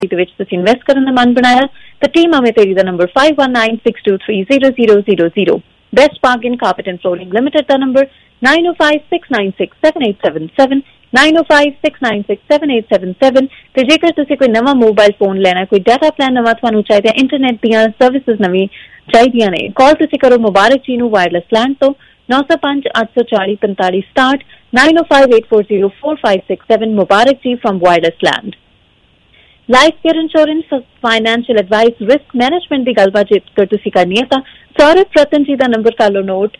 ਦੇ ਵਿੱਚ ਤੁਸੀਂ ਇਨਵੈਸਟ ਕਰਨ ਦਾ ਮਨ ਬਣਾਇਆ ਤਾਂ ਟੀਮ ਆਵੇਂ ਤੇਰੀ ਦਾ number 5196230000 best bargain carpet and flooring limited ਦਾ ਨੰਬਰ 9056967877 9056967877 ਤੇ ਜੇਕਰ ਤੁਸੀਂ ਕੋਈ ਨਵਾਂ ਮੋਬਾਈਲ ਫੋਨ ਲੈਣਾ, ਕੋਈ ਡਾਟਾ ਪਲਾਨ ਨਵਾਂ ਤੁਹਾਨੂੰ ਚਾਹੀਦਾ, ਇੰਟਰਨੈਟ ਦੀਆਂ ਸਰਵਿਸਿਜ਼ ਨਵੀਂ ਚਾਹੀਦੀਆਂ ਨੇ, ਕਾਲ ਤੁਸੀਂ ਕਰੋ ਮੁਬਾਰਕ ਜੀ ਨੂੰ ਵਾਇਰਲੈਸ ਲੈਂਡ ਤੋਂ 9058404567 9058404567 ਮੁਬਾਰਕ ਜੀ from wireless land। Life care insurance, financial advice, risk management ਦੀ ਗੱਲਬਾਤ ਜੇਕਰ ਤੁਸੀਂ ਕਰਨੀ ਹੈ ਤਾਂ ਸੌਰਵ ਰਤਨ ਜੀ ਦਾ ਨੰਬਰ ਕਰ ਲਓ ਨੋਟ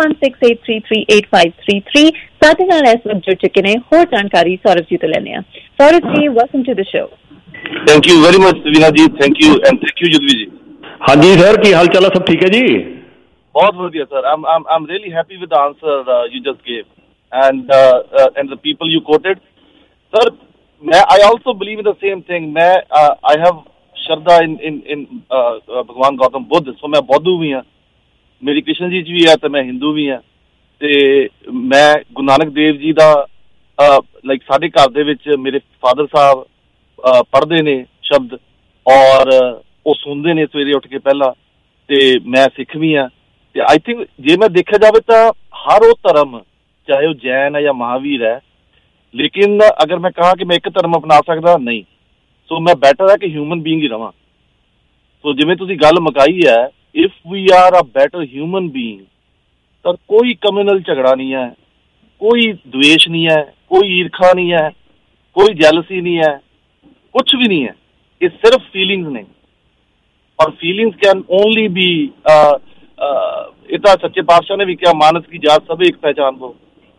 4168338533। ਸਾਡੇ ਨਾਲ ਇਸ ਵਕਤ ਜੁੜ ਚੁੱਕੇ ਨੇ, ਹੋਰ ਜਾਣਕਾਰੀ ਸੌਰਵ ਜੀ ਤੋਂ ਲੈਂਦੇ ਹਾਂ। Saurav ji, welcome to the show. Thank you very much Savina ji, thank you and thank you Judvi ji. ਹਾਂਜੀ ਸਰ, ਕੀ ਹਾਲ ਚਾਲ ਹੈ? ਸਭ ਠੀਕ ਹੈ ਜੀ? ਬਹੁਤ ਵਧੀਆ sir. I'm really happy with the answer you just gave and the people you quoted. Sir, I also believe in the same thing. I have shraddha in Bhagwan Gautam Buddha, so मैं बौद्ध भी हाँ, मेरी कृष्ण जी भी है तो मैं हिंदू भी हाँ, ते मैं गुरु नानक देव जी का लाइक साढ़े घर दे विच मेरे फादर साहब पढ़ते ने शब्द और वो सुनते ने सवेरे उठ के पहला, ते मैं सिख भी हाँ। ते आई थिंक जे मैं देखा जाए तो हर वो धर्म, चाहे वो जैन है या महावीर है, लेकिन अगर मैं कहा कि मैं एक धर्म अपना सकता नहीं, सो मैं बेटर है कि ह्यूमन बीइंग ही रवां। सो जिवें तुसीं गल मुकाई है, if we are a better human being तो कोई कम्युनल झगड़ा नहीं है, कोई द्वेष नहीं है, कोई ईर्खा नहीं है, कोई जेलसी नहीं है, कुछ भी नहीं है। ये सिर्फ फीलिंग्स ने, और फीलिंग्स कैन ओनली बी इतना सच्चे पातशाह ने भी क्या, मानस की जात सब एक पहचान दो।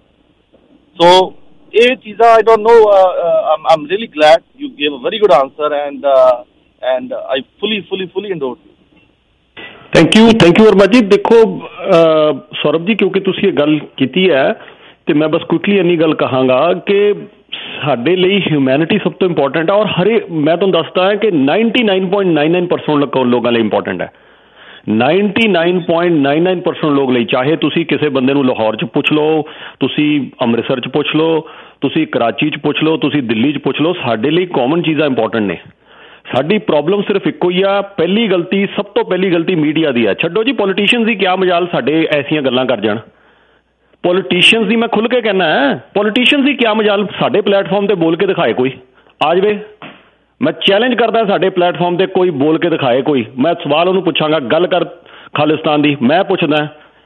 सो ये चीज़ा I don't know, I am really glad you gave a very good answer and I fully endorse. Thank you Verma ji. देखो सौरभ जी, क्योंकि तुसीं ये गल कीती है तो मैं बस क्विकली इन्नी गल कहांगा कि साडे लई ह्यूमैनिटी सब तो इंपॉर्टेंट है, और मैं तुहानूं दसदा है कि 99.99% लोगों लई इंपॉर्टेंट है। 99.99% लोग ਲਈ, ਚਾਹੇ ਤੁਸੀਂ ਕਿਸੇ ਬੰਦੇ ਨੂੰ ਲਾਹੌਰ 'ਚ ਪੁੱਛ ਲਓ, ਤੁਸੀਂ ਅੰਮ੍ਰਿਤਸਰ 'ਚ ਪੁੱਛ ਲਓ, ਤੁਸੀਂ ਕਰਾਚੀ 'ਚ ਪੁੱਛ ਲਓ, ਤੁਸੀਂ ਦਿੱਲੀ 'ਚ ਪੁੱਛ ਲਓ, ਸਾਡੇ ਲਈ ਕਾਮਨ ਚੀਜ਼ਾਂ ਇੰਪੋਰਟੈਂਟ ਨੇ। ਸਾਡੀ ਪ੍ਰੋਬਲਮ ਸਿਰਫ ਇੱਕੋ ਹੀ ਆ, ਪਹਿਲੀ ਗਲਤੀ, ਸਭ ਤੋਂ ਪਹਿਲੀ ਗਲਤੀ ਮੀਡੀਆ ਦੀ ਆ। ਛੱਡੋ ਜੀ ਪੋਲੀਟੀਸ਼ੀਅਨਸ ਦੀ, ਕਿਆ ਮਜਾਲ ਸਾਡੇ ਐਸੀਆਂ ਗੱਲਾਂ ਕਰ ਜਾਣ। ਪੋਲੀਟੀਸ਼ੀਅਨਸ ਦੀ ਮੈਂ ਖੁੱਲ੍ਹ ਕੇ ਕਹਿਣਾ ਹੈ, ਪੋਲੀਟੀਸ਼ੀਅਨਸ ਦੀ ਕਿਆ ਮਜਾਲ ਸਾਡੇ ਪਲੇਟਫਾਰਮ 'ਤੇ ਬੋਲ ਕੇ ਦਿਖਾਏ, ਕੋਈ ਆ ਜਾਵੇ। ਮੈਂ ਚੈਲੰਜ ਕਰਦਾ ਸਾਡੇ ਪਲੇਟਫਾਰਮ 'ਤੇ ਕੋਈ ਬੋਲ ਕੇ ਦਿਖਾਏ, ਕੋਈ, ਮੈਂ ਸਵਾਲ ਉਹਨੂੰ ਪੁੱਛਾਂਗਾ, ਗੱਲ ਕਰ ਖਾਲਿਸਤਾਨ ਦੀ। ਮੈਂ ਪੁੱਛਦਾ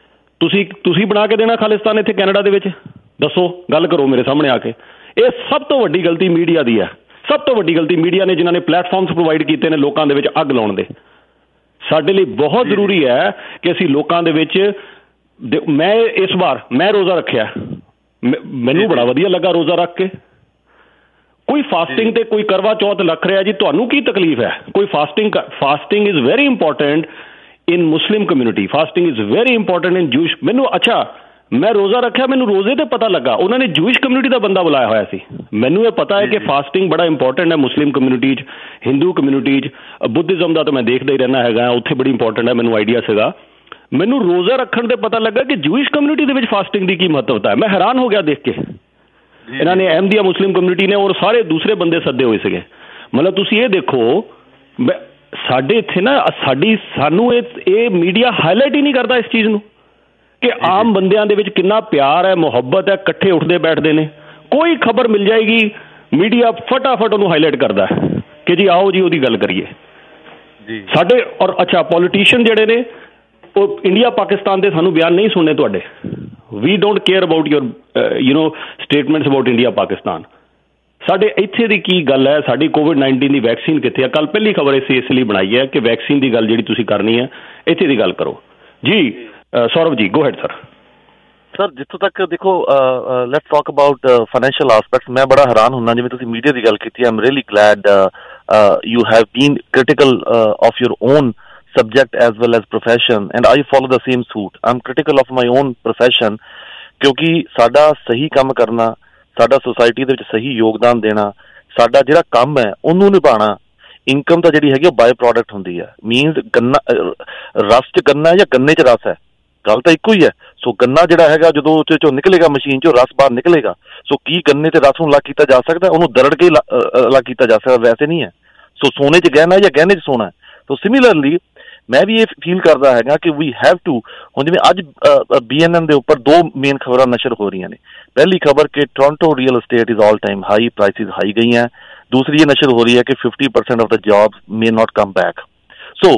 ਤੁਸੀਂ ਬਣਾ ਕੇ ਦੇਣਾ ਖਾਲਿਸਤਾਨ ਇੱਥੇ ਕੈਨੇਡਾ ਦੇ ਵਿੱਚ? ਦੱਸੋ, ਗੱਲ ਕਰੋ ਮੇਰੇ ਸਾਹਮਣੇ ਆ ਕੇ। ਇਹ ਸਭ ਤੋਂ ਵੱਡੀ ਗਲਤੀ ਮੀਡੀਆ ਦੀ ਹੈ, ਸਭ ਤੋਂ ਵੱਡੀ ਗਲਤੀ ਮੀਡੀਆ ਨੇ, ਜਿਨ੍ਹਾਂ ਨੇ ਪਲੇਟਫਾਰਮਸ ਪ੍ਰੋਵਾਈਡ ਕੀਤੇ ਨੇ ਲੋਕਾਂ ਦੇ ਵਿੱਚ ਅੱਗ ਲਾਉਣ ਦੇ। ਸਾਡੇ ਲਈ ਬਹੁਤ ਜ਼ਰੂਰੀ ਹੈ ਕਿ ਅਸੀਂ ਲੋਕਾਂ ਦੇ ਵਿੱਚ, ਮੈਂ ਇਸ ਵਾਰ ਮੈਂ ਰੋਜ਼ਾ ਰੱਖਿਆ, ਮੈਨੂੰ ਬੜਾ ਵਧੀਆ ਲੱਗਾ ਰੋਜ਼ਾ ਰੱਖ ਕੇ। ਕੋਈ ਫਾਸਟਿੰਗ ਤੇ ਕੋਈ ਕਰਵਾ ਚੌਥ ਰੱਖ ਰਿਹਾ ਜੀ, ਤੁਹਾਨੂੰ ਕੀ ਤਕਲੀਫ ਹੈ? ਕੋਈ fasting is very important in Muslim community, fasting is very important in Jewish. ਮੈਨੂੰ ਅੱਛਾ, ਮੈਂ ਰੋਜ਼ਾ ਰੱਖਿਆ, ਮੈਨੂੰ ਰੋਜ਼ੇ ਤੇ ਪਤਾ ਲੱਗਾ ਉਹਨਾਂ ਨੇ ਜੂਇਸ਼ ਕਮਿਊਨਿਟੀ ਦਾ ਬੰਦਾ ਬੁਲਾਇਆ ਹੋਇਆ ਸੀ। ਮੈਨੂੰ ਇਹ ਪਤਾ ਹੈ ਕਿ ਫਾਸਟਿੰਗ ਬੜਾ ਇੰਪੋਰਟੈਂਟ ਹੈ ਮੁਸਲਿਮ ਕਮਿਊਨਿਟੀ 'ਚ, ਹਿੰਦੂ ਕਮਿਊਨਿਟੀ 'ਚ, ਬੁੱਧਿਜ਼ਮ ਦਾ ਤਾਂ ਮੈਂ ਦੇਖਦਾ ਹੀ ਰਹਿਣਾ ਹੈਗਾ, ਉੱਥੇ ਬੜੀ ਇੰਪੋਰਟੈਂਟ ਹੈ, ਮੈਨੂੰ ਆਈਡੀਆ ਸੀਗਾ। ਮੈਨੂੰ ਰੋਜ਼ਾ ਰੱਖਣ ਤੇ ਪਤਾ ਲੱਗਾ ਕਿ ਜੂਇਸ਼ ਕਮਿਊਨਿਟੀ ਦੇ ਵਿੱਚ ਫਾਸਟਿੰਗ ਦੀ ਕੀ ਮਹੱਤਵਤਾ ਹੈ। ਮੈਂ ਹੈਰਾਨ ਹੋ ਗਿਆ ਦੇਖ ਕੇ। ਇਹਨਾਂ ਨੇ ਅਹਿਮਦੀਆ ਮੁਸਲਿਮ ਕਮਿਊਨਿਟੀ ਨੇ ਔਰ ਸਾਰੇ ਦੂਸਰੇ ਬੰਦੇ ਸੱਦੇ ਹੋਏ ਸੀਗੇ। ਮਤਲਬ ਤੁਸੀਂ ਇਹ ਦੇਖੋ, ਸਾਡੇ ਇੱਥੇ ਨਾ ਸਾਨੂੰ ਇਹ ਮੀਡੀਆ ਹਾਈਲਾਈਟ ਹੀ ਨਹੀਂ ਕਰਦਾ ਇਸ ਚੀਜ਼ ਨੂੰ ਕਿ ਆਮ ਬੰਦਿਆਂ ਦੇ ਵਿੱਚ ਕਿੰਨਾ ਪਿਆਰ ਹੈ, ਮੁਹੱਬਤ ਹੈ, ਇਕੱਠੇ ਉੱਠਦੇ ਬੈਠਦੇ ਨੇ। ਕੋਈ ਖਬਰ ਮਿਲ ਜਾਏਗੀ, ਮੀਡੀਆ ਫਟਾਫਟ ਉਹਨੂੰ ਹਾਈਲਾਈਟ ਕਰਦਾ ਕਿ ਜੀ ਆਓ ਜੀ ਉਹਦੀ ਗੱਲ ਕਰੀਏ ਸਾਡੇ। ਔਰ ਅੱਛਾ, ਪੋਲੀਟੀਸ਼ੀਅਨ ਜਿਹੜੇ ਨੇ ਉਹ ਇੰਡੀਆ ਪਾਕਿਸਤਾਨ ਦੇ ਸਾਨੂੰ ਬਿਆਨ ਨਹੀਂ ਸੁਣਨੇ ਤੁਹਾਡੇ। We don't care about your statements about India Pakistan. ਸਾਡੇ ਇੱਥੇ ਦੀ ਕੀ ਗੱਲ ਹੈ, ਸਾਡੀ COVID-19 ਦੀ ਵੈਕਸੀਨ ਕਿੱਥੇ ਆ? ਕੱਲ੍ਹ ਪਹਿਲੀ ਖਬਰ ਇਸ ਲਈ ਬਣਾਈ ਹੈ ਕਿ ਵੈਕਸੀਨ ਦੀ ਗੱਲ ਜਿਹੜੀ ਤੁਸੀਂ ਕਰਨੀ ਹੈ ਇੱਥੇ ਦੀ ਗੱਲ ਕਰੋ ਜੀ। ਸੌਰਵ ਜੀ, ਗੋ ਹੈਡ ਸਰ। ਸਰ, ਜਿੱਥੋਂ ਤੱਕ ਦੇਖੋ, let's talk about financial aspects. ਮੈਂ ਬੜਾ ਹੈਰਾਨ ਹੁੰਦਾ, ਜਿਵੇਂ ਤੁਸੀਂ ਮੀਡੀਆ ਦੀ ਗੱਲ ਕੀਤੀ, I am really glad you have been critical of your own subject as well as profession, and I follow the same suit. I'm critical of my own profession ਕਿਉਂਕਿ ਸਾਡਾ ਸਹੀ ਕੰਮ ਕਰਨਾ, ਸਾਡਾ ਸੋਸਾਇਟੀ ਦੇ ਵਿੱਚ ਸਹੀ ਯੋਗਦਾਨ ਦੇਣਾ, ਸਾਡਾ ਜਿਹੜਾ ਕੰਮ ਹੈ ਉਹਨੂੰ ਨਿਭਾਉਣਾ। ਇਨਕਮ ਤਾਂ ਜਿਹੜੀ ਹੈਗੀ ਉਹ ਬਾਏ ਪ੍ਰੋਡਕਟ ਹੁੰਦੀ ਹੈ। ਮੀਨਸ ਗੰਨਾ ਰਸ 'ਚ ਗੰਨਾ ਹੈ ਜਾਂ ਗੰਨੇ 'ਚ ਰਸ ਹੈ, ਗੱਲ ਤਾਂ ਇੱਕੋ ਹੀ ਹੈ। ਸੋ ਗੰਨਾ ਜਿਹੜਾ ਹੈਗਾ ਜਦੋਂ ਉਹਦੇ 'ਚੋਂ ਨਿਕਲੇਗਾ, ਮਸ਼ੀਨ 'ਚੋਂ ਰਸ ਬਾਹਰ ਨਿਕਲੇਗਾ। ਸੋ ਕੀ ਗੰਨੇ 'ਤੇ ਰਸ ਨੂੰ ਲੱਗ ਕੀਤਾ ਜਾ ਸਕਦਾ? ਉਹਨੂੰ ਦਰੜ ਕੇ ਲੱਗ ਕੀਤਾ ਜਾ ਸਕਦਾ? ਵੈਸੇ ਨਹੀਂ ਹੈ। ਸੋ ਸੋਨੇ 'ਚ ਗਹਿਣਾ ਜਾਂ ਗਹਿਣੇ 'ਚ ਸੋਨਾ। ਸੋ ਸਿਮਿਲਰਲੀ ਮੈਂ ਵੀ ਇਹ ਫੀਲ ਕਰਦਾ ਹੈਗਾ ਕਿ ਵੀ ਹੈਵ ਟੂ, ਹੁਣ ਜਿਵੇਂ ਅੱਜ BNN ਦੇ ਉੱਪਰ 2 ਮੇਨ ਖਬਰਾਂ ਨਸ਼ਰ ਹੋ ਰਹੀਆਂ ਨੇ। ਪਹਿਲੀ ਖਬਰ ਕਿ Toronto real estate is all time high, prices high ਗਈਆਂ। ਦੂਸਰੀ ਇਹ ਨਸ਼ਰ ਹੋ ਰਹੀ ਹੈ ਕਿ 50% of the jobs may not come back. So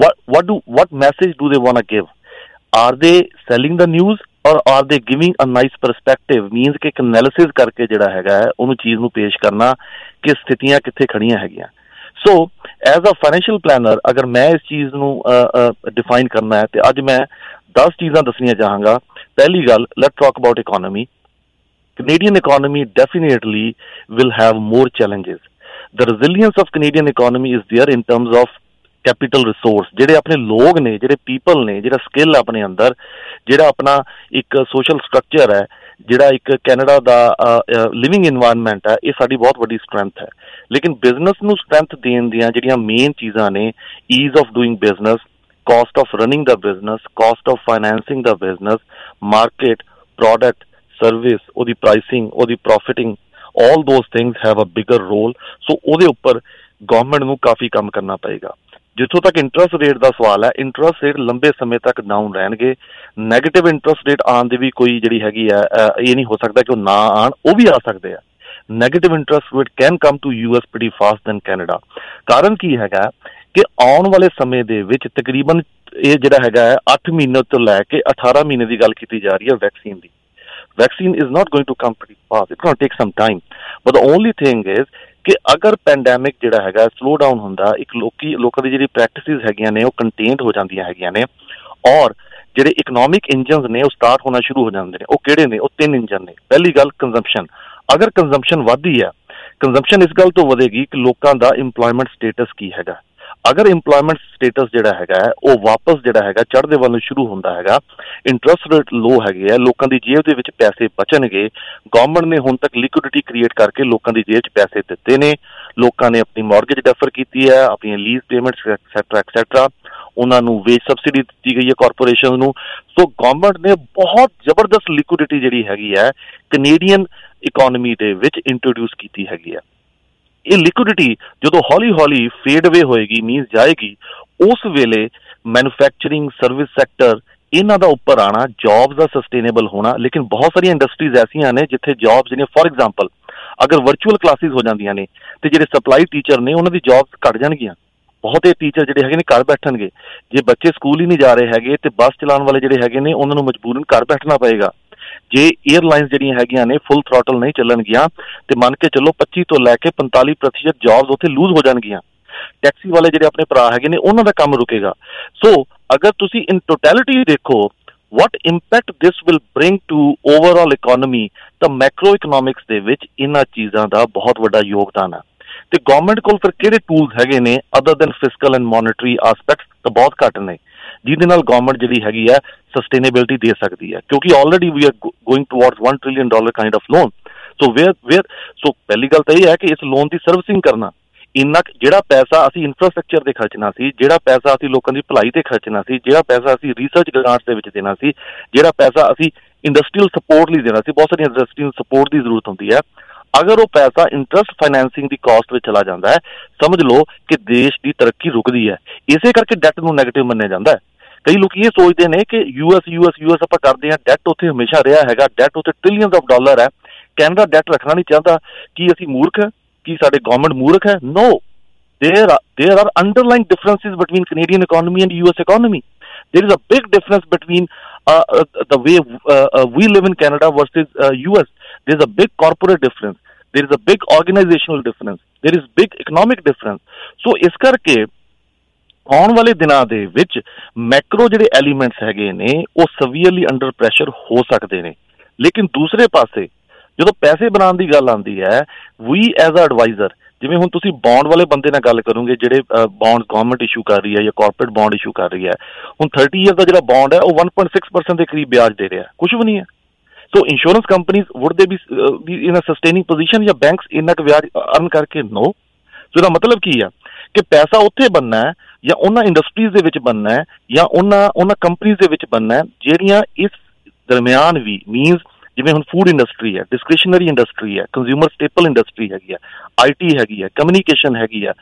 what message do they want to give? Are they selling the news or are they giving a nice perspective? Means ਕਿ ਇੱਕ analysis ਕਰਕੇ ਜਿਹੜਾ ਹੈਗਾ ਹੈ ਉਹਨੂੰ ਚੀਜ਼ ਨੂੰ ਪੇਸ਼ ਕਰਨਾ ਕਿ ਸਥਿਤੀਆਂ ਕਿੱਥੇ ਖੜੀਆਂ ਹੈਗੀਆਂ। So as a financial planner ਅਗਰ ਮੈਂ ਇਸ ਚੀਜ਼ ਨੂੰ ਡਿਫਾਈਨ ਕਰਨਾ ਹੈ ਤੇ ਅੱਜ ਮੈਂ 10 ਚੀਜ਼ਾਂ ਦੱਸਣੀਆਂ ਚਾਹਾਂਗਾ। ਪਹਿਲੀ ਗੱਲ, let talk about economy. Canadian economy definitely will have more challenges. The resilience of Canadian economy is there in terms of capital resource. ਜਿਹੜੇ ਆਪਣੇ ਲੋਕ ਨੇ, ਜਿਹੜੇ ਪੀਪਲ ਨੇ, ਜਿਹੜਾ ਸਕਿੱਲ ਆਪਣੇ ਅੰਦਰ, ਜਿਹੜਾ ਆਪਣਾ ਇੱਕ ਸੋਸ਼ਲ ਸਟਰਕਚਰ ਹੈ, ਜਿਹੜਾ ਇੱਕ ਕੈਨੇਡਾ ਦਾ ਲਿਵਿੰਗ ਇਨਵਾਇਰਨਮੈਂਟ ਹੈ, ਇਹ ਸਾਡੀ ਬਹੁਤ ਵੱਡੀ ਸਟਰੈਂਥ ਹੈ। ਲੇਕਿਨ ਬਿਜ਼ਨਸ ਨੂੰ ਸਟਰੈਂਥ ਦੇਣ ਦੀਆਂ ਜਿਹੜੀਆਂ ਮੇਨ ਚੀਜ਼ਾਂ ਨੇ, ease of doing business, cost of running ਦਾ ਬਿਜ਼ਨਸ, ਕਾਸਟ ਆਫ ਫਾਈਨੈਂਸਿੰਗ ਦਾ ਬਿਜ਼ਨਸ, ਮਾਰਕੀਟ, ਪ੍ਰੋਡਕਟ, ਸਰਵਿਸ, ਉਹਦੀ ਪ੍ਰਾਈਸਿੰਗ, ਉਹਦੀ profiting, all those things have a bigger role. ਸੋ ਉਹਦੇ ਉੱਪਰ ਗੌਰਮੈਂਟ ਨੂੰ ਕਾਫੀ ਕੰਮ ਕਰਨਾ ਪਏਗਾ। ਜਿੱਥੋਂ ਤੱਕ ਇੰਟਰਸਟ ਰੇਟ ਦਾ ਸਵਾਲ ਹੈ, ਇੰਟਰਸਟ ਰੇਟ ਲੰਬੇ ਸਮੇਂ ਤੱਕ ਡਾਊਨ ਰਹਿਣਗੇ। ਨੈਗੇਟਿਵ ਇੰਟਰਸਟ ਰੇਟ ਆਉਣ ਦੀ ਵੀ ਕੋਈ ਜਿਹੜੀ ਹੈਗੀ ਹੈ, ਇਹ ਨਹੀਂ ਹੋ ਸਕਦਾ ਕਿ ਉਹ ਨਾ ਆਉਣ, ਉਹ ਵੀ ਆ ਸਕਦੇ ਆ। Negative interest rate can come to US pretty fast than Canada। ਕਾਰਨ ਕੀ ਹੈਗਾ ਕਿ ਆਉਣ ਵਾਲੇ ਸਮੇਂ ਦੇ ਵਿੱਚ ਤਕਰੀਬਨ ਇਹ ਜਿਹੜਾ ਹੈਗਾ ਹੈ 8 ਮਹੀਨੇ ਤੋਂ ਲੈ ਕੇ 18 ਮਹੀਨੇ ਦੀ ਗੱਲ ਕੀਤੀ ਜਾ ਰਹੀ ਹੈ ਵੈਕਸੀਨ ਦੀ। Vaccine is not going to come pretty fast. It's going to take some time. But the only thing is ਕਿ ਅਗਰ ਪੈਂਡੈਮਿਕ ਜਿਹੜਾ ਹੈਗਾ ਸਲੋ ਡਾਊਨ ਹੁੰਦਾ, ਇੱਕ ਲੋਕਾਂ ਦੀ ਜਿਹੜੀ ਪ੍ਰੈਕਟਿਸਿਸ ਹੈਗੀਆਂ ਨੇ ਉਹ ਕੰਟੇਨਡ ਹੋ ਜਾਂਦੀਆਂ ਹੈਗੀਆਂ ਨੇ, ਔਰ ਜਿਹੜੇ ਇਕਨੋਮਿਕ ਇੰਜਨਸ ਨੇ ਉਹ ਸਟਾਰਟ ਹੋਣਾ ਸ਼ੁਰੂ ਹੋ ਜਾਂਦੇ ਨੇ। ਉਹ ਕਿਹੜੇ ਨੇ? ਉਹ 3 ਇੰਜਨ ਨੇ। ਪਹਿਲੀ ਗੱਲ, ਕੰਜ਼ੰਪਸ਼ਨ। ਅਗਰ ਕੰਜ਼ੰਪਸ਼ਨ ਵੱਧਦੀ ਹੈ, ਕੰਜ਼ੰਪਸ਼ਨ ਇਸ ਗੱਲ ਤੋਂ ਵਧੇਗੀ ਕਿ ਲੋਕਾਂ ਦਾ ਇੰਪਲੋਇਮੈਂਟ ਸਟੇਟਸ ਕੀ ਹੈਗਾ। ਅਗਰ ਇੰਪਲੋਇਮੈਂਟ ਸਟੇਟਸ ਜਿਹੜਾ ਹੈਗਾ ਉਹ ਵਾਪਸ ਜਿਹੜਾ ਹੈਗਾ ਚੜ੍ਹਦੇ ਵੱਲ ਨੂੰ ਸ਼ੁਰੂ ਹੁੰਦਾ ਹੈਗਾ, ਇੰਟਰਸਟ ਰੇਟ ਲੋ ਹੈਗੇ ਆ, ਲੋਕਾਂ ਦੀ ਜੇਬ ਦੇ ਵਿੱਚ ਪੈਸੇ ਬਚਣਗੇ। ਗੌਰਮੈਂਟ ਨੇ ਹੁਣ ਤੱਕ ਲਿਕੁਇਡਿਟੀ ਕ੍ਰੀਏਟ ਕਰਕੇ ਲੋਕਾਂ ਦੀ ਜੇਬ 'ਚ ਪੈਸੇ ਦਿੱਤੇ ਨੇ। ਲੋਕਾਂ ਨੇ ਆਪਣੀ ਮੌਰਗੇਜ ਡੈਫਰ ਕੀਤੀ ਹੈ, ਆਪਣੀਆਂ ਲੀਜ਼ ਪੇਮੈਂਟਸ ਐਕਸੈਟਰਾ ਉਹਨਾਂ ਨੂੰ ਵੇਜ ਸਬਸਿਡੀ ਦਿੱਤੀ ਗਈ ਹੈ ਕਾਰਪੋਰੇਸ਼ਨ ਨੂੰ। ਸੋ ਗੌਰਮੈਂਟ ਨੇ ਬਹੁਤ ਜ਼ਬਰਦਸਤ ਲਿਕੁਇਡਿਟੀ ਜਿਹੜੀ ਹੈਗੀ ਹੈ ਕੈਨੇਡੀਅਨ ਇਕੋਨਮੀ ਦੇ ਵਿੱਚ ਇੰਟਰੋਡਿਊਸ ਕੀਤੀ ਹੈਗੀ ਹੈ। ਇਹ ਲਿਕੁਇਡਿਟੀ ਜਦੋਂ ਹੌਲੀ ਹੌਲੀ ਫੇਡ ਅਵੇ ਹੋਏਗੀ, ਮੀਨਸ ਜਾਏਗੀ, ਉਸ ਵੇਲੇ ਮੈਨੂਫੈਕਚਰਿੰਗ, ਸਰਵਿਸ ਸੈਕਟਰ, ਇਹਨਾਂ ਦਾ ਉੱਪਰ ਆਉਣਾ, ਜੌਬਸ ਦਾ ਸਸਟੇਨੇਬਲ ਹੋਣਾ। ਲੇਕਿਨ ਬਹੁਤ ਸਾਰੀਆਂ ਇੰਡਸਟਰੀਜ਼ ਐਸੀਆਂ ਨੇ ਜਿੱਥੇ ਜੌਬਸ ਜਿਹੜੀਆਂ, ਫੋਰ ਐਗਜ਼ਾਮਪਲ ਅਗਰ ਵਰਚੁਅਲ ਕਲਾਸਿਸ ਹੋ ਜਾਂਦੀਆਂ ਨੇ ਤੇ ਜਿਹੜੇ ਸਪਲਾਈ ਟੀਚਰ ਨੇ ਉਹਨਾਂ ਦੀ ਜੌਬਸ ਘੱਟ ਜਾਣਗੀਆਂ। ਬਹੁਤੇ ਟੀਚਰ ਜਿਹੜੇ ਹੈਗੇ ਨੇ ਘਰ ਬੈਠਣਗੇ। ਜੇ ਬੱਚੇ ਸਕੂਲ ਹੀ ਨਹੀਂ ਜਾ ਰਹੇ ਹੈਗੇ ਤੇ ਬੱਸ ਚਲਾਉਣ ਵਾਲੇ ਜਿਹੜੇ ਹੈਗੇ ਨੇ ਉਹਨਾਂ ਨੂੰ ਮਜਬੂਰਨ ਘਰ ਬੈਠਣਾ ਪਏਗਾ। ਜੇ ਏਅਰਲਾਈਨਸ ਜਿਹੜੀਆਂ ਹੈਗੀਆਂ ਨੇ ਫੁੱਲ ਥ੍ਰੋਟਲ ਨਹੀਂ ਚੱਲਣਗੀਆਂ ਤੇ ਮੰਨ ਕੇ ਚੱਲੋ 25 ਤੋਂ ਲੈ ਕੇ 45% ਜੌਬਸ ਉੱਥੇ ਲੂਜ਼ ਹੋ ਜਾਣਗੀਆਂ। ਟੈਕਸੀ ਵਾਲੇ ਜਿਹੜੇ ਆਪਣੇ ਭਰਾ ਹੈਗੇ ਨੇ ਉਹਨਾਂ ਦਾ ਕੰਮ ਰੁਕੇਗਾ। ਸੋ ਅਗਰ ਤੁਸੀਂ ਇਨ ਟੋਟੈਲਿਟੀ ਦੇਖੋ what impact this will bring to overall economy, ਤਾਂ ਮੈਕਰੋ ਇਕਨੋਮਿਕਸ ਦੇ ਵਿੱਚ ਇਹਨਾਂ ਚੀਜ਼ਾਂ ਦਾ ਬਹੁਤ ਵੱਡਾ ਯੋਗਦਾਨ ਹੈ। ਤੇ ਗੌਰਮੈਂਟ ਕੋਲ ਫਿਰ ਕਿਹੜੇ ਟੂਲਸ ਹੈਗੇ ਨੇ other than fiscal and monetary aspects? ਤਾਂ ਬਹੁਤ ਘੱਟ ਨੇ ਜਿਹਦੇ ਨਾਲ ਗੌਰਮੈਂਟ ਜਿਹੜੀ ਹੈਗੀ ਹੈ ਸਸਟੇਨੇਬਿਲਿਟੀ ਦੇ ਸਕਦੀ ਹੈ, ਕਿਉਂਕਿ already we are going towards $1 trillion kind of loan. So ਪਹਿਲੀ ਗੱਲ ਤਾਂ ਇਹ ਹੈ ਕਿ ਇਸ ਲੋਨ ਦੀ ਸਰਵਿਸਿੰਗ ਕਰਨਾ। ਇੰਨਾ ਜਿਹੜਾ ਪੈਸਾ ਅਸੀਂ ਇਨਫਰਾਸਟਰਕਚਰ ਤੇ ਖਰਚਣਾ ਸੀ, ਜਿਹੜਾ ਪੈਸਾ ਅਸੀਂ ਲੋਕਾਂ ਦੀ ਭਲਾਈ ਤੇ ਖਰਚਣਾ ਸੀ, ਜਿਹੜਾ ਪੈਸਾ ਅਸੀਂ ਰਿਸਰਚ ਗ੍ਰਾਂਟਸ ਦੇ ਵਿੱਚ ਦੇਣਾ ਸੀ, ਜਿਹੜਾ ਪੈਸਾ ਅਸੀਂ ਇੰਡਸਟਰੀਅਲ ਸਪੋਰਟ ਲਈ ਦੇਣਾ ਸੀ, ਬਹੁਤ ਸਾਰੀਆਂ ਇੰਡਸਟਰੀਅਲ ਸਪੋਰਟ ਦੀ ਜ਼ਰੂਰਤ ਹੁੰਦੀ ਹੈ। ਅਗਰ ਉਹ ਪੈਸਾ ਇੰਟਰਸਟ ਫਾਈਨੈਂਸਿੰਗ ਦੀ ਕਾਸਟ ਵਿੱਚ ਚਲਾ ਜਾਂਦਾ ਹੈ, ਸਮਝ ਲਓ ਕਿ ਦੇਸ਼ ਦੀ ਤਰੱਕੀ ਰੁਕਦੀ ਹੈ। ਇਸੇ ਕਰਕੇ ਡੈਟ ਨੂੰ ਨੈਗੇਟਿਵ ਮੰਨਿਆ ਜਾਂਦਾ ਹੈ। ਕਈ ਲੋਕ ਇਹ ਸੋਚਦੇ ਨੇ ਕਿ ਯੂਐਸ ਆਪਾਂ ਕਰਦੇ ਹਾਂ, ਡੈਟ ਉੱਥੇ ਹਮੇਸ਼ਾ ਰਿਹਾ ਹੈਗਾ, ਡੈਟ ਉੱਥੇ ਟ੍ਰਿਲੀਅਨਸ ਆਫ ਡਾਲਰ ਹੈ। ਕੈਨੇਡਾ ਡੈਟ ਰੱਖਣਾ ਨਹੀਂ ਚਾਹੁੰਦਾ। ਕੀ ਅਸੀਂ ਮੂਰਖ ਹੈ? ਕੀ ਸਾਡੇ ਗਵਰਨਮੈਂਟ ਮੂਰਖ ਹੈ? ਨੋ, there are underlying differences between Canadian economy and US economy. There is a big difference between the way we live in Canada versus US. There is a big corporate difference. There is a big organizational difference. There is big economic difference. So ਇਸ ਕਰਕੇ ਆਉਣ ਵਾਲੇ ਦਿਨਾਂ ਦੇ ਵਿੱਚ Macro ਜਿਹੜੇ elements ਹੈਗੇ ਨੇ ਉਹ ਸਵੀਅਰਲੀ ਅੰਡਰ ਪ੍ਰੈਸ਼ਰ ਹੋ ਸਕਦੇ ਨੇ। ਲੇਕਿਨ ਦੂਸਰੇ ਪਾਸੇ ਜਦੋਂ ਪੈਸੇ ਬਣਾਉਣ ਦੀ ਗੱਲ ਆਉਂਦੀ ਹੈ, ਵੀ ਐਜ਼ ਅ ਐਡਵਾਈਜ਼ਰ, ਜਿਵੇਂ ਹੁਣ ਤੁਸੀਂ ਬੌਂਡ ਵਾਲੇ ਬੰਦੇ ਨਾਲ ਗੱਲ ਕਰੋਗੇ ਜਿਹੜੇ ਬੌਂਡ ਗਵਰਨਮੈਂਟ ਇਸ਼ੂ ਕਰ ਰਹੀ ਹੈ ਜਾਂ ਕਾਰਪੋਰੇਟ ਬੌਂਡ ਇਸ਼ੂ ਕਰ ਰਹੀ ਹੈ, ਹੁਣ 30 ਈਅਰ ਦਾ ਜਿਹੜਾ ਬੌਂਡ ਹੈ ਉਹ 1.6% ਦੇ ਕਰੀਬ ਵਿਆਜ ਦੇ ਰਿਹਾ, ਕੁਝ ਵੀ ਨਹੀਂ ਹੈ। ਸੋ ਇੰਸ਼ੋਰੈਂਸ ਕੰਪਨੀਜ਼ ਵੁੱਡ ਦੇ ਵੀ ਇਨ ਅ ਸਸਟੇਨਿੰਗ ਪੋਜੀਸ਼ਨ ਜਾਂ ਬੈਂਕਸ ਇੰਨਾ ਕੁ ਵਿਆਜ ਅਰਨ ਕਰਕੇ? ਨੋ। ਸੋ ਇਹਦਾ ਮਤਲਬ ਕੀ ਆ ਕਿ ਪੈਸਾ ਉੱਥੇ ਬਣਨਾ ਹੈ ਜਾਂ ਉਹਨਾਂ ਇੰਡਸਟਰੀਜ਼ ਦੇ ਵਿੱਚ ਬਣਨਾ ਹੈ ਜਾਂ ਉਹਨਾਂ ਕੰਪਨੀਜ਼ ਦੇ ਵਿੱਚ ਬਣਨਾ ਹੈ ਜਿਹੜੀਆਂ ਇਸ ਦਰਮਿਆਨ ਵੀ, ਮੀਨਸ ਜਿਵੇਂ ਹੁਣ ਫੂਡ ਇੰਡਸਟਰੀ ਹੈ, ਡਿਸਕ੍ਰਿਸ਼ਨਰੀ ਇੰਡਸਟਰੀ ਹੈ, ਕੰਜ਼ਿਊਮਰ ਸਟੇਪਲ ਇੰਡਸਟਰੀ ਹੈਗੀ ਹੈ, IT ਹੈਗੀ ਹੈ, ਕਮਿਊਨੀਕੇਸ਼ਨ ਹੈਗੀ ਹੈ,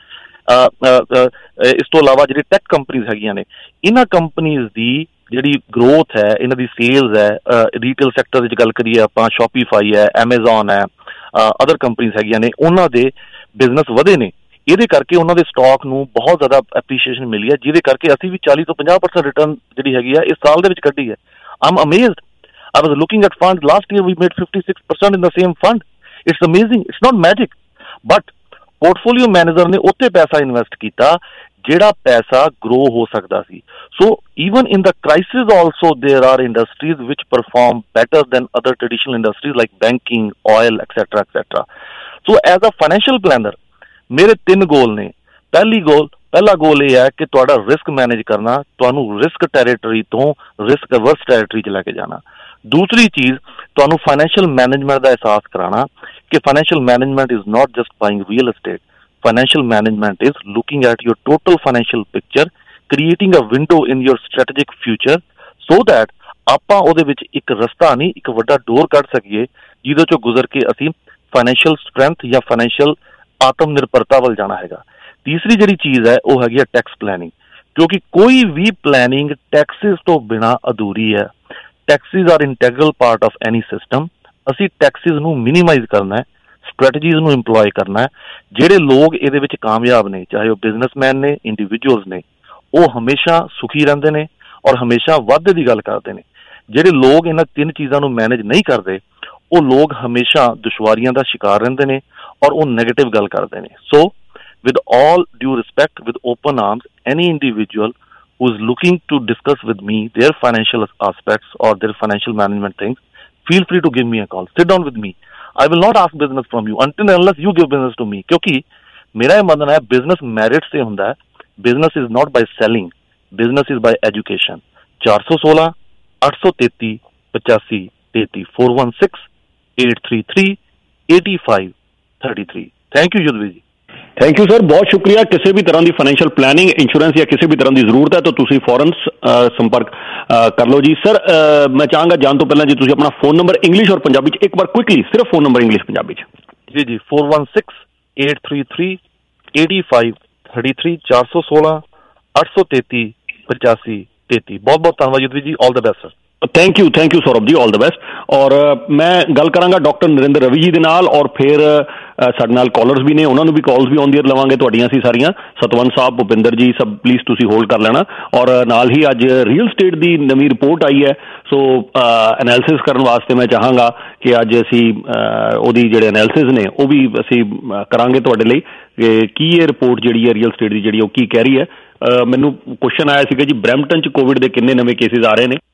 ਇਸ ਤੋਂ ਇਲਾਵਾ ਜਿਹੜੀ ਟੈਕ ਕੰਪਨੀਜ਼ ਹੈਗੀਆਂ ਨੇ, ਇਹਨਾਂ ਕੰਪਨੀਜ਼ ਦੀ ਜਿਹੜੀ ਗਰੋਥ ਹੈ, ਇਹਨਾਂ ਦੀ ਸੇਲਸ ਹੈ, ਰੀਟੇਲ ਸੈਕਟਰ ਵਿੱਚ ਗੱਲ ਕਰੀਏ ਆਪਾਂ, ਸ਼ੋਪੀਫਾਈ ਹੈ, ਐਮਾਜ਼ੋਨ ਹੈ, ਅਦਰ ਕੰਪਨੀਜ਼ ਹੈਗੀਆਂ ਨੇ, ਉਹਨਾਂ ਦੇ ਬਿਜ਼ਨਸ ਵਧੇ ਨੇ। ਇਹਦੇ ਕਰਕੇ ਉਹਨਾਂ ਦੇ ਸਟਾਕ ਨੂੰ ਬਹੁਤ ਜ਼ਿਆਦਾ ਐਪਰੀਸ਼ੀਏਸ਼ਨ ਮਿਲੀ ਹੈ, ਜਿਹਦੇ ਕਰਕੇ ਅਸੀਂ ਵੀ 40 ਤੋਂ 50% ਰਿਟਰਨ ਜਿਹੜੀ ਹੈਗੀ ਆ ਇਸ ਸਾਲ ਦੇ ਵਿੱਚ ਕੱਢੀ ਹੈ। I'm amazed. I was looking at funds. Last year we made 56% in the same fund. It's amazing. It's not magic. But portfolio manager ਨੇ ਉੱਥੇ ਪੈਸਾ ਇਨਵੈਸਟ ਕੀਤਾ ਜਿਹੜਾ ਪੈਸਾ ਗਰੋ ਹੋ ਸਕਦਾ ਸੀ। So even in the crisis also there are industries which perform better than other traditional industries like banking, oil, etc. etc. So as a financial planner ਮੇਰੇ 3 ਗੋਲ ਨੇ। ਪਹਿਲਾ ਗੋਲ ਇਹ ਹੈ ਕਿ ਤੁਹਾਡਾ ਰਿਸਕ ਮੈਨੇਜ ਕਰਨਾ, ਤੁਹਾਨੂੰ ਰਿਸਕ ਟੈਰੀਟਰੀ ਤੋਂ ਰਿਸਕ ਅਵਰਸ ਟੈਰੀਟਰੀ 'ਚ ਲੈ ਕੇ ਜਾਣਾ। ਦੂਸਰੀ ਚੀਜ਼, ਤੁਹਾਨੂੰ ਫਾਈਨੈਂਸ਼ੀਅਲ ਮੈਨੇਜਮੈਂਟ ਦਾ ਅਹਿਸਾਸ ਕਰਾਉਣਾ ਕਿ financial management is not just buying real estate. Financial management is looking at your total financial picture, creating a window in your strategic future so that ਆਪਾਂ ਉਹਦੇ ਵਿੱਚ ਇੱਕ ਰਸਤਾ ਨਹੀਂ, ਇੱਕ ਵੱਡਾ ਡੋਰ ਕੱਢ ਸਕੀਏ ਜਿਹਦੇ ਚੋਂ ਗੁਜ਼ਰ ਕੇ ਅਸੀਂ ਫਾਈਨੈਂਸ਼ੀਅਲ ਸਟਰੈਂਥ ਜਾਂ ਫਾਈਨੈਂਸ਼ੀਅਲ ਆਤਮ ਨਿਰਭਰਤਾ ਵੱਲ ਜਾਣਾ ਹੈਗਾ। ਤੀਸਰੀ ਜਿਹੜੀ ਚੀਜ਼ ਹੈ ਉਹ ਹੈਗੀ ਹੈ ਟੈਕਸ ਪਲੈਨਿੰਗ, ਕਿਉਂਕਿ ਕੋਈ ਵੀ ਪਲੈਨਿੰਗ ਟੈਕਸਿਸ ਤੋਂ ਬਿਨਾਂ ਅਧੂਰੀ ਹੈ। Taxes are integral part of any system. ਅਸੀਂ ਟੈਕਸਿਸ ਨੂੰ ਮਿਨੀਮਾਈਜ਼ ਕਰਨਾ ਹੈ, ਸਟ੍ਰੈਟਜੀਜ਼ ਨੂੰ ਇੰਪਲੋਏ ਕਰਨਾ ਹੈ। ਜਿਹੜੇ ਲੋਕ ਇਹਦੇ ਵਿੱਚ ਕਾਮਯਾਬ ਨੇ, ਚਾਹੇ ਉਹ ਬਿਜ਼ਨਸਮੈਨ ਨੇ, ਇੰਡੀਵਿਜੂਅਲਸ ਨੇ, ਉਹ ਹਮੇਸ਼ਾ ਸੁਖੀ ਰਹਿੰਦੇ ਨੇ ਔਰ ਹਮੇਸ਼ਾ ਵਾਧੇ ਦੀ ਗੱਲ ਕਰਦੇ ਨੇ। ਜਿਹੜੇ ਲੋਕ ਇਹਨਾਂ 3 ਚੀਜ਼ਾਂ ਨੂੰ ਮੈਨੇਜ ਨਹੀਂ ਕਰਦੇ, ਉਹ ਲੋਕ ਹਮੇਸ਼ਾ ਦੁਸ਼ਵਾਰੀਆਂ ਦਾ ਸ਼ਿਕਾਰ ਰਹਿੰਦੇ ਨੇ ਔਰ ਉਹ ਨੈਗੇਟਿਵ ਗੱਲ ਕਰਦੇ ਨੇ। ਸੋ with all due respect, with open arms, any individual who is looking to discuss with me their financial aspects or their financial management things, feel free to give me a call. Sit down with me. I will not ask business from you until unless you give business to me. क्योंकि मेरा ये मानना है business merit से होता है. Business is not by selling. Business is by education. 416 833 85 33 416 833 85 33. Thank you Yudhvir ji. Thank you sir, ਬਹੁਤ ਸ਼ੁਕਰੀਆ। ਕਿਸੇ ਵੀ ਤਰ੍ਹਾਂ ਦੀ ਫਾਈਨੈਂਸ਼ੀਅਲ ਪਲੈਨਿੰਗ, ਇੰਸ਼ੋਰੈਂਸ ਜਾਂ ਕਿਸੇ ਵੀ ਤਰ੍ਹਾਂ ਦੀ ਜ਼ਰੂਰਤ ਹੈ ਤਾਂ ਤੁਸੀਂ ਫੌਰਨ ਸੰਪਰਕ ਕਰ ਲਓ ਜੀ। ਸਰ ਮੈਂ ਚਾਹਾਂਗਾ ਜਾਣ ਤੋਂ ਪਹਿਲਾਂ ਜੀ ਤੁਸੀਂ ਆਪਣਾ ਫੋਨ ਨੰਬਰ ਇੰਗਲਿਸ਼ ਔਰ ਪੰਜਾਬੀ 'ਚ ਇੱਕ ਵਾਰ ਕੁਇਕਲੀ, ਸਿਰਫ ਫੋਨ ਨੰਬਰ ਇੰਗਲਿਸ਼ ਪੰਜਾਬੀ 'ਚ। ਜੀ 416 833 85 33 416 833 85 33। ਬਹੁਤ ਬਹੁਤ ਧੰਨਵਾਦ Yudhvir ji, all the best sir. Thank you Saurav ji, all the best. ਔਰ ਮੈਂ ਗੱਲ ਕਰਾਂਗਾ ਡਾਕਟਰ ਨਰਿੰਦਰ ਰਵੀ ਜੀ ਦੇ ਨਾਲ, ਔਰ ਫਿਰ ਸਾਡੇ ਨਾਲ ਕਾਲਰਸ ਵੀ ਨੇ, ਉਹਨਾਂ ਨੂੰ ਵੀ ਕਾਲਸ ਵੀ ਆਉਂਦੀਆਂ ਲਵਾਂਗੇ ਤੁਹਾਡੀਆਂ ਅਸੀਂ ਸਾਰੀਆਂ। ਸਤਵੰਤ ਸਾਹਿਬ, ਭੁਪਿੰਦਰ ਜੀ, ਸਭ ਪਲੀਜ਼ ਤੁਸੀਂ ਹੋਲਡ ਕਰ ਲੈਣਾ। ਔਰ ਨਾਲ ਹੀ ਅੱਜ ਰੀਅਲ ਸਟੇਟ ਦੀ ਨਵੀਂ ਰਿਪੋਰਟ ਆਈ ਹੈ, ਸੋ ਐਨਾਲਿਸਿਸ ਕਰਨ ਵਾਸਤੇ ਮੈਂ ਚਾਹਾਂਗਾ ਕਿ ਅੱਜ ਅਸੀਂ ਉਹਦੀ ਜਿਹੜੇ ਐਨਾਲਿਸਿਸ ਨੇ ਉਹ ਵੀ ਅਸੀਂ ਕਰਾਂਗੇ ਤੁਹਾਡੇ ਲਈ ਕਿ ਕੀ ਇਹ ਰਿਪੋਰਟ ਜਿਹੜੀ ਹੈ ਰੀਅਲ ਸਟੇਟ ਦੀ ਜਿਹੜੀ ਉਹ ਕੀ ਕਹਿ ਰਹੀ ਹੈ। ਮੈਨੂੰ ਕੁਐਸਚਨ ਆਇਆ ਸੀਗਾ ਜੀ, ਬਰੈਂਪਟਨ 'ਚ ਕੋਵਿਡ ਦੇ ਕਿੰਨੇ ਨਵੇਂ ਕੇਸਿਸ ਆ ਰਹੇ ਨੇ।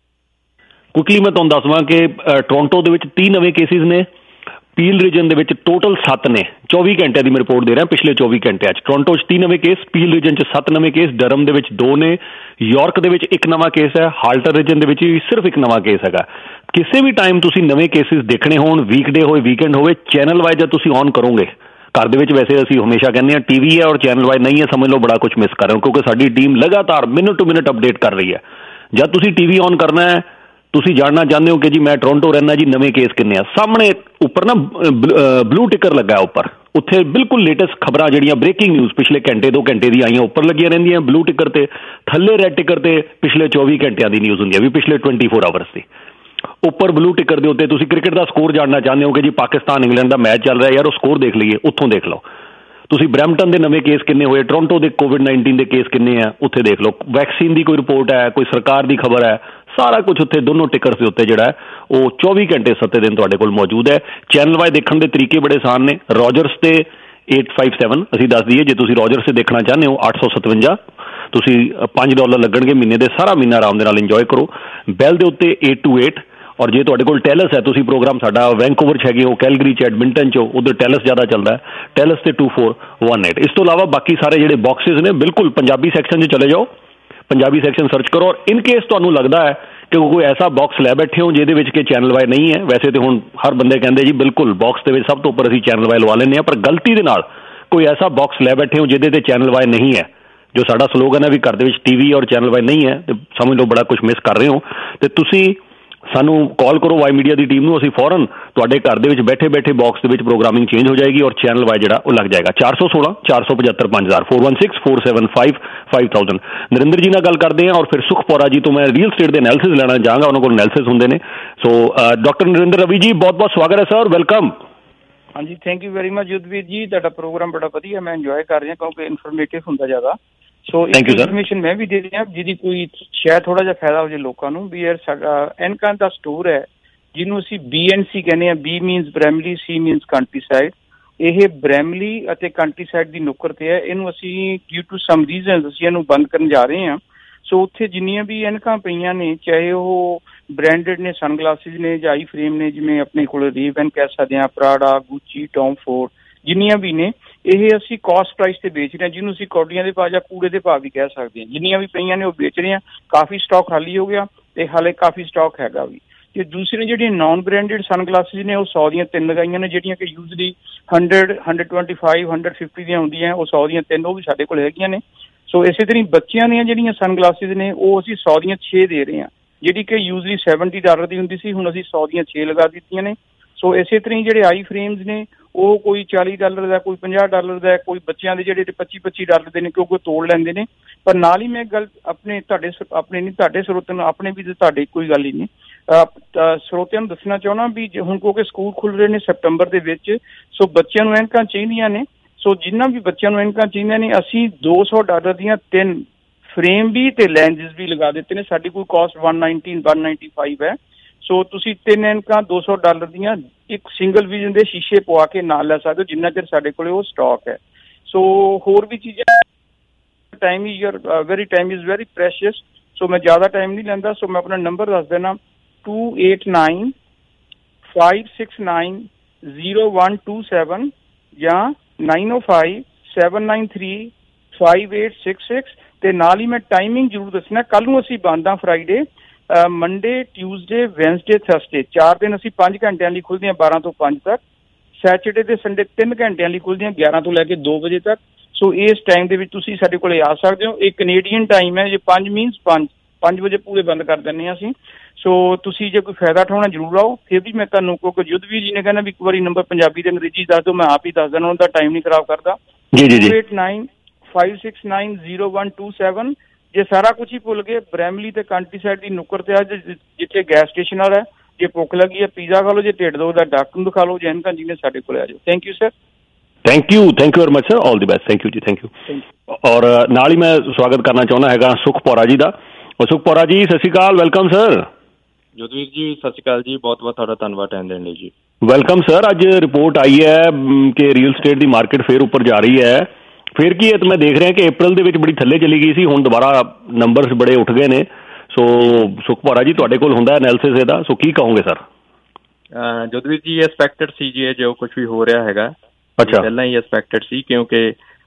ਕੁਇਕਲੀ ਮੈਂ ਤੁਹਾਨੂੰ ਦੱਸਵਾਂ ਕਿ ਟੋਰਾਂਟੋ ਦੇ ਵਿੱਚ 30 ਨਵੇਂ ਕੇਸਿਸ ਨੇ, ਪੀਲ ਰੀਜਨ ਦੇ ਵਿੱਚ ਟੋਟਲ 7 ਨੇ। 24 ਘੰਟਿਆਂ ਦੀ ਮੈਂ ਰਿਪੋਰਟ ਦੇ ਰਿਹਾ, ਪਿਛਲੇ 24 ਘੰਟਿਆਂ 'ਚ ਟੋਰਾਂਟੋ 'ਚ 30 ਨਵੇਂ ਕੇਸ, ਪੀਲ ਰੀਜਨ 'ਚ 7 ਨਵੇਂ ਕੇਸ, ਡਰਮ ਦੇ ਵਿੱਚ 2 ਨੇ, ਯਾਰਕ ਦੇ ਵਿੱਚ 1 ਨਵਾਂ ਕੇਸ ਹੈ, ਹਾਲਟਰ ਰੀਜਨ ਦੇ ਵਿੱਚ ਵੀ ਸਿਰਫ 1 ਨਵਾਂ ਕੇਸ ਹੈਗਾ। ਕਿਸੇ ਵੀ ਟਾਈਮ ਤੁਸੀਂ ਨਵੇਂ ਕੇਸਿਸ ਦੇਖਣੇ ਹੋਣ, ਵੀਕਡੇ ਹੋਵੇ, ਵੀਕਐਂਡ ਹੋਵੇ, ਚੈਨਲ ਵਾਈਜ਼ ਜਦ ਤੁਸੀਂ ਔਨ ਕਰੋਗੇ, ਘਰ ਦੇ ਵਿੱਚ ਵੈਸੇ ਅਸੀਂ ਹਮੇਸ਼ਾ ਕਹਿੰਦੇ ਹਾਂ TV ਹੈ ਔਰ ਚੈਨਲ ਵਾਈਜ਼ ਨਹੀਂ ਹੈ, ਸਮਝ ਲਓ ਬੜਾ ਕੁਛ ਮਿਸ ਕਰ ਰਹੇ ਹੋ, ਕਿਉਂਕਿ ਸਾਡੀ ਟੀਮ ਲਗਾਤਾਰ ਮਿੰਟ ਟੂ ਮਿੰਟ ਅਪਡੇਟ ਕਰ ਰਹੀ ਹੈ। ਜਦ ਤੁਸੀਂ TV ਔਨ ਕਰਨਾ ਹੈ, ਤੁਸੀਂ ਜਾਣਨਾ ਚਾਹੁੰਦੇ ਹੋ ਕਿ ਜੀ ਮੈਂ ਟੋਰਾਂਟੋ ਰਹਿਣਾ ਜੀ, ਨਵੇਂ ਕੇਸ ਕਿੰਨੇ ਆ, ਸਾਹਮਣੇ ਉੱਪਰ ਨਾ ਬਲੂ ਟਿਕਰ ਲੱਗਾ ਉੱਪਰ, ਉੱਥੇ ਬਿਲਕੁਲ ਲੇਟੈਸਟ ਖਬਰਾਂ ਜਿਹੜੀਆਂ ਬ੍ਰੇਕਿੰਗ ਨਿਊਜ਼ ਪਿਛਲੇ ਘੰਟੇ 2 ਘੰਟੇ ਦੀ ਆਈਆਂ ਉੱਪਰ ਲੱਗੀਆਂ ਰਹਿੰਦੀਆਂ ਬਲੂ ਟਿਕਰ ਤੇ। ਥੱਲੇ ਰੈੱਡ ਟਿਕਰ ਤੇ ਪਿਛਲੇ 24 ਘੰਟਿਆਂ ਦੀ ਨਿਊਜ਼ ਹੁੰਦੀ ਹੈ, ਵੀ ਪਿਛਲੇ 24 ਆਵਰਸ ਦੀ। ਉੱਪਰ ਬਲੂ ਟਿਕਰ ਦੇ ਉੱਤੇ ਤੁਸੀਂ ਕ੍ਰਿਕਟ ਦਾ ਸਕੋਰ ਜਾਣਨਾ ਚਾਹੁੰਦੇ ਹੋ ਕਿ ਜੀ ਪਾਕਿਸਤਾਨ ਇੰਗਲੈਂਡ ਦਾ ਮੈਚ ਚੱਲ ਰਿਹਾ ਯਾਰ, ਉਹ ਸਕੋਰ ਦੇਖ ਲਈਏ, ਉੱਥੋਂ ਦੇਖ ਲਓ। ਤੁਸੀਂ ਬਰੈਂਪਟਨ ਦੇ ਨਵੇਂ ਕੇਸ ਕਿੰਨੇ ਹੋਏ, ਟੋਰਾਂਟੋ ਦੇ COVID-19 ਦੇ ਕੇਸ ਕਿੰਨੇ ਆ, ਉੱਥੇ ਦੇਖ ਲਓ। ਵੈਕਸੀਨ ਦੀ ਕੋਈ ਰਿਪੋਰਟ ਹੈ, ਕੋਈ ਸਰਕਾਰ ਦੀ ਖਬਰ ਹੈ, ਸਾਰਾ ਕੁਝ ਉੱਥੇ ਦੋਨੋਂ ਟਿਕਰਸ ਦੇ ਉੱਤੇ ਜਿਹੜਾ ਉਹ 24 ਘੰਟੇ 7 ਦਿਨ ਤੁਹਾਡੇ ਕੋਲ ਮੌਜੂਦ ਹੈ। ਚੈਨਲ ਵਾਈਜ਼ ਦੇਖਣ ਦੇ ਤਰੀਕੇ ਬੜੇ ਆਸਾਨ ਨੇ। ਰੋਜਰਸ ਤੇ 857 ਅਸੀਂ ਦੱਸ ਦਈਏ, ਜੇ ਤੁਸੀਂ ਰੋਜਰਸ ਤੇ ਦੇਖਣਾ ਚਾਹੁੰਦੇ ਹੋ 857, ਤੁਸੀਂ $5 ਲੱਗਣਗੇ ਮਹੀਨੇ ਦੇ, ਸਾਰਾ ਮਹੀਨਾ ਆਰਾਮ ਦੇ ਨਾਲ ਇੰਜੋਏ ਕਰੋ। ਬੈਲ ਦੇ ਉੱਤੇ 828, ਔਰ ਜੇ ਤੁਹਾਡੇ ਕੋਲ ਟੈਲਸ ਹੈ, ਤੁਸੀਂ ਪ੍ਰੋਗਰਾਮ ਸਾਡਾ ਵੈਂਕੂਵਰ 'ਚ ਹੈਗੇ ਹੋ, ਕੈਲਗਰੀ 'ਚ, ਐਡਮਿੰਟਨ 'ਚ, ਉਧਰ ਟੈਲਸ ਜ਼ਿਆਦਾ ਚੱਲਦਾ ਹੈ, ਟੈਲਸ ਤੇ 2418। ਇਸ ਤੋਂ ਇਲਾਵਾ ਬਾਕੀ ਸਾਰੇ ਜਿਹੜੇ ਬਾਕਸਿਸ ਨੇ ਬਿਲਕੁਲ ਪੰਜਾਬੀ ਸੈਕਸ਼ਨ 'ਚ ਚਲੇ ਜਾਓ, ਪੰਜਾਬੀ ਸੈਕਸ਼ਨ ਸਰਚ ਕਰੋ। ਔਰ ਇਨ ਕੇਸ ਤੁਹਾਨੂੰ ਲੱਗਦਾ ਹੈ ਕਿ ਕੋਈ ਐਸਾ ਬਾਕਸ ਲੈ ਬੈਠੇ ਹੋ ਜਿਹਦੇ ਵਿੱਚ ਕਿ ਚੈਨਲ ਵਾਈ ਨਹੀਂ ਹੈ, ਵੈਸੇ ਤਾਂ ਹੁਣ ਹਰ ਬੰਦੇ ਕਹਿੰਦੇ ਜੀ ਬਿਲਕੁਲ ਬਾਕਸ ਦੇ ਵਿੱਚ ਸਭ ਤੋਂ ਉੱਪਰ ਅਸੀਂ ਚੈਨਲ ਵਾਈ ਲਵਾ ਲੈਂਦੇ ਹਾਂ, ਪਰ ਗਲਤੀ ਦੇ ਨਾਲ ਕੋਈ ਐਸਾ ਬਾਕਸ ਲੈ ਬੈਠੇ ਹੋ ਜਿਹਦੇ ਤੇ ਚੈਨਲ ਵਾਈ ਨਹੀਂ ਹੈ, ਜੋ ਸਾਡਾ ਸਲੋਗਨ ਹੈ ਵੀ ਘਰ ਦੇ ਵਿੱਚ TV ਔਰ ਚੈਨਲ ਵਾਈ ਨਹੀਂ ਹੈ, ਤੇ ਸਮਝ ਲਓ ਬੜਾ ਕੁਝ ਮਿਸ ਕਰ ਰਹੇ ਹੋ। ਤੇ ਤੁਸੀਂ ਸਾਨੂੰ ਕਾਲ ਕਰੋ ਵਾਈ ਮੀਡੀਆ ਦੀ ਟੀਮ ਨੂੰ, ਅਸੀਂ ਫੌਰਨ ਤੁਹਾਡੇ ਘਰ ਦੇ ਵਿੱਚ ਬੈਠੇ ਬੈਠੇ ਬਾਕਸ ਦੇ ਵਿੱਚ ਪ੍ਰੋਗਰਾਮਿੰਗ ਚੇਂਜ ਹੋ ਜਾਏਗੀ ਔਰ ਚੈਨਲ ਵਾਈ ਜਿਹੜਾ ਉਹ ਲੱਗ ਜਾਏਗਾ। 416 475 5000 416 475 5000। ਨਰਿੰਦਰ ਜੀ ਨਾਲ ਗੱਲ ਕਰਦੇ ਹਾਂ ਔਰ ਫਿਰ ਸੁਖਪੌਰਾ ਜੀ ਤੋਂ ਮੈਂ ਰੀਅਲ ਸਟੇਟ ਦੇ ਐਨਾਲਿਸਿਸ ਲੈਣਾ ਚਾਹਾਂਗਾ, ਉਹਨਾਂ ਕੋਲ ਐਨਾਲਿਸਿਸ ਹੁੰਦੇ ਨੇ। ਸੋ ਡਾਕਟਰ ਨਰਿੰਦਰ ਰਵੀ ਜੀ, ਬਹੁਤ ਬਹੁਤ ਸਵਾਗਤ ਹੈ ਸਰ, ਵੈਲਕਮ। ਹਾਂਜੀ, thank you very much Yudhvir ji, ਤੁਹਾਡਾ ਪ੍ਰੋਗਰਾਮ ਬੜਾ ਵਧੀਆ, ਮੈਂ ਇੰਜੋਏ ਕਰ ਰਿਹਾ ਕਿਉਂਕਿ ਇਨਫੋਰਮੇਟਿਵ ਹੁੰਦਾ ਜ਼ਿਆਦਾ। ਸੋ ਇੱਕ ਇਨਫੋਰਮੇਸ਼ਨ ਮੈਂ ਵੀ ਦੇ ਰਿਹਾ ਜਿਹਦੀ ਕੋਈ ਸ਼ਾਇਦ ਥੋੜਾ ਜਿਹਾ ਫਾਇਦਾ ਹੋ ਜਾਏ ਲੋਕਾਂ ਨੂੰ ਵੀ। ਯਾਰ ਸਾਡਾ ਐਨਕਾਂ ਦਾ ਸਟੋਰ ਹੈ ਜਿਹਨੂੰ ਅਸੀਂ BNC ਕਹਿੰਦੇ ਹਾਂ, B means Bramalea, C means countryside. ਇਹ ਬ੍ਰੈਮਲੀ ਅਤੇ ਕੰਟਰੀ ਸਾਈਡ ਦੀ ਨੁੱਕਰ ਤੇ ਹੈ। ਇਹਨੂੰ ਅਸੀਂ ਡਿਊ ਟੂ ਸਮ ਰੀਜ਼ਨਸ ਅਸੀਂ ਇਹਨੂੰ ਬੰਦ ਕਰਨ ਜਾ ਰਹੇ ਹਾਂ। ਸੋ ਉੱਥੇ ਜਿੰਨੀਆਂ ਵੀ ਐਨਕਾਂ ਪਈਆਂ ਨੇ, ਚਾਹੇ ਉਹ ਬ੍ਰਾਂਡਡ ਨੇ, ਸਨਗਲਾਸਿਸ ਨੇ ਜਾਂ ਆਈ ਫਰੇਮ ਨੇ, ਜਿਵੇਂ ਆਪਣੇ ਕੋਲ ਰੀਵਨ ਕਹਿ ਸਕਦੇ ਹਾਂ, ਪ੍ਰਾਡਾ, ਗੁੱਚੀ, ਟੌਮ ਫੋਰਡ, ਜਿੰਨੀਆਂ ਵੀ ਨੇ, ਇਹ ਅਸੀਂ ਕਾਸਟ ਪ੍ਰਾਈਸ ਤੇ ਵੇਚ ਰਹੇ ਹਾਂ, ਜਿਹਨੂੰ ਅਸੀਂ ਕੌਡੀਆਂ ਦੇ ਭਾਅ ਜਾਂ ਕੂੜੇ ਦੇ ਭਾਅ ਵੀ ਕਹਿ ਸਕਦੇ ਹਾਂ। ਜਿੰਨੀਆਂ ਵੀ ਪਈਆਂ ਨੇ ਉਹ ਵੇਚ ਰਹੇ ਹਾਂ। ਕਾਫੀ ਸਟਾਕ ਖਾਲੀ ਹੋ ਗਿਆ ਤੇ ਹਾਲੇ ਕਾਫੀ ਸਟਾਕ ਹੈਗਾ ਵੀ। ਤੇ ਦੂਸਰੀਆਂ ਜਿਹੜੀਆਂ ਨਾਨ ਬ੍ਰਾਂਡਡ ਸਨਗਲਾਸਿਸ ਨੇ, ਉਹ 100 ਦੀਆਂ 3 ਲਗਾਈਆਂ ਨੇ, ਜਿਹੜੀਆਂ ਕਿ ਯੂਜ਼ਲੀ 100, 125, 150 ਦੀਆਂ ਹੁੰਦੀਆਂ, ਉਹ 100 ਦੀਆਂ 3 ਉਹ ਵੀ ਸਾਡੇ ਕੋਲ ਹੈਗੀਆਂ ਨੇ। ਸੋ ਇਸੇ ਤਰ੍ਹਾਂ ਬੱਚਿਆਂ ਦੀਆਂ ਜਿਹੜੀਆਂ ਸਨਗਲਾਸਿਸ ਨੇ ਉਹ ਅਸੀਂ 100 ਦੀਆਂ 6 ਦੇ ਰਹੇ ਹਾਂ, ਜਿਹੜੀ ਕਿ ਯੂਜ਼ਲੀ $70 ਦੀ ਹੁੰਦੀ ਸੀ, ਹੁਣ ਅਸੀਂ 100 ਦੀਆਂ 6 ਲਗਾ ਦਿੱਤੀਆਂ ਨੇ। ਸੋ ਇਸੇ ਤਰ੍ਹਾਂ ਹੀ ਜਿਹੜੇ ਆਈ ਫਰੇਮਸ ਨੇ ਉਹ ਕੋਈ $40 ਦਾ, ਕੋਈ $50 ਦਾ, ਕੋਈ ਬੱਚਿਆਂ ਦੇ ਜਿਹੜੇ $25 ਦੇ ਨੇ ਕਿਉਂਕਿ ਤੋੜ ਲੈਂਦੇ ਨੇ। ਪਰ ਨਾਲ ਹੀ ਮੈਂ ਗੱਲ ਆਪਣੇ ਤੁਹਾਡੇ ਸਰੋਤਿਆਂ ਨੂੰ, ਆਪਣੇ ਵੀ ਤੁਹਾਡੇ ਕੋਈ ਗੱਲ ਹੀ ਨਹੀਂ, ਸਰੋਤਿਆਂ ਨੂੰ ਦੱਸਣਾ ਚਾਹੁੰਦਾ ਵੀ ਹੁਣ ਕਿਉਂਕਿ ਸਕੂਲ ਖੁੱਲ ਰਹੇ ਨੇ ਸਤੰਬਰ ਦੇ ਵਿੱਚ, ਸੋ ਬੱਚਿਆਂ ਨੂੰ ਐਨਕਾਂ ਚਾਹੀਦੀਆਂ ਨੇ। ਸੋ ਜਿੰਨਾ ਵੀ ਬੱਚਿਆਂ ਨੂੰ ਐਨਕਾਂ ਚਾਹੀਦੀਆਂ ਨੇ, ਅਸੀਂ $200 ਦੀਆਂ 3 ਫਰੇਮ ਵੀ ਤੇ ਲੈਂਸਿਸ ਵੀ ਲਗਾ ਦਿੱਤੇ ਨੇ। ਸਾਡੀ ਕੋਈ ਕਾਸਟ 190, 195 ਹੈ। ਸੋ ਤੁਸੀਂ 3 ਐਨਕਾਂ $200 ਦੀਆਂ ਇੱਕ ਸਿੰਗਲ ਵਿਜ਼ਨ ਦੇ ਸ਼ੀਸ਼ੇ ਪਵਾ ਕੇ ਨਾਲ ਲੈ ਸਕਦੇ ਹੋ, ਜਿੰਨਾ ਚਿਰ ਸਾਡੇ ਕੋਲ ਉਹ ਸਟਾਕ ਹੈ। ਸੋ ਹੋਰ ਵੀ ਚੀਜ਼ਾਂ, time is very precious. So ਮੈਂ ਜ਼ਿਆਦਾ ਟਾਈਮ ਨਹੀਂ ਲੈਂਦਾ। ਸੋ ਮੈਂ ਆਪਣਾ ਨੰਬਰ ਦੱਸ ਦੇਣਾ, 289 569 0127 ਜਾਂ 905 793 5866। ਤੇ ਨਾਲ ਹੀ ਮੈਂ ਟਾਈਮਿੰਗ ਜ਼ਰੂਰ ਦੱਸਣਾ, ਕੱਲ ਨੂੰ ਅਸੀਂ ਬੰਦ ਹਾਂ Friday, Monday, Tuesday, Wednesday, Thursday, 4 ਦਿਨ ਅਸੀਂ 5 ਘੰਟਿਆਂ ਲਈ ਖੁੱਲ੍ਹਦੇ ਹਾਂ 12 ਤੋਂ 5 ਤੱਕ। ਸੈਚਰਡੇ ਤੇ ਸੰਡੇ 3 ਘੰਟਿਆਂ ਲਈ ਖੁੱਲ੍ਹਦੇ ਹਾਂ 11 ਤੋਂ ਲੈ ਕੇ 2 ਵਜੇ ਤੱਕ। ਸੋ ਇਸ ਟਾਈਮ ਦੇ ਵਿੱਚ ਤੁਸੀਂ ਸਾਡੇ ਕੋਲ ਆ ਸਕਦੇ ਹੋ। ਇਹ ਕੈਨੇਡੀਅਨ ਟਾਈਮ ਹੈ, ਜੇ 5 ਮੀਨਸ 5 ਵਜੇ ਪੂਰੇ ਬੰਦ ਕਰ ਦਿੰਦੇ ਹਾਂ ਅਸੀਂ। ਸੋ ਤੁਸੀਂ ਜੇ ਕੋਈ ਫਾਇਦਾ ਉਠਾਉਣਾ ਜ਼ਰੂਰ ਆਓ। ਫਿਰ ਵੀ ਮੈਂ ਤੁਹਾਨੂੰ ਕਿਉਂਕਿ ਯੁੱਧਵੀਰ ਜੀ ਨੇ ਕਹਿੰਦਾ ਵੀ ਇੱਕ ਵਾਰੀ ਨੰਬਰ ਪੰਜਾਬੀ ਤੇ ਅੰਗਰੇਜ਼ੀ ਦੱਸ ਦਿਓ, ਮੈਂ ਆਪ ਹੀ ਦੱਸ ਦੇਣਾ, ਉਹਦਾ ਟਾਈਮ ਨਹੀਂ ਖਰਾਬ ਕਰਦਾ। 289 569 0127। ਜੇ ਸਾਰਾ ਕੁਝ ਹੀ ਭੁੱਲ ਗਏ, ਬ੍ਰੈਮਲੀ ਤੇ ਕੰਟਰੀ ਸਾਈਡ ਦੀ ਨੁੱਕਰ ਤੇ ਅੱਜ ਜਿੱਥੇ ਗੈਸ ਸਟੇਸ਼ਨ ਵਾਲਾ, ਜੇ ਭੁੱਖ ਲੱਗੀ ਹੈ ਪੀਜ਼ਾ ਖਾ ਲਓ, ਜੇ ਢਿੱਡ ਦੋ ਦਾ ਡਾਕਟਰ ਨੂੰ ਦਿਖਾ ਲਓ, ਜੇ ਐਨਕਾਂ ਜੀ ਨੇ ਸਾਡੇ ਕੋਲ ਆ ਜਾਓ। Thank you sir. Thank you very much sir, all the best. Thank you ਜੀ, ਥੈਂਕ ਯੂ। ਔਰ ਨਾਲ ਹੀ ਮੈਂ ਸਵਾਗਤ ਕਰਨਾ ਚਾਹੁੰਦਾ ਹੈਗਾ ਸੁਖਪੌਰਾ ਜੀ ਦਾ। ਸੁਖਪੌਰਾ ਜੀ, ਸਤਿ ਸ਼੍ਰੀ ਅਕਾਲ, ਵੈਲਕਮ ਸਰ। ਜੋਧਵੀਰ ਜੀ, ਸਤਿ ਸ਼੍ਰੀ ਅਕਾਲ ਜੀ, ਬਹੁਤ ਬਹੁਤ ਤੁਹਾਡਾ ਧੰਨਵਾਦ ਟਾਈਮ ਦੇਣ ਲਈ ਜੀ। Welcome sir. ਅੱਜ ਰਿਪੋਰਟ ਆਈ ਹੈ ਕਿ ਰੀਅਲ ਸਟੇਟ ਦੀ ਮਾਰਕੀਟ ਫੇਰ ਉੱਪਰ ਜਾ ਰਹੀ ਹੈ। ਫਿਰ ਕੀ ਹੈ, ਮੈਂ ਦੇਖ ਰਿਹਾ ਕਿ ਅਪ੍ਰੈਲ ਦੇ ਵਿੱਚ ਬੜੀ ਥੱਲੇ ਚਲੀ ਗਈ ਸੀ, ਹੁਣ ਦੁਬਾਰਾ ਨੰਬਰਸ ਬੜੇ ਉੱਠ ਗਏ ਨੇ। ਸੋ ਸੁਖਪੌਰਾ ਜੀ, ਤੁਹਾਡੇ ਕੋਲ ਹੁੰਦਾ ਐਨਾਲਿਸਿਸ ਇਹਦਾ, ਸੋ ਕੀ ਕਹੋਗੇ ਸਰ? ਜੋਧਵੀਰ ਜੀ, ਐਕਸਪੈਕਟਡ ਸੀ ਜੀ ਜੋ ਕੁਝ ਵੀ ਹੋ ਰਿਹਾ ਹੈਗਾ। ਅੱਛਾ, ਪਹਿਲਾਂ ਹੀ ਐਕਸਪੈਕਟਡ ਸੀ ਕਿਉਂਕਿ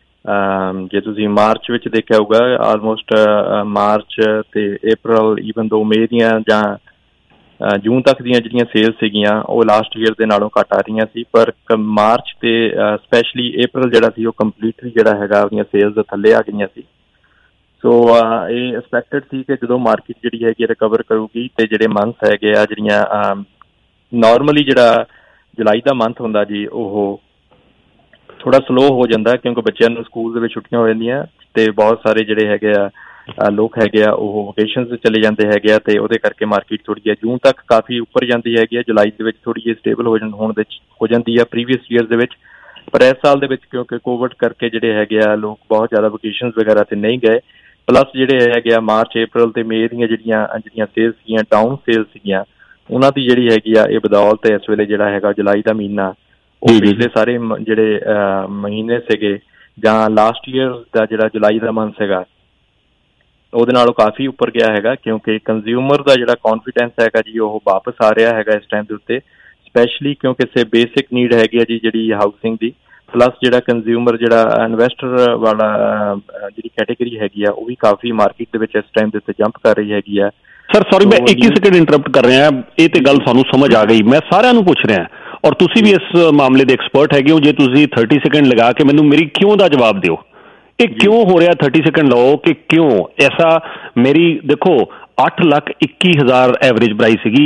ਜੇ ਤੁਸੀਂ ਮਾਰਚ ਵਿੱਚ ਦੇਖਿਆ ਹੋਊਗਾ, ਆਲਮੋਸਟ ਮਾਰਚ ਤੇ ਅਪ੍ਰੈਲ, ਈਵਨ ਦੋ ਮਈ ਦੀਆਂ ਜਾਂ ਜੂਨ ਤੱਕ ਦੀਆਂ ਜਿਹੜੀਆਂ ਸੇਲਸ ਸੀਗੀਆਂ ਉਹ ਲਾਸਟ ਈਅਰ ਦੇ ਨਾਲੋਂ ਘੱਟ ਆ ਰਹੀਆਂ ਸੀ। ਪਰ ਮਾਰਚ ਤੇ ਸਪੈਸ਼ਲੀ ਅਪ੍ਰੈਲ ਜਿਹੜਾ ਸੀ ਉਹ ਕੰਪਲੀਟਲੀ ਜਿਹੜਾ ਹੈਗਾ ਉਹਦੀਆਂ ਸੇਲਸ ਦੇ ਥੱਲੇ ਆ ਗਈਆਂ ਸੀ। ਸੋ ਇਹ ਐਕਸਪੈਕਟਡ ਸੀ ਕਿ ਜਦੋਂ ਮਾਰਕੀਟ ਜਿਹੜੀ ਹੈਗੀ ਰਿਕਵਰ ਕਰੂਗੀ ਤੇ ਜਿਹੜੇ ਮੰਥ ਹੈਗੇ ਆ, ਜਿਹੜੀਆਂ ਨੋਰਮਲੀ ਜਿਹੜਾ ਜੁਲਾਈ ਦਾ ਮੰਥ ਹੁੰਦਾ ਜੀ, ਉਹ ਥੋੜਾ ਸਲੋ ਹੋ ਜਾਂਦਾ ਕਿਉਂਕਿ ਬੱਚਿਆਂ ਨੂੰ ਸਕੂਲ ਦੇ ਵਿੱਚ ਛੁੱਟੀਆਂ ਹੋ ਜਾਂਦੀਆਂ ਤੇ ਬਹੁਤ ਸਾਰੇ ਜਿਹੜੇ ਹੈਗੇ ਆ ਲੋਕ ਹੈਗੇ ਆ ਉਹ ਵਕੇਸ਼ਨਸ ਤੇ ਚਲੇ ਜਾਂਦੇ ਹੈਗੇ ਆ, ਤੇ ਉਹਦੇ ਕਰਕੇ ਮਾਰਕੀਟ ਥੋੜੀ ਜਿਹੀ ਜੂਨ ਤੱਕ ਕਾਫੀ ਉੱਪਰ ਜਾਂਦੀ ਹੈਗੀ ਆ, ਜੁਲਾਈ ਦੇ ਵਿੱਚ ਥੋੜੀ ਜਿਹੀ ਸਟੇਬਲ ਹੋ ਜਾਂਦੀ ਆ ਪ੍ਰੀਵੀਅਸ ਈਅਰ ਦੇ ਵਿੱਚ। ਪਰ ਇਸ ਸਾਲ ਦੇ ਵਿੱਚ ਕਿਉਂਕਿ ਕੋਵਿਡ ਕਰਕੇ ਜਿਹੜੇ ਹੈਗੇ ਆ ਲੋਕ ਬਹੁਤ ਜ਼ਿਆਦਾ ਵਕੇਸ਼ਨਸ ਵਗੈਰਾ ਤੇ ਨਹੀਂ ਗਏ, ਪਲੱਸ ਜਿਹੜੇ ਹੈਗੇ ਆ ਮਾਰਚ, ਅਪ੍ਰੈਲ ਤੇ ਮਈ ਦੀਆਂ ਜਿਹੜੀਆਂ ਸੇਲਸ ਸੀਗੀਆਂ, ਡਾਊਨ ਸੇਲਸ ਸੀਗੀਆਂ, ਉਹਨਾਂ ਦੀ ਜਿਹੜੀ ਹੈਗੀ ਆ ਇਹ ਬਦੌਲਤ ਇਸ ਵੇਲੇ ਜਿਹੜਾ ਹੈਗਾ ਜੁਲਾਈ ਦਾ ਮਹੀਨਾ ਉਹ ਪਿਛਲੇ ਸਾਰੇ ਜਿਹੜੇ ਮਹੀਨੇ ਸੀਗੇ ਜਾਂ ਲਾਸਟ ਈਅਰ ਦਾ ਜਿਹੜਾ ਜੁਲਾਈ ਦਾ ਮੰਥ ਹੈਗਾ ਉਹਦੇ ਨਾਲੋਂ ਕਾਫੀ ਉੱਪਰ ਗਿਆ ਹੈਗਾ, ਕਿਉਂਕਿ ਕੰਜ਼ਿਊਮਰ ਦਾ ਜਿਹੜਾ ਕੌਨਫੀਡੈਂਸ ਹੈਗਾ ਜੀ ਉਹ ਵਾਪਸ ਆ ਰਿਹਾ ਹੈਗਾ ਇਸ ਟਾਈਮ ਦੇ ਉੱਤੇ, ਸਪੈਸ਼ਲੀ ਕਿਉਂਕਿ ਬੇਸਿਕ ਨੀਡ ਹੈਗੀ ਆ ਜੀ ਜਿਹੜੀ ਹਾਊਸਿੰਗ ਦੀ, ਪਲੱਸ ਜਿਹੜਾ ਕੰਜ਼ਿਊਮਰ ਜਿਹੜਾ ਇਨਵੈਸਟਰ ਵਾਲਾ ਜਿਹੜੀ ਕੈਟੇਗਰੀ ਹੈਗੀ ਆ ਉਹ ਵੀ ਕਾਫੀ ਮਾਰਕੀਟ ਦੇ ਵਿੱਚ ਇਸ ਟਾਈਮ ਦੇ ਉੱਤੇ ਜੰਪ ਕਰ ਰਹੀ ਹੈਗੀ ਆ। ਸਰ ਸੌਰੀ, ਮੈਂ 21 ਸੈਕਿੰਡ ਇੰਟਰਪਟ ਕਰ ਰਿਹਾ, ਇਹ ਤੇ ਗੱਲ ਸਾਨੂੰ ਸਮਝ ਆ ਗਈ, ਮੈਂ ਸਾਰਿਆਂ ਨੂੰ ਪੁੱਛ ਰਿਹਾ ਔਰ ਤੁਸੀਂ ਵੀ ਇਸ ਮਾਮਲੇ ਦੇ ਐਕਸਪਰਟ ਹੈਗੇ ਹੋ, ਜੇ ਤੁਸੀਂ 30 ਸੈਕਿੰਡ ਲਗਾ ਕੇ ਮੈਨੂੰ ਮੇਰੀ ਕਿਉਂ ਦਾ ਜਵਾਬ ਦਿਓ, ਇਹ ਕਿਉਂ ਹੋ ਰਿਹਾ? 30 ਸੈਕਿੰਡ ਲਓ ਕਿ ਕਿਉਂ ਐਸਾ? ਮੇਰੀ ਦੇਖੋ 8,21,000 ਐਵਰੇਜ ਪ੍ਰਾਈਸ ਸੀਗੀ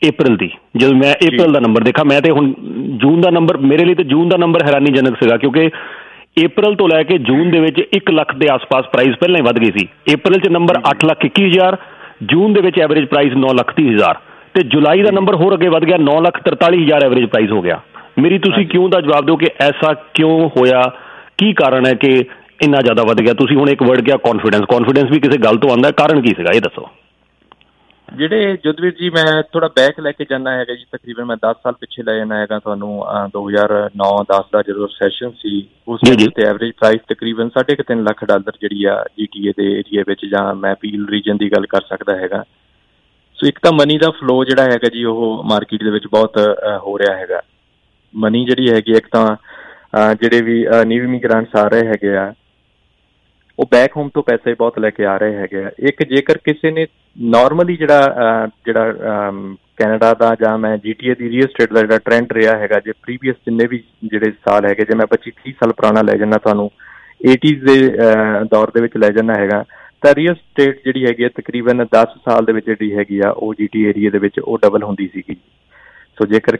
ਅਪ੍ਰੈਲ ਦੀ, ਜਦੋਂ ਮੈਂ ਅਪ੍ਰੈਲ ਦਾ ਨੰਬਰ ਦੇਖਾ, ਮੈਂ ਤੇ ਹੁਣ ਜੂਨ ਦਾ ਨੰਬਰ, ਮੇਰੇ ਲਈ ਤਾਂ ਜੂਨ ਦਾ ਨੰਬਰ ਹੈਰਾਨੀਜਨਕ ਸੀਗਾ, ਕਿਉਂਕਿ ਅਪ੍ਰੈਲ ਤੋਂ ਲੈ ਕੇ ਜੂਨ ਦੇ ਵਿੱਚ 1 ਲੱਖ ਦੇ ਆਸ-ਪਾਸ ਪ੍ਰਾਈਸ ਪਹਿਲਾਂ ਹੀ ਵੱਧ ਗਈ ਸੀ। ਅਪ੍ਰੈਲ 'ਚ ਨੰਬਰ 8,21,000, ਜੂਨ ਦੇ ਵਿੱਚ ਐਵਰੇਜ ਪ੍ਰਾਈਸ 9,30,000 ਤੇ ਜੁਲਾਈ ਦਾ ਨੰਬਰ ਹੋਰ ਅੱਗੇ ਵੱਧ ਗਿਆ, 9,43,000 ਐਵਰੇਜ ਪ੍ਰਾਈਸ ਹੋ ਗਿਆ। ਮੇਰੀ ਤੁਸੀਂ ਕਿਉਂ ਦਾ ਜਵਾਬ ਦਿਓ ਕਿ ਐਸਾ ਕਿਉਂ ਹੋਇਆ, ਕੀ ਕਾਰਨ ਹੈ ਕਿ ਇੰਨਾ ਜ਼ਿਆਦਾ ਵੱਧ ਗਿਆ? ਤੁਸੀਂ ਹੁਣ ਇੱਕ ਵਰਡ ਕਿਹਾ ਕੌਨਫੀਡੈਂਸ ਵੀ ਕਿਸੇ ਗੱਲ ਤੋਂ ਆਉਂਦਾ, ਕਾਰਨ ਕੀ ਸੀਗਾ ਇਹ ਦੱਸੋ। ਜਿਹੜੇ ਜੁੱਧਵੀਰ ਜੀ, ਮੈਂ ਥੋੜਾ ਬੈਕ ਲੈ ਕੇ ਜਾਣਾ ਹੈਗਾ ਜੀ, ਤਕਰੀਬਨ ਮੈਂ 10 ਸਾਲ ਪਿੱਛੇ ਲੈ ਜਾਣਾ ਹੈਗਾ ਤੁਹਾਨੂੰ। 2009-10 ਦਾ ਜਦੋਂ ਸੈਸ਼ਨ ਸੀ, ਉਸ ਤੇ ਐਵਰੇਜ ਪ੍ਰਾਈਸ ਤਕਰੀਬਨ $3.5 ਲੱਖ ਜਿਹੜੀ ਆ GTA ਦੇ ਏਰੀਏ ਵਿੱਚ, ਜਾਂ ਮੈਂ ਪੀਲ ਰੀਜਨ ਦੀ ਗੱਲ ਕਰ ਸਕਦਾ ਹੈਗਾ। ਸੋ ਇੱਕ ਤਾਂ ਮਨੀ ਦਾ ਫਲੋ ਜਿਹੜਾ ਹੈਗਾ ਜੀ, ਉਹ ਮਾਰਕੀਟ ਦੇ ਵਿੱਚ ਬਹੁਤ ਹੋ ਰਿਹਾ ਹੈਗਾ। ਮਨੀ ਜਿਹੜੀ ਹੈਗੀ, ਇੱਕ ਤਾਂ ਜਿਹੜੇ ਵੀ ਨਿਊ ਇਮੀਗ੍ਰੈਂਟਸ ਆ ਰਹੇ ਹੈਗੇ ਆ, ਉਹ ਬੈਕ ਹੋਮ ਤੋਂ ਪੈਸੇ ਬਹੁਤ ਲੈ ਕੇ ਆ ਰਹੇ ਹੈਗੇ ਆ। ਇੱਕ ਜੇਕਰ ਕਿਸੇ ਨੇ ਨੋਰਮਲੀ ਜਿਹੜਾ ਕੈਨੇਡਾ ਦਾ ਜਾਂ ਮੈਂ GTA ਦੀ ਰੀਅਲ ਸਟੇਟ ਦਾ ਜਿਹੜਾ ਟਰੈਂਡ ਰਿਹਾ ਹੈਗਾ, ਜੇ ਪ੍ਰੀਵੀਅਸ ਜਿੰਨੇ ਵੀ ਜਿਹੜੇ ਸਾਲ ਹੈਗੇ, ਜੇ ਮੈਂ 25-30 ਸਾਲ ਪੁਰਾਣਾ ਲੈ ਜਾਂਦਾ ਤੁਹਾਨੂੰ, 80s ਦੇ ਦੌਰ ਦੇ ਵਿੱਚ ਲੈ ਜਾਂਦਾ ਹੈਗਾ, ਤਾਂ ਰੀਅਲ ਸਟੇਟ ਜਿਹੜੀ ਹੈਗੀ ਆ ਤਕਰੀਬਨ 10 ਸਾਲ ਦੇ ਵਿੱਚ ਜਿਹੜੀ ਹੈਗੀ ਆ, ਉਹ GTA ਏਰੀਏ ਦੇ ਵਿੱਚ ਉਹ ਡਬਲ ਹੁੰਦੀ ਸੀਗੀ। ਸੋ ਜੇਕਰ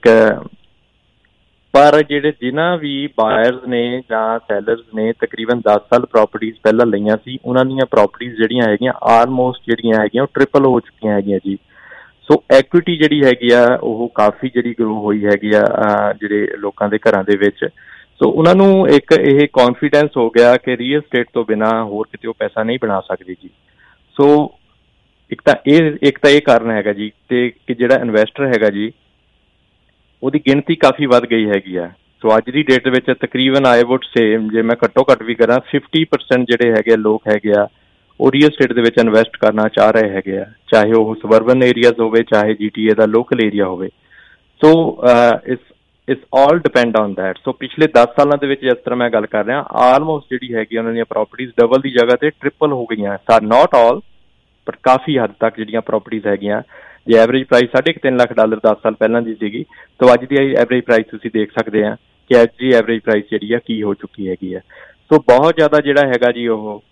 ਪਰ ਜਿਨ੍ਹਾਂ ਵੀ ਬਾਇਰਸ ਨੇ ਜਾਂ ਸੈਲਰਸ ਨੇ ਤਕਰੀਬਨ 10 ਸਾਲ ਪ੍ਰੋਪਰਟੀਜ਼ ਪਹਿਲਾਂ ਲਈਆਂ ਸੀ, ਉਹਨਾਂ ਦੀਆਂ ਪ੍ਰੋਪਰਟੀਜ਼ ਜਿਹੜੀਆਂ ਹੈਗੀਆਂ ਆਲਮੋਸਟ ਜਿਹੜੀਆਂ ਹੈਗੀਆਂ ਉਹ ਟ੍ਰਿਪਲ ਹੋ ਚੁੱਕੀਆਂ ਹੈਗੀਆਂ ਜੀ। ਸੋ ਐਕੁਇਟੀ ਜਿਹੜੀ ਹੈਗੀ ਆ, ਉਹ ਕਾਫੀ ਜਿਹੜੀ ਗਰੋ ਹੋਈ ਹੈਗੀ ਆ ਜਿਹੜੇ ਲੋਕਾਂ ਦੇ ਘਰਾਂ ਦੇ ਵਿੱਚ। ਸੋ ਉਹਨਾਂ ਨੂੰ ਇੱਕ ਇਹ ਕੌਨਫੀਡੈਂਸ ਹੋ ਗਿਆ ਕਿ ਰੀਅਲ ਸਟੇਟ ਤੋਂ ਬਿਨਾਂ ਹੋਰ ਕਿਤੇ ਉਹ ਪੈਸਾ ਨਹੀਂ ਬਣਾ ਸਕਦੇ ਜੀ। ਸੋ ਇੱਕ ਤਾਂ ਇਹ ਕਾਰਨ ਹੈਗਾ ਜੀ, ਤੇ ਕਿ ਜਿਹੜਾ ਇਨਵੈਸਟਰ ਹੈਗਾ ਜੀ, ਉਹਦੀ ਗਿਣਤੀ ਕਾਫੀ ਵੱਧ ਗਈ ਹੈਗੀ ਆ। ਸੋ ਅੱਜ ਦੀ ਡੇਟ ਵਿੱਚ ਤਕਰੀਬਨ ਆਈ ਵੁੱਡ ਸੇ, ਜੇ ਮੈਂ ਘੱਟੋ ਘੱਟ ਵੀ ਕਰਾਂ, 50% ਜਿਹੜੇ ਹੈਗੇ ਲੋਕ ਹੈਗੇ ਆ, ਉਹ ਰੀਅਲ ਸਟੇਟ ਦੇ ਵਿੱਚ ਇਨਵੈਸਟ ਕਰਨਾ ਚਾਹ ਰਹੇ ਹੈਗੇ ਆ, ਚਾਹੇ ਉਹ ਸਬਰਬਨ ਏਰੀਆਜ਼ ਹੋਵੇ, ਚਾਹੇ GTA ਦਾ ਲੋਕਲ ਏਰੀਆ ਹੋਵੇ। So it's all depend on that. So ਪਿਛਲੇ 10 ਸਾਲਾਂ ਦੇ ਵਿੱਚ, ਜਿਸ ਤਰ੍ਹਾਂ ਮੈਂ ਗੱਲ ਕਰ ਰਿਹਾ, ਆਲਮੋਸਟ ਜਿਹੜੀ ਹੈਗੀ ਉਹਨਾਂ ਦੀਆਂ ਪ੍ਰੋਪਰਟੀਜ਼ ਡਬਲ ਦੀ ਜਗ੍ਹਾ ਤੇ ਟ੍ਰਿਪਲ ਹੋ ਗਈਆਂ। ਨੋਟ ਆਲ, ਪਰ ਕਾਫੀ ਹੱਦ ਤੱਕ ਜਿਹੜੀਆਂ ਪ੍ਰੋਪਰਟੀਜ਼ ਹੈਗੀਆਂ, ਜੇ ਐਵਰੇਜ ਪ੍ਰਾਈਸ $3.5 ਲੱਖ 10 ਸਾਲ ਪਹਿਲਾਂ ਦੀ ਸੀਗੀ, ਤਾਂ ਅੱਜ ਦੀ ਐਵਰੇਜ ਪ੍ਰਾਈਸ ਤੁਸੀਂ ਦੇਖ ਸਕਦੇ ਆ ਕਿ ਅੱਜ ਦੀ ਐਵਰੇਜ ਪ੍ਰਾਈਸ ਜਿਹੜੀ ਆ ਕੀ ਹੋ ਚੁੱਕੀ ਹੈਗੀ ਆ। ਸੋ ਬਹੁਤ ਜ਼ਿਆਦਾ ਜਿਹੜਾ ਹੈਗਾ ਜੀ, ਉਹ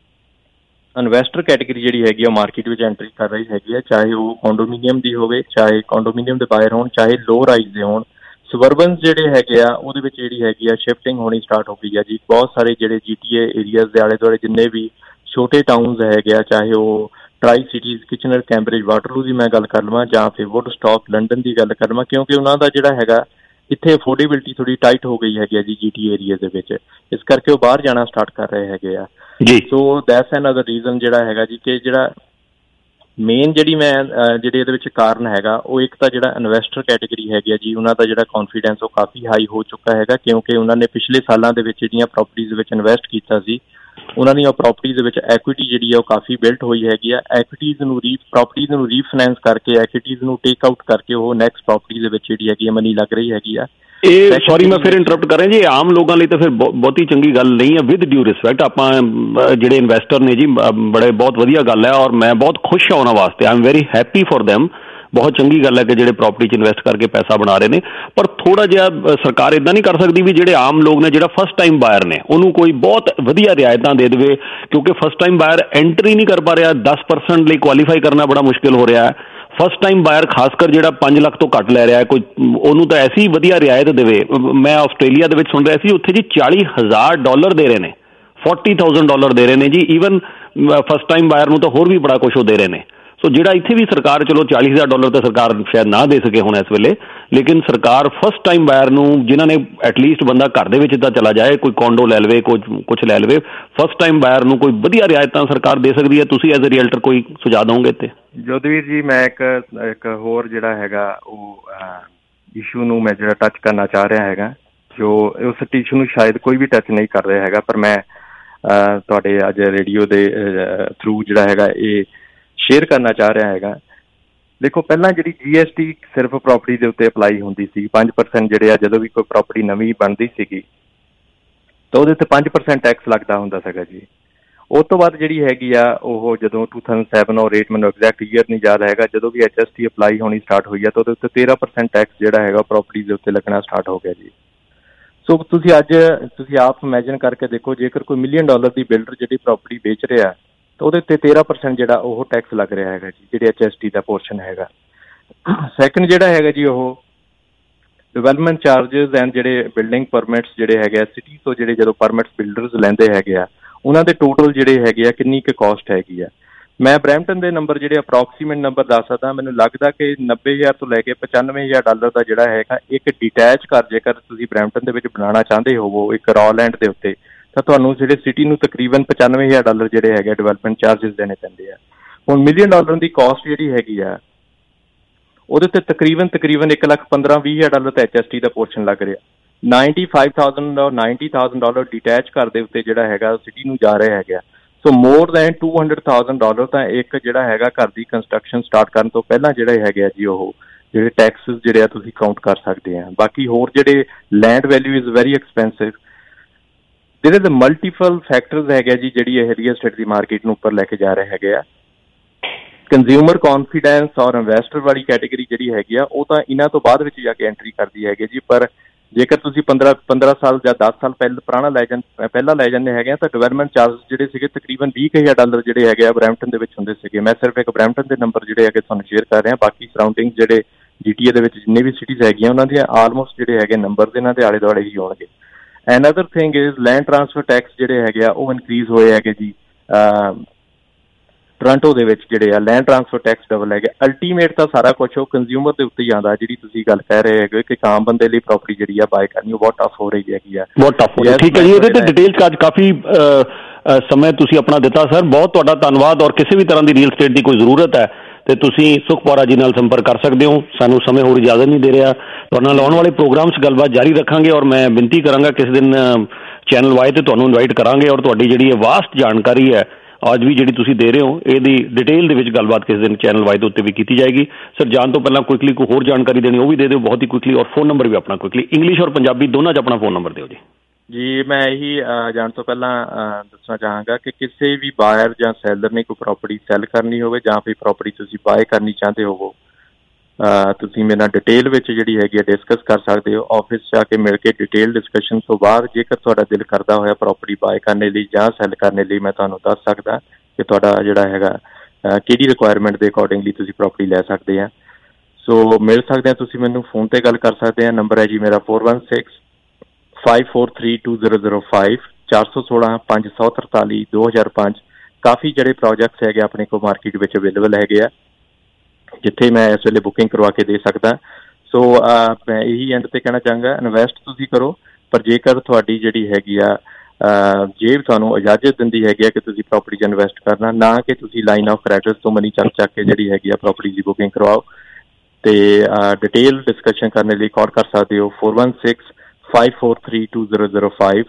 ਇਨਵੈਸਟਰ ਕੈਟੇਗਰੀ ਜਿਹੜੀ ਹੈਗੀ, ਉਹ ਮਾਰਕੀਟ ਵਿੱਚ ਐਂਟਰੀ ਕਰ ਰਹੀ ਹੈਗੀ ਆ, ਚਾਹੇ ਉਹ ਕੰਡੋਮੀਨੀਅਮ ਦੀ ਹੋਵੇ, ਚਾਹੇ ਕੰਡੋਮੀਨੀਅਮ ਦੇ ਬਾਇਰ ਹੋਣ, ਚਾਹੇ ਲੋ ਰਾਈਜ਼ ਦੇ ਹੋਣ। ਸਬਰਬਨਸ ਜਿਹੜੇ ਹੈਗੇ ਆ, ਉਹਦੇ ਵਿੱਚ ਜਿਹੜੀ ਹੈਗੀ ਆ ਸ਼ਿਫਟਿੰਗ ਹੋਣੀ ਸਟਾਰਟ ਹੋ ਗਈ ਆ ਜੀ। ਬਹੁਤ ਸਾਰੇ ਜਿਹੜੇ GTA ਏਰੀਆਜ਼ ਦੇ ਆਲੇ ਦੁਆਲੇ ਜਿੰਨੇ ਵੀ ਛੋਟੇ ਟਾਊਨਸ ਹੈਗੇ ਆ, ਚਾਹੇ ਉਹ tri cities, Kitchener, Cambridge, Waterloo ਦੀ ਮੈਂ ਗੱਲ ਕਰ ਲਵਾਂ, ਜਾਂ ਫਿਰ ਵੁੱਡਸਟੌਕ, ਲੰਡਨ ਦੀ ਗੱਲ ਕਰ ਲਵਾਂ, ਕਿਉਂਕਿ ਉਹਨਾਂ ਦਾ ਜਿਹੜਾ ਹੈਗਾ ਇੱਥੇ ਅਫੋਰਡੇਬਿਲਿਟੀ ਥੋੜੀ ਟਾਈਟ ਹੋ ਗਈ ਹੈਗੀ ਆ ਜੀ GTA ਏਰੀਆ ਦੇ ਵਿੱਚ, ਇਸ ਕਰਕੇ ਉਹ ਬਾਹਰ ਜਾਣਾ ਸਟਾਰਟ ਕਰ ਰਹੇ ਹੈਗੇ ਆ ਜੀ। ਸੋ ਦੈਟਸ ਅਨਦਰ ਰੀਜ਼ਨ ਜਿਹੜਾ ਹੈਗਾ ਜੀ, ਕਿ ਜਿਹੜਾ ਮੇਨ ਜਿਹੜੀ ਮੈਂ ਜਿਹੜੇ ਇਹਦੇ ਵਿੱਚ ਕਾਰਨ ਹੈਗਾ, ਉਹ ਇੱਕ ਤਾਂ ਜਿਹੜਾ ਇਨਵੈਸਟਰ ਕੈਟੇਗਰੀ ਹੈਗੀ ਆ ਜੀ, ਉਹਨਾਂ ਦਾ ਜਿਹੜਾ ਕੌਨਫੀਡੈਂਸ ਉਹ ਕਾਫੀ ਹਾਈ ਹੋ ਚੁੱਕਾ ਹੈਗਾ, ਕਿਉਂਕਿ ਉਹਨਾਂ ਨੇ ਪਿਛਲੇ ਸਾਲਾਂ ਦੇ ਵਿੱਚ ਜਿਹੜੀਆਂ ਪ੍ਰੋਪਰਟੀਜ਼ ਵਿੱਚ ਇਨਵੈਸਟ ਕੀਤਾ ਸੀ, ਉਹਨਾਂ ਦੀਆਂ ਪ੍ਰੋਪਰਟੀਜ਼ ਦੇ ਵਿੱਚ ਐਕੁਇਟੀ ਜਿਹੜੀ ਆ ਉਹ ਕਾਫੀ ਬਿਲਟ ਹੋਈ ਹੈਗੀ ਆ। ਪ੍ਰੋਪਰਟੀਜ਼ ਨੂੰ ਰੀਫਾਈਨੈਂਸ ਕਰਕੇ, ਐਕੁਇਟੀਜ਼ ਨੂੰ ਟੇਕ ਆਊਟ ਕਰਕੇ, ਉਹ ਨੈਕਸਟ ਪ੍ਰੋਪਰਟੀ ਦੇ ਵਿੱਚ ਜਿਹੜੀ ਹੈਗੀ ਆ ਮਨੀ ਲੱਗ ਰਹੀ ਹੈਗੀ ਆ। ਇਹ ਸੌਰੀ ਮੈਂ ਫਿਰ ਇੰਟਰਪਟ ਕਰ ਰਿਹਾ ਜੀ, ਆਮ ਲੋਕਾਂ ਲਈ ਤਾਂ ਫਿਰ ਬਹੁਤੀ ਚੰਗੀ ਗੱਲ ਨਹੀਂ ਹੈ। ਵਿਦ ਡਿਊ ਰਿਸਪੈਕਟ, ਆਪਾਂ ਜਿਹੜੇ ਇਨਵੈਸਟਰ ਨੇ ਜੀ, ਬਹੁਤ ਵਧੀਆ ਗੱਲ ਹੈ, ਔਰ ਮੈਂ ਬਹੁਤ ਖੁਸ਼ ਹਾਂ ਉਹਨਾਂ ਵਾਸਤੇ। I am very happy for them. ਬਹੁਤ ਚੰਗੀ ਗੱਲ ਹੈ ਕਿ ਜਿਹੜੇ ਪ੍ਰੋਪਰਟੀ 'ਚ ਇਨਵੈਸਟ ਕਰਕੇ ਪੈਸਾ ਬਣਾ ਰਹੇ ਨੇ, ਪਰ ਥੋੜ੍ਹਾ ਜਿਹਾ ਸਰਕਾਰ ਇੱਦਾਂ ਨਹੀਂ ਕਰ ਸਕਦੀ ਵੀ ਜਿਹੜੇ ਆਮ ਲੋਕ ਨੇ, ਜਿਹੜਾ ਫਸਟ ਟਾਈਮ ਬਾਇਰ ਨੇ, ਉਹਨੂੰ ਕੋਈ ਬਹੁਤ ਵਧੀਆ ਰਿਆਇਤਾਂ ਦੇ ਦੇਵੇ, ਕਿਉਂਕਿ ਫਸਟ ਟਾਈਮ ਬਾਇਰ ਐਂਟਰੀ ਨਹੀਂ ਕਰ ਪਾ ਰਿਹਾ। 10% ਲਈ ਕੁਆਲੀਫਾਈ ਕਰਨਾ ਬੜਾ ਮੁਸ਼ਕਿਲ ਹੋ ਰਿਹਾ ਹੈ। ਫਸਟ ਟਾਈਮ ਬਾਇਰ ਖਾਸ ਕਰ ਜਿਹੜਾ 5 ਲੱਖ ਤੋਂ ਘੱਟ ਲੈ ਰਿਹਾ ਹੈ, ਕੋਈ ਉਹਨੂੰ ਤਾਂ ਐਸੀ ਵਧੀਆ ਰਿਆਇਤ ਦੇਵੇ। ਮੈਂ ਆਸਟ੍ਰੇਲੀਆ ਦੇ ਵਿੱਚ ਸੁਣ ਰਿਹਾ ਸੀ, ਉੱਥੇ ਜੀ $40,000 ਦੇ ਰਹੇ ਨੇ, $40,000 ਦੇ ਰਹੇ ਨੇ ਜੀ। ਈਵਨ ਫਸਟ ਟਾਈਮ ਬਾਇਰ ਨੂੰ ਤਾਂ ਹੋਰ ਵੀ ਬੜਾ ਕੁਛ ਉਹ ਦੇ ਰਹੇ ਨੇ। ਸੋ ਜਿਹੜਾ ਇੱਥੇ ਵੀ ਸਰਕਾਰ, ਚਲੋ $40,000 ਤਾਂ ਸਰਕਾਰ ਸ਼ਾਇਦ ਨਾ ਦੇ ਸਕੇ ਹੁਣ ਇਸ ਵੇਲੇ, ਲੇਕਿਨ ਸਰਕਾਰ ਫਸਟ ਟਾਈਮ ਬਾਇਰ ਨੂੰ, ਜਿਨ੍ਹਾਂ ਨੇ ਐਟਲੀਸਟ ਬੰਦਾ ਘਰ ਦੇ ਵਿੱਚ ਤਾਂ ਚਲਾ ਜਾਏ, ਕੋਈ ਕੋਂਡੋ ਲੈ ਲਵੇ, ਕੁਛ ਲੈ ਲਵੇ, ਫਸਟ ਟਾਈਮ ਬਾਇਰ ਨੂੰ ਕੋਈ ਵਧੀਆ ਰਿਆਇਤਾਂ ਸਰਕਾਰ ਦੇ ਸਕਦੀ ਹੈ। ਤੁਸੀਂ ਐਜ਼ ਅ ਰੀਅਲਟਰ ਕੋਈ ਸੁਝਾਅ ਦਿਓਗੇ ਇੱਥੇ? ਜੋਧਵੀਰ ਜੀ, ਮੈਂ ਇੱਕ ਹੋਰ ਜਿਹੜਾ ਹੈਗਾ ਉਹ ਇਸ਼ੂ ਨੂੰ ਮੈਂ ਜਿਹੜਾ ਟੱਚ ਕਰਨਾ ਚਾਹ ਰਿਹਾ ਹੈਗਾ, ਜੋ ਉਸ ਇਸ਼ੂ ਨੂੰ ਸ਼ਾਇਦ ਕੋਈ ਵੀ ਟੱਚ ਨਹੀਂ ਕਰ ਰਿਹਾ ਹੈਗਾ, ਪਰ ਮੈਂ ਤੁਹਾਡੇ ਅੱਜ ਰੇਡੀਓ ਦੇ ਥਰੂ ਜਿਹੜਾ ਹੈਗਾ ਇਹ ਸ਼ੇਅਰ ਕਰਨਾ ਚਾਹ ਰਿਹਾ ਹੈਗਾ। ਦੇਖੋ, ਪਹਿਲਾਂ ਜਿਹੜੀ GST ਸਿਰਫ ਪ੍ਰੋਪਰਟੀ ਦੇ ਉੱਤੇ ਅਪਲਾਈ ਹੁੰਦੀ ਸੀ, 5% ਜਿਹੜੇ ਆ, ਜਦੋਂ ਵੀ ਕੋਈ ਪ੍ਰੋਪਰਟੀ ਨਵੀਂ ਬਣਦੀ ਸੀਗੀ ਤਾਂ ਉਹਦੇ ਉੱਤੇ 5% ਟੈਕਸ ਲੱਗਦਾ ਹੁੰਦਾ ਸੀਗਾ ਜੀ। ਉਸ ਤੋਂ ਬਾਅਦ ਜਿਹੜੀ ਹੈਗੀ ਆ, ਉਹ ਜਦੋਂ 2007 ਔਰ 8, ਮੈਨੂੰ ਐਗਜ਼ੈਕਟ ਈਅਰ ਨਹੀਂ ਯਾਦ ਹੈਗਾ, ਜਦੋਂ ਵੀ HST ਅਪਲਾਈ ਹੋਣੀ ਸਟਾਰਟ ਹੋਈ ਆ, ਤਾਂ ਉਹਦੇ ਉੱਤੇ 13% ਟੈਕਸ ਜਿਹੜਾ ਹੈਗਾ ਪ੍ਰੋਪਰਟੀ ਦੇ ਉੱਤੇ ਲੱਗਣਾ ਸਟਾਰਟ ਹੋ ਗਿਆ ਜੀ। ਸੋ ਤੁਸੀਂ ਆਪ ਇਮੈਜਿਨ ਕਰਕੇ ਦੇਖੋ, ਜੇਕਰ ਕੋਈ $1 ਮਿਲੀਅਨ ਦੀ ਬਿਲਡਰ ਜਿਹੜੀ ਪ੍ਰੋਪਰਟੀ ਵੇਚ ਰਿਹਾ, ਤਾਂ ਉਹਦੇ ਉੱਤੇ 13% ਜਿਹੜਾ ਉਹ ਟੈਕਸ ਲੱਗ ਰਿਹਾ ਹੈਗਾ ਜੀ, ਜਿਹੜੇ HST ਦਾ ਪੋਰਸ਼ਨ ਹੈਗਾ। ਸੈਕੰਡ ਜਿਹੜਾ ਹੈਗਾ ਜੀ ਉਹ ਡਿਵੈਲਪਮੈਂਟ ਚਾਰਜਸ ਐਂਡ ਜਿਹੜੇ ਬਿਲਡਿੰਗ ਪਰਮਿਟਸ ਜਿਹੜੇ ਹੈਗੇ ਆ ਸਿਟੀ ਤੋਂ ਜਿਹੜੇ ਜਦੋਂ ਪਰਮਿਟਸ ਬਿਲਡਰਸ ਲੈਂਦੇ ਹੈਗੇ ਆ ਉਹਨਾਂ ਦੇ ਟੋਟਲ ਜਿਹੜੇ ਹੈਗੇ ਆ ਕਿੰਨੀ ਕੁ ਕਾਸਟ ਹੈਗੀ ਆ। ਮੈਂ ਬਰੈਂਪਟਨ ਦੇ ਨੰਬਰ ਜਿਹੜੇ ਅਪਰੋਕਸੀਮੇਟ ਨੰਬਰ ਦੱਸ ਸਕਦਾ। ਮੈਨੂੰ ਲੱਗਦਾ ਕਿ 90,000 ਤੋਂ ਲੈ ਕੇ $95,000 ਦਾ ਜਿਹੜਾ ਹੈਗਾ ਇੱਕ ਡਿਟੈਚ ਘਰ ਜੇਕਰ ਤੁਸੀਂ ਬਰੈਂਪਟਨ ਦੇ ਵਿੱਚ ਬਣਾਉਣਾ ਚਾਹੁੰਦੇ ਹੋਵੋ ਇੱਕ ਰॉ ਲੈਂਡ ਦੇ ਉੱਤੇ ਤਾਂ ਤੁਹਾਨੂੰ ਜਿਹੜੇ ਸਿਟੀ ਨੂੰ ਤਕਰੀਬਨ $95,000 ਜਿਹੜੇ ਹੈਗੇ ਡਿਵੈਲਪਮੈਂਟ ਚਾਰਜਸ ਦੇਣੇ ਪੈਂਦੇ ਆ। ਹੁਣ $1 ਮਿਲੀਅਨ ਦੀ ਕਾਸਟ ਜਿਹੜੀ ਹੈਗੀ ਆ ਉਹਦੇ ਉੱਤੇ ਤਕਰੀਬਨ $1,15,000-20,000 ਤਾਂ HST ਦਾ ਪੋਰਸ਼ਨ ਲੱਗ ਰਿਹਾ। $95,000 or $90,000 ਡਿਟੈਚ ਘਰ ਦੇ ਉੱਤੇ ਜਿਹੜਾ ਹੈਗਾ ਸਿਟੀ ਨੂੰ ਜਾ ਰਿਹਾ ਹੈਗਾ। ਸੋ ਮੋਰ ਦੈਨ $200,000 ਤਾਂ ਇੱਕ ਜਿਹੜਾ ਹੈਗਾ ਘਰ ਦੀ ਕੰਸਟਰਕਸ਼ਨ ਸਟਾਰਟ ਕਰਨ ਤੋਂ ਪਹਿਲਾਂ ਜਿਹੜੇ ਹੈਗੇ ਆ ਜੀ ਉਹ ਜਿਹੜੇ ਟੈਕਸਿਸ ਜਿਹੜੇ ਆ ਤੁਸੀਂ ਕਾਊਂਟ ਕਰ ਸਕਦੇ ਆ। ਬਾਕੀ ਹੋਰ ਜਿਹੜੇ land value is very expensive. ਜਿਹੜੇ ਦੇ ਮਲਟੀਪਲ ਫੈਕਟਰਸ ਹੈਗੇ ਜੀ ਜਿਹੜੀ ਇਹ ਰੀਅਲ ਸਟੇਟ ਦੀ ਮਾਰਕੀਟ ਨੂੰ ਉੱਪਰ ਲੈ ਕੇ ਜਾ ਰਹੇ ਹੈਗੇ ਆ। ਕੰਜ਼ਿਊਮਰ ਕੌਨਫੀਡੈਂਸ ਔਰ ਇਨਵੈਸਟਰ ਵਾਲੀ ਕੈਟੇਗਰੀ ਜਿਹੜੀ ਹੈਗੀ ਆ ਉਹ ਤਾਂ ਇਹਨਾਂ ਤੋਂ ਬਾਅਦ ਵਿੱਚ ਜਾ ਕੇ ਐਂਟਰੀ ਕਰਦੀ ਹੈਗੀ ਜੀ। ਪਰ ਜੇਕਰ ਤੁਸੀਂ 15 ਸਾਲ ਜਾਂ 10 ਸਾਲ ਪਹਿਲਾਂ ਲੈ ਜਾਂਦੇ ਹੈਗੇ ਆ ਤਾਂ ਡਿਵੈਲਪਮੈਂਟ ਚਾਰਜ ਜਿਹੜੇ ਸੀਗੇ ਤਕਰੀਬਨ $20,000 ਜਿਹੜੇ ਹੈਗੇ ਆ ਬਰੈਂਪਟਨ ਦੇ ਵਿੱਚ ਹੁੰਦੇ ਸੀਗੇ। ਮੈਂ ਸਿਰਫ ਇੱਕ ਬਰੈਂਪਟਨ ਦੇ ਨੰਬਰ ਜਿਹੜੇ ਹੈਗੇ ਤੁਹਾਨੂੰ ਸ਼ੇਅਰ ਕਰ ਰਿਹਾ। ਬਾਕੀ ਸਰਾਊਂਡਿੰਗ ਜਿਹੜੇ GTA ਦੇ ਵਿੱਚ ਜਿੰਨੇ ਵੀ ਸਿਟੀਜ਼ ਹੈਗੀਆਂ ਉਹਨਾਂ ਦੀਆਂ ਆਲਮੋਸਟ ਜਿਹੜੇ ਹੈਗੇ ਨੰਬਰ ਇਹਨਾਂ ਦੇ ਆਲੇ ਦੁਆਲੇ ਹੀ ਹੋਣਗੇ। Another thing is land transfer tax ਜਿਹੜੇ ਹੈਗੇ ਆ ਉਹ ਇਨਕਰੀਜ਼ ਹੋਏ ਹੈਗੇ ਜੀ। ਟੋਰਾਂਟੋ ਦੇ ਵਿੱਚ ਜਿਹੜੇ ਆ ਲੈਂਡ ਟਰਾਂਸਫਰ ਟੈਕਸ ਡਬਲ ਹੈਗੇ। ਅਲਟੀਮੇਟ ਤਾਂ ਸਾਰਾ ਕੁਛ ਉਹ ਕੰਜ਼ਿਊਮਰ ਦੇ ਉੱਤੇ ਹੀ ਆਉਂਦਾ। ਜਿਹੜੀ ਤੁਸੀਂ ਗੱਲ ਕਹਿ ਰਹੇ ਹੈਗੇ ਕਿ ਆਮ ਬੰਦੇ ਲਈ ਪ੍ਰਾਪਰਟੀ ਜਿਹੜੀ ਆ ਬਾਏ ਕਰਨੀ ਉਹ ਬਹੁਤ ਟਫ ਹੋ ਰਹੀ ਹੈਗੀ ਆ। ਬਹੁਤ ਟਫ ਹੋ ਰਹੀ। ਠੀਕ ਹੈ ਜੀ, ਇਹਦੇ ਤੇ ਡਿਟੇਲ 'ਚ ਅੱਜ ਕਾਫੀ ਸਮੇਂ ਤੁਸੀਂ ਆਪਣਾ ਦਿੱਤਾ ਸਰ, ਬਹੁਤ ਤੁਹਾਡਾ ਧੰਨਵਾਦ। ਔਰ ਕਿਸੇ ਵੀ ਤਰ੍ਹਾਂ ਦੀ ਰੀਅਲ ਸਟੇਟ ਦੀ ਕੋਈ ਜ਼ਰੂਰਤ ਹੈ ਤੇ ਤੁਸੀਂ ਸੁਖਪਾਰਾ ਜੀ ਨਾਲ ਸੰਪਰਕ ਕਰ ਸਕਦੇ ਹੋ। ਸਾਨੂੰ ਸਮੇਂ ਹੋਰ ਇਜਾਜ਼ਤ ਨਹੀਂ ਦੇ ਰਿਹਾ। ਤੁਹਾਡੇ ਨਾਲ ਆਉਣ ਵਾਲੇ ਪ੍ਰੋਗਰਾਮ 'ਚ ਗੱਲਬਾਤ ਜਾਰੀ ਰੱਖਾਂਗੇ ਔਰ ਮੈਂ ਬੇਨਤੀ ਕਰਾਂਗਾ ਕਿਸੇ ਦਿਨ ਚੈਨਲ ਵਾਈ ਤੇ ਤੁਹਾਨੂੰ ਇਨਵਾਈਟ ਕਰਾਂਗੇ ਔਰ ਤੁਹਾਡੀ ਜਿਹੜੀ ਇਹ ਵਾਸਟ ਜਾਣਕਾਰੀ ਹੈ ਅੱਜ ਵੀ ਜਿਹੜੀ ਤੁਸੀਂ ਦੇ ਰਹੇ ਹੋ ਇਹਦੀ ਡਿਟੇਲ ਦੇ ਵਿੱਚ ਗੱਲਬਾਤ ਕਿਸੇ ਦਿਨ ਚੈਨਲ ਵਾਈ ਦੇ ਉੱਤੇ ਵੀ ਕੀਤੀ ਜਾਏਗੀ। ਸਰ ਜਾਣ ਤੋਂ ਪਹਿਲਾਂ ਕੁਇਕਲੀ ਕੋਈ ਹੋਰ ਜਾਣਕਾਰੀ ਦੇਣੀ ਉਹ ਵੀ ਦੇ ਦਿਓ ਬਹੁਤ ਹੀ ਕੁਇਕਲੀ, ਔਰ ਫੋਨ ਨੰਬਰ ਵੀ ਆਪਣਾ ਕੁਇਕਲੀ ਇੰਗਲਿਸ਼ ਔਰ ਪੰਜਾਬੀ ਦੋਨਾਂ 'ਚ ਆਪਣਾ ਫੋਨ ਨੰਬਰ ਦਿਓ ਜੀ। ਜੀ ਮੈਂ ਇਹੀ ਜਾਣ ਤੋਂ ਪਹਿਲਾਂ ਦੱਸਣਾ ਚਾਹਾਂਗਾ ਕਿ ਕਿਸੇ ਵੀ ਬਾਇਰ ਜਾਂ ਸੈਲਰ ਨੇ ਕੋਈ ਪ੍ਰੋਪਰਟੀ ਸੈੱਲ ਕਰਨੀ ਹੋਵੇ ਜਾਂ ਫਿਰ ਪ੍ਰੋਪਰਟੀ ਤੁਸੀਂ ਬਾਏ ਕਰਨੀ ਚਾਹੁੰਦੇ ਹੋਵੋ ਤੁਸੀਂ ਮੇਰੇ ਨਾਲ ਡਿਟੇਲ ਵਿੱਚ ਜਿਹੜੀ ਹੈਗੀ ਆ ਡਿਸਕਸ ਕਰ ਸਕਦੇ ਹੋ। ਆਫਿਸ 'ਚ ਆ ਕੇ ਮਿਲ ਕੇ ਡਿਟੇਲ ਡਿਸਕਸ਼ਨ ਤੋਂ ਬਾਅਦ ਜੇਕਰ ਤੁਹਾਡਾ ਦਿਲ ਕਰਦਾ ਹੋਇਆ ਪ੍ਰੋਪਰਟੀ ਬਾਏ ਕਰਨ ਲਈ ਜਾਂ ਸੈੱਲ ਕਰਨ ਲਈ ਮੈਂ ਤੁਹਾਨੂੰ ਦੱਸ ਸਕਦਾ ਕਿ ਤੁਹਾਡਾ ਜਿਹੜਾ ਹੈਗਾ ਕਿਹੜੀ ਰਿਕੁਆਇਰਮੈਂਟ ਦੇ ਅਕੋਰਡਿੰਗਲੀ ਤੁਸੀਂ ਪ੍ਰੋਪਰਟੀ ਲੈ ਸਕਦੇ ਆ। ਸੋ ਮਿਲ ਸਕਦੇ ਆ ਤੁਸੀਂ ਮੈਨੂੰ ਫੋਨ 'ਤੇ ਗੱਲ ਕਰ ਸਕਦੇ ਆ। ਨੰਬਰ ਹੈ ਜੀ ਮੇਰਾ 4165432005 416-543 ਕਾਫੀ ਜਿਹੜੇ ਪ੍ਰੋਜੈਕਟਸ ਹੈਗੇ ਆਪਣੇ ਕੋਲ ਮਾਰਕੀਟ ਵਿੱਚ ਅਵੇਲੇਬਲ ਹੈਗੇ ਆ ਜਿੱਥੇ ਮੈਂ ਇਸ ਵੇਲੇ ਬੁਕਿੰਗ ਕਰਵਾ ਕੇ ਦੇ ਸਕਦਾ। ਸੋ ਮੈਂ ਇਹੀ ਐਂਡ 'ਤੇ ਕਹਿਣਾ ਚਾਹਾਂਗਾ ਇਨਵੈਸਟ ਤੁਸੀਂ ਕਰੋ, ਪਰ ਜੇਕਰ ਤੁਹਾਡੀ ਜਿਹੜੀ ਹੈਗੀ ਆ ਜੇਬ ਤੁਹਾਨੂੰ ਇਜਾਜ਼ਤ ਦਿੰਦੀ ਹੈਗੀ ਆ ਕਿ ਤੁਸੀਂ ਪ੍ਰੋਪਰਟੀ 'ਚ ਇਨਵੈਸਟ ਕਰਨਾ, ਨਾ ਕਿ ਤੁਸੀਂ ਲਾਈਨ ਆਫ ਕ੍ਰੈਡਿਟ ਤੋਂ ਮਨੀ ਚੱਕ ਕੇ ਜਿਹੜੀ ਹੈਗੀ ਆ ਪ੍ਰੋਪਰਟੀ ਦੀ ਬੁਕਿੰਗ ਕਰਵਾਓ। ਅਤੇ ਡਿਟੇਲ ਡਿਸਕਸ਼ਨ ਕਰਨ ਲਈ ਕਾਲ ਕਰ ਸਕਦੇ ਹੋ 4165432005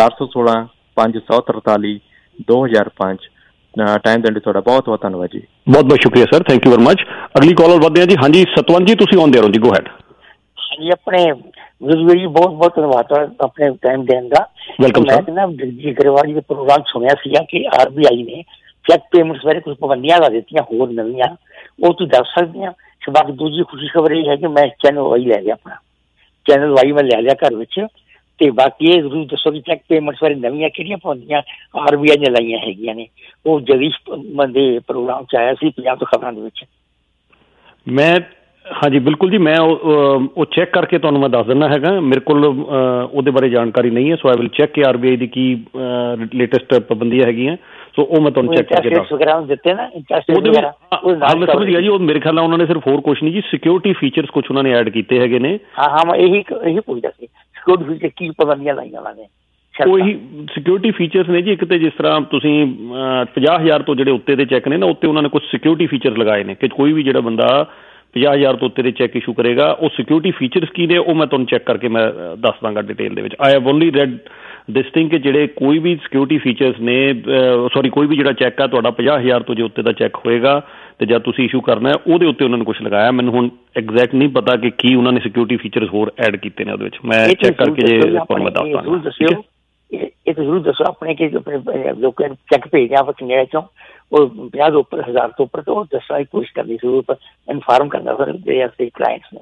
416-543-2005। ਟਾਈਮ ਦੇਣ ਲਈ ਤੁਹਾਡਾ ਬਹੁਤ ਬਹੁਤ ਧੰਨਵਾਦ ਜੀ। ਬਹੁਤ ਬਹੁਤ ਸ਼ੁਕਰੀਆ sir, thank you very much. ਅਗਲੀ ਕਾਲ ਵੱਧਦੇ ਹਾਂ ਜੀ। ਹਾਂਜੀ ਸਤਵੰਤ ਜੀ ਤੁਸੀਂ ਆਉਂਦੇ ਰਹੋ ਜੀ, ਗੋ ਹੈਡ। ਹਾਂਜੀ ਆਪਣੇ ਜੀ ਬਹੁਤ ਬਹੁਤ ਧੰਨਵਾਦ ਆਪਣੇ ਟਾਈਮ ਦੇਣ ਦਾ। Welcome sir. ਮੈਂ ਨਾ ਜੀ ਗਰੇਵਾਲ ਜੀ ਦੇ ਪ੍ਰੋਗਰਾਮ ਸੁਣਿਆ ਸੀਗਾ ਕਿ RBI ਨੇ ਚੈੱਕ ਪੇਮੈਂਟਸ ਬਾਰੇ ਕੁਝ ਪਾਬੰਦੀਆਂ ਲਾ ਦਿੱਤੀਆਂ ਹੋਰ ਨਵੀਆਂ, ਉਹ ਤੁਸੀਂ ਦੱਸ ਸਕਦੇ ਆ। ਬਾਕੀ ਦੂਜੀ ਖੁਸ਼ੀ ਖਬਰ ਇਹ ਹੈ ਕਿ ਮੈਂ ਚੈਨਲ ਵਾਈ ਲੈ ਲਿਆ, ਆਪਣਾ ਚੈਨਲ ਵਾਈ ਮੈਂ ਲੈ ਲਿਆ ਘਰ ਵਿੱਚ। ਤੇ ਬਾਕੀ ਇਹ ਜ਼ਰੂਰ ਦੱਸੋ ਕਿ ਚੈੱਕ ਪੇਮੈਂਟਸ ਬਾਰੇ ਨਵੀਆਂ ਕਿਹੜੀਆਂ ਪਾਬੰਦੀਆਂ RBI ਨੇ ਲਾਈਆਂ ਹੈਗੀਆਂ ਨੇ। ਉਹ ਜਦੀਸ਼ ਦੇ ਪ੍ਰੋਗਰਾਮ 'ਚ ਆਇਆ ਸੀ ਪੰਜਾਬ ਤੋਂ ਖਬਰਾਂ ਦੇ ਵਿੱਚ। ਮੈਂ ਹਾਂਜੀ ਬਿਲਕੁਲ ਜੀ, ਮੈਂ ਉਹ ਚੈੱਕ ਕਰਕੇ ਤੁਹਾਨੂੰ ਮੈਂ ਦੱਸ ਦਿੰਦਾ ਹੈਗਾ। ਮੇਰੇ ਕੋਲ ਉਹਦੇ ਬਾਰੇ ਜਾਣਕਾਰੀ ਨਹੀਂ ਹੈ, ਸੋ ਆਈ ਵਿਲ ਚੈੱਕ ਕਿ RBI ਦੀ ਕੀ ਲੇਟੈਸਟ ਪਾਬੰਦੀਆਂ ਹੈਗੀਆਂ। ਸੋ ਉਹ ਮੈਂ ਤੁਹਾਨੂੰ ਚੈੱਕ ਕਰਕੇ ਦੱਸ ਦਿੱਤੇ ਨਾ ਮੈਂ ਸਮਝ ਗਿਆ ਜੀ। ਉਹ ਮੇਰੇ ਖਿਆਲ ਨਾਲ ਉਹਨਾਂ ਨੇ ਸਿਰਫ ਹੋਰ ਕੁਛ ਨਹੀਂ ਜੀ, ਸਿਕਿਉਰਿਟੀ ਫੀਚਰਸ ਕੁਛ ਉਹਨਾਂ ਨੇ ਐਡ ਕੀਤੇ ਹੈਗੇ ਨੇ। ਹਾਂ ਮੈਂ ਇਹੀ ਪੁੱਛਦਾ ਸੀ ਸਿਕਿਉਰਿਟੀ ਫੀਚਰ ਕੀ ਪਾਬੰਦੀਆਂ ਲਾਈਆਂ ਉਹਨਾਂ ਨੇ। ਉਹੀ ਸਿਕਿਉਰਿਟੀ ਫੀਚਰਸ ਨੇ ਜੀ। ਇੱਕ ਤਾਂ ਜਿਸ ਤਰ੍ਹਾਂ ਤੁਸੀਂ 50,000 ਤੋਂ ਜਿਹੜੇ ਉੱਤੇ ਦੇ ਚੈੱਕ ਨੇ ਨਾ ਉੱਤੇ ਉਹਨਾਂ ਨੇ ਕੁਛ ਸਿਕਿਉਰਿਟੀ ਫੀਚਰਸ ਲਗਾਏ ਨੇ ਕਿ ਕੋਈ ਵੀ ਜਿਹੜਾ ਬੰਦਾ 50,000 ਤੋਂ ਉੱਤੇ ਦੇ ਚੈੱਕ ਇਸ਼ੂ ਕਰੇਗਾ ਉਹ ਸਿਕਿਉਰਿਟੀ ਫੀਚਰਸ ਕੀ ਨੇ ਉਹ ਮੈਂ ਤੁਹਾਨੂੰ ਚੈੱਕ ਕਰਕੇ ਮੈਂ ਦੱਸ ਦਾਂਗਾ ਡਿਟੇਲ ਦੇ ਵਿੱਚ। I have only read this thing ਕਿ ਜਿਹੜੇ ਕੋਈ ਵੀ ਸਿਕਿਉਰਿਟੀ ਫੀਚਰਸ ਨੇ ਕੋਈ ਵੀ ਜਿਹੜਾ ਚੈੱਕ ਆ ਤੁਹਾਡਾ 50,000 ਤੋਂ ਜੇ ਉੱਤੇ ਦਾ ਚੈੱਕ ਹੋਏਗਾ ਤੇ ਜਦ ਤੁਸੀਂ ਇਸ਼ੂ ਕਰਨਾ ਉਹਦੇ ਉੱਤੇ ਉਹਨਾਂ ਨੇ ਕੁਛ ਲਗਾਇਆ। ਮੈਨੂੰ ਹੁਣ ਐਗਜ਼ੈਕਟ ਨਹੀਂ ਪਤਾ ਕਿ ਕੀ ਉਹਨਾਂ ਨੇ ਸਿਕਿਉਰਿਟੀ ਫੀਚਰਸ ਹੋਰ ਐਡ ਕੀਤੇ ਨੇ ਉਹਦੇ ਵਿੱਚ। ਮੈਂ ਚੈੱਕ ਕਰਕੇ ਜੇ ਤੁਹਾਨੂੰ ਮੈਂ ਦੱਸ ਦਾਂਗਾ। ਇਹ ਤਾਂ ਜ਼ਰੂਰ ਦੱਸੋ ਆਪਣੇ ਕਿ ਲੋਕਾਂ ਨੂੰ ਚੈੱਕ ਭੇਜਦੇ ਆਪਾਂ ਕੈਨੇਡਾ ਚੋਂ ਉਹ 50 ਤੋਂ ਉੱਪਰ 1000 ਤੋਂ ਉੱਪਰ ਤੋਂ ਉਹ ਦੱਸਣ ਦੀ ਕੋਸ਼ਿਸ਼ ਕਰਨੀ ਜ਼ਰੂਰ ਇਨਫਾਰਮ ਕਰਨਾ ਫਿਰ ਜਿਹੜੇ ਕਲਾਇੰਟਸ ਨੇ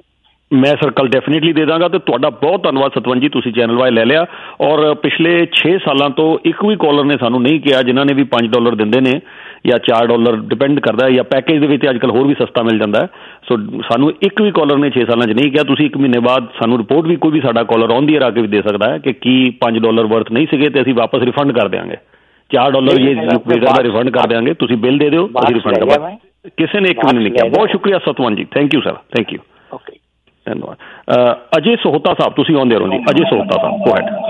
ਮੈਂ ਸਰ ਕੱਲ ਡੈਫੀਨੇਟਲੀ ਦੇ ਦਾਂਗਾ। ਤੇ ਤੁਹਾਡਾ ਬਹੁਤ ਧੰਨਵਾਦ ਸਤਵੰਤ ਜੀ, ਤੁਸੀਂ ਚੈਨਲ ਵਾਈਜ਼ ਲੈ ਲਿਆ। ਔਰ ਪਿਛਲੇ 6 ਸਾਲਾਂ ਤੋਂ ਇੱਕ ਵੀ ਕਾਲਰ ਨੇ ਸਾਨੂੰ ਨਹੀਂ ਕਿਹਾ, ਜਿਨ੍ਹਾਂ ਨੇ ਵੀ $5 ਦਿੰਦੇ ਨੇ ਜਾਂ $4 ਡਿਪੈਂਡ ਕਰਦਾ, ਜਾਂ ਪੈਕੇਜ ਦੇ ਵਿੱਚ ਅੱਜ ਕੱਲ੍ਹ ਹੋਰ ਵੀ ਸਸਤਾ ਮਿਲ ਜਾਂਦਾ। ਸੋ ਸਾਨੂੰ ਇੱਕ ਵੀ ਕਾਲਰ ਨੇ 6 ਸਾਲਾਂ 'ਚ ਨਹੀਂ ਕਿਹਾ। ਤੁਸੀਂ 1 ਮਹੀਨੇ ਬਾਅਦ ਸਾਨੂੰ ਰਿਪੋਰਟ ਵੀ ਕੋਈ ਵੀ ਸਾਡਾ ਕਾਲਰ ਔਨ ਦੀ ਏਅਰ ਆ ਕੇ ਵੀ ਦੇ ਸਕਦਾ ਹੈ ਕਿ ਕੀ $5 ਵਰਥ ਨਹੀਂ ਸੀਗੇ, ਤੇ ਅਸੀਂ ਵਾਪਸ ਰਿਫੰਡ ਕਰ ਦਿਆਂਗੇ। $4 ਦਾ ਰਿਫੰਡ ਕਰ ਦਿਆਂਗੇ। ਤੁਸੀਂ ਬਿੱਲ ਦੇ ਦਿਓ, ਅਸੀਂ ਰਿਫੰਡ ਕਰਾਂਗੇ। ਕਿਸੇ ਨੇ ਇੱਕ ਵੀ ਨਹੀਂ ਕਿਹਾ। ਬਹੁਤ ਸ਼ੁਕਰੀਆ Satwant ji, thank you sir, thank you, ਧੰਨਵਾਦ। ਅਜੇ ਸੋਹਤਾ ਸਾਹਿਬ ਤੁਸੀਂ ਆਉਂਦੇ ਰਹੋ ਜੀ। ਅਜੇ ਸੋਹਤਾ ਸਾਹਿਬ ਗੋ ਹੈਡ।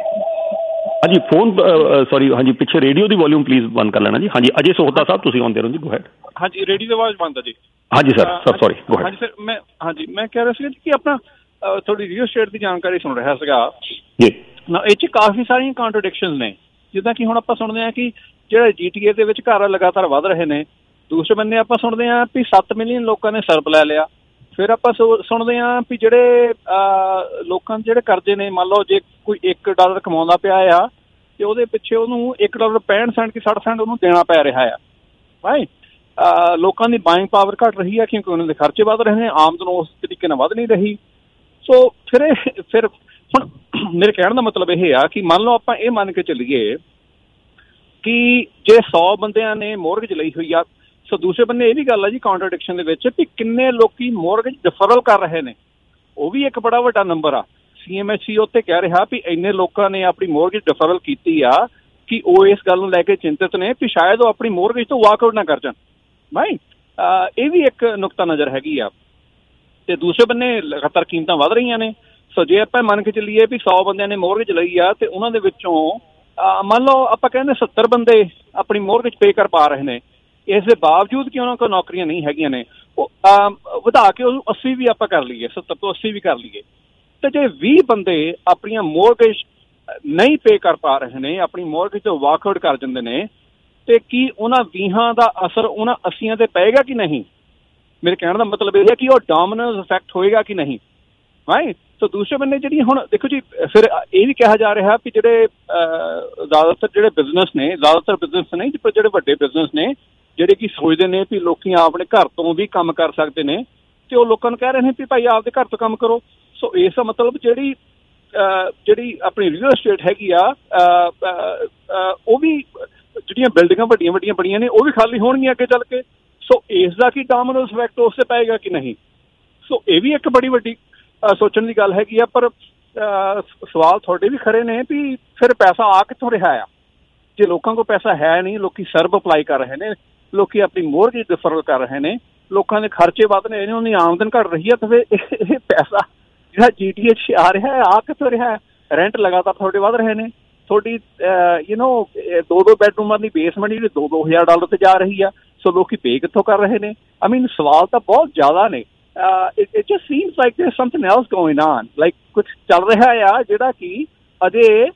ਹਾਂਜੀ ਫੋਨ ਸੌਰੀ, ਹਾਂਜੀ ਪਿੱਛੇ ਰੇਡੀਓ ਦੀ ਵੋਲਿਊਮ ਪਲੀਜ਼ ਬੰਦ ਕਰ ਲੈਣਾ ਜੀ। ਹਾਂਜੀ ਅਜੇ ਸੋਹਤਾ ਸਾਹਿਬ ਤੁਸੀਂ ਆਉਂਦੇ ਰਹੋ ਜੀ, ਗੋ ਹੈਡ। ਹਾਂਜੀ ਰੇਡੀਓ ਦੀ ਆਵਾਜ਼ ਬੰਦ ਹੈ ਜੀ। ਹਾਂਜੀ ਸਰ ਸੌਰੀ ਗੋ ਹੈਡ। ਹਾਂਜੀ ਸਰ ਮੈਂ ਕਹਿ ਰਿਹਾ ਸੀ ਕਿ ਆਪਣਾ ਥੋੜੀ ਰੀਅਲ ਸਟੇਟ ਦੀ ਜਾਣਕਾਰੀ ਸੁਣ ਰਿਹਾ ਸੀਗਾ ਜੀ ਨਾ। ਇਹ 'ਚ ਕਾਫੀ ਸਾਰੀਆਂ ਕੰਟਰਡਿਕਸ਼ਨਸ ਨੇ, ਜਿੱਦਾਂ ਕਿ ਹੁਣ ਆਪਾਂ ਸੁਣਦੇ ਹਾਂ ਕਿ ਜਿਹੜੇ GTA ਦੇ ਵਿੱਚ ਘਰ ਲਗਾਤਾਰ ਵੱਧ ਰਹੇ ਨੇ। ਦੂਸਰੇ ਬੰਨੇ ਆਪਾਂ ਸੁਣਦੇ ਹਾਂ ਵੀ 7 ਮਿਲੀਅਨ ਲੋਕਾਂ ਨੇ ਸਰਬ ਲੈ ਲਿਆ। ਫਿਰ ਆਪਾਂ ਸੁਣਦੇ ਹਾਂ ਵੀ ਜਿਹੜੇ ਲੋਕਾਂ ਦੇ ਜਿਹੜੇ ਕਰਜ਼ੇ ਨੇ, ਮੰਨ ਲਓ ਜੇ ਕੋਈ $1 ਕਮਾਉਂਦਾ ਪਿਆ ਆ ਤੇ ਉਹਦੇ ਪਿੱਛੇ ਉਹਨੂੰ $1.65 ਕਿ 60 ਸੈਂਟ ਉਹਨੂੰ ਦੇਣਾ ਪੈ ਰਿਹਾ ਆ। ਭਾਈ ਲੋਕਾਂ ਦੀ ਬਾਇੰਗ ਪਾਵਰ ਘੱਟ ਰਹੀ ਹੈ ਕਿਉਂਕਿ ਉਹਨਾਂ ਦੇ ਖਰਚੇ ਵੱਧ ਰਹੇ ਨੇ, ਆਮਦਨ ਉਸ ਤਰੀਕੇ ਨਾਲ ਵੱਧ ਨਹੀਂ ਰਹੀ। ਸੋ ਫਿਰ ਹੁਣ ਮੇਰੇ ਕਹਿਣ ਦਾ ਮਤਲਬ ਇਹ ਆ ਕਿ ਮੰਨ ਲਓ ਆਪਾਂ ਇਹ ਮੰਨ ਕੇ ਚੱਲੀਏ ਕਿ ਜੇ 100 ਬੰਦਿਆਂ ਨੇ ਮੋਰਗੇਜ ਲਈ ਹੋਈ ਆ, ਸੋ ਦੂਸਰੇ ਬੰਨੇ ਇਹ ਵੀ ਗੱਲ ਆ ਜੀ ਕਾਂਟਰਡਿਕਸ਼ਨ ਦੇ ਵਿੱਚ ਵੀ ਕਿੰਨੇ ਲੋਕੀ ਮੋਰਗੇਜ ਡਿਫਰਲ ਕਰ ਰਹੇ ਨੇ। ਉਹ ਵੀ ਇੱਕ ਬੜਾ ਵੱਡਾ ਨੰਬਰ ਆ। CMHC ਉੱਤੇ ਕਹਿ ਰਿਹਾ ਵੀ ਇੰਨੇ ਲੋਕਾਂ ਨੇ ਆਪਣੀ ਮੋਰਗੇਜ ਡਿਫਰਲ ਕੀਤੀ ਆ ਕਿ ਉਹ ਇਸ ਗੱਲ ਨੂੰ ਲੈ ਕੇ ਚਿੰਤਤ ਨੇ ਵੀ ਸ਼ਾਇਦ ਉਹ ਆਪਣੀ ਮੋਰਗੇਜ ਤੋਂ ਵਾਕਆਊਟ ਨਾ ਕਰ ਜਾਣ। ਭਾਈ ਇਹ ਵੀ ਇੱਕ ਨੁਕਤਾ ਨਜ਼ਰ ਹੈਗੀ ਆ। ਤੇ ਦੂਸਰੇ ਬੰਨੇ ਲਗਾਤਾਰ ਕੀਮਤਾਂ ਵੱਧ ਰਹੀਆਂ ਨੇ। ਸੋ ਜੇ ਆਪਾਂ ਮੰਨ ਕੇ ਚੱਲੀਏ ਵੀ 100 ਬੰਦਿਆਂ ਨੇ ਮੋਰਗੇਜ ਲਈ ਆ ਤੇ ਉਹਨਾਂ ਦੇ ਵਿੱਚੋਂ ਮੰਨ ਲਓ ਆਪਾਂ ਕਹਿੰਦੇ 70 ਬੰਦੇ ਆਪਣੀ ਮੋਰਗੇਜ ਪੇ ਕਰ ਪਾ ਰਹੇ ਨੇ, ਇਸ ਦੇ ਬਾਵਜੂਦ ਕਿ ਉਹਨਾਂ ਕੋਲ ਨੌਕਰੀਆਂ ਨਹੀਂ ਹੈਗੀਆਂ ਨੇ, ਉਹ ਵਧਾ ਕੇ ਉਹਨੂੰ 80 ਵੀ ਆਪਾਂ ਕਰ ਲਈਏ, 70 ਤੋਂ 80 ਵੀ ਕਰ ਲਈਏ। ਤੇ ਜੇ 20 ਬੰਦੇ ਆਪਣੀਆਂ ਮੋਰਗੇਜ ਨਹੀਂ ਪੇ ਕਰ ਪਾ ਰਹੇ ਨੇ, ਆਪਣੀ ਮੋਰਗੇਜ ਤੋਂ ਵਾਕਆਊਟ ਕਰ ਜਾਂਦੇ ਨੇ, ਤੇ ਕੀ ਉਹਨਾਂ 20 ਦਾ ਅਸਰ ਉਹਨਾਂ 80 ਤੇ ਪਏਗਾ ਕਿ ਨਹੀਂ? ਮੇਰੇ ਕਹਿਣ ਦਾ ਮਤਲਬ ਇਹ ਹੈ ਕਿ ਉਹ ਡੋਮੀਨੋਜ਼ ਇਫੈਕਟ ਹੋਏਗਾ ਕਿ ਨਹੀਂ। ਰਾਈਟ। ਸੋ ਦੂਸਰੇ ਬੰਨੇ ਜਿਹੜੀ ਹੁਣ ਦੇਖੋ ਜੀ, ਫਿਰ ਇਹ ਵੀ ਕਿਹਾ ਜਾ ਰਿਹਾ ਵੀ ਜਿਹੜੇ ਜ਼ਿਆਦਾਤਰ ਜਿਹੜੇ ਬਿਜ਼ਨਸ ਨੇ, ਜ਼ਿਆਦਾਤਰ ਬਿਜ਼ਨਸ ਨਹੀਂ ਪਰ ਜਿਹੜੇ ਵੱਡੇ ਬਿਜ਼ਨਸ ਨੇ ਜਿਹੜੇ ਕਿ ਸੋਚਦੇ ਨੇ ਵੀ ਲੋਕੀ ਆਪਣੇ ਘਰ ਤੋਂ ਵੀ ਕੰਮ ਕਰ ਸਕਦੇ ਨੇ, ਤੇ ਉਹ ਲੋਕਾਂ ਨੂੰ ਕਹਿ ਰਹੇ ਨੇ ਵੀ ਭਾਈ ਆਪਦੇ ਘਰ ਤੋਂ ਕੰਮ ਕਰੋ। ਸੋ ਇਸ ਦਾ ਮਤਲਬ ਜਿਹੜੀ ਆਪਣੀ ਰੀਅਲ estate ਹੈਗੀ ਆ, ਉਹ ਵੀ ਜਿਹੜੀਆਂ ਬਿਲਡਿੰਗਾਂ ਵੱਡੀਆਂ ਬਣੀਆਂ ਨੇ ਉਹ ਵੀ ਖਾਲੀ ਹੋਣਗੀਆਂ ਅੱਗੇ ਚੱਲ ਕੇ। ਸੋ ਇਸ ਦਾ ਕੀ ਡੋਮੀਨੋਜ਼ ਇਫੈਕਟ ਉਸ 'ਤੇ ਪਏਗਾ ਕਿ ਨਹੀਂ? ਸੋ ਇਹ ਵੀ ਇੱਕ ਬੜੀ ਵੱਡੀ ਸੋਚਣ ਦੀ ਗੱਲ ਹੈਗੀ ਆ। ਪਰ ਸਵਾਲ ਤੁਹਾਡੇ ਵੀ ਖਰੇ ਨੇ ਵੀ ਫਿਰ ਪੈਸਾ ਆ ਕਿੱਥੋਂ ਰਿਹਾ ਆ? ਜੇ ਲੋਕਾਂ ਕੋਲ ਪੈਸਾ ਹੈ ਨਹੀਂ, ਲੋਕੀ ਸਰਬ ਅਪਲਾਈ ਕਰ ਰਹੇ ਨੇ, ਲੋਕੀ ਆਪਣੀ ਮੋਰਗੇਜ ਡਿਫਰਲ ਕਰ ਰਹੇ ਨੇ, ਲੋਕਾਂ ਦੇ ਖਰਚੇ ਵੱਧ ਨੇ, ਉਹਨਾਂ ਦੀ ਆਮਦਨ ਘੱਟ ਰਹੀ ਹੈ, ਤਾਂ ਫਿਰ ਇਹ ਪੈਸਾ ਜਿਹੜਾ GTA 'ਚ ਆ ਰਿਹਾ ਹੈ ਆ ਕਿੱਥੋਂ ਰਿਹਾ ਹੈ? ਰੈਂਟ ਲਗਾਤਾਰ ਤੁਹਾਡੇ ਵੱਧ ਰਹੇ ਨੇ, ਤੁਹਾਡੀ 2 ਬੈਡਰੂਮਾਂ ਦੀ ਬੇਸਮੈਂਟ ਜਿਹੜੀ $2,000 ਤੇ ਜਾ ਰਹੀ ਆ। ਸੋ ਲੋਕੀ ਪੇ ਕਿੱਥੋਂ ਕਰ ਰਹੇ ਨੇ? ਆਈ ਮੀਨ ਸਵਾਲ ਤਾਂ ਬਹੁਤ ਜ਼ਿਆਦਾ ਨੇ। It just seems like there's something else going on, like ਕੁਛ ਚੱਲ ਰਿਹਾ ਆ ਜਿਹੜਾ ਕਿ ਅਜੇ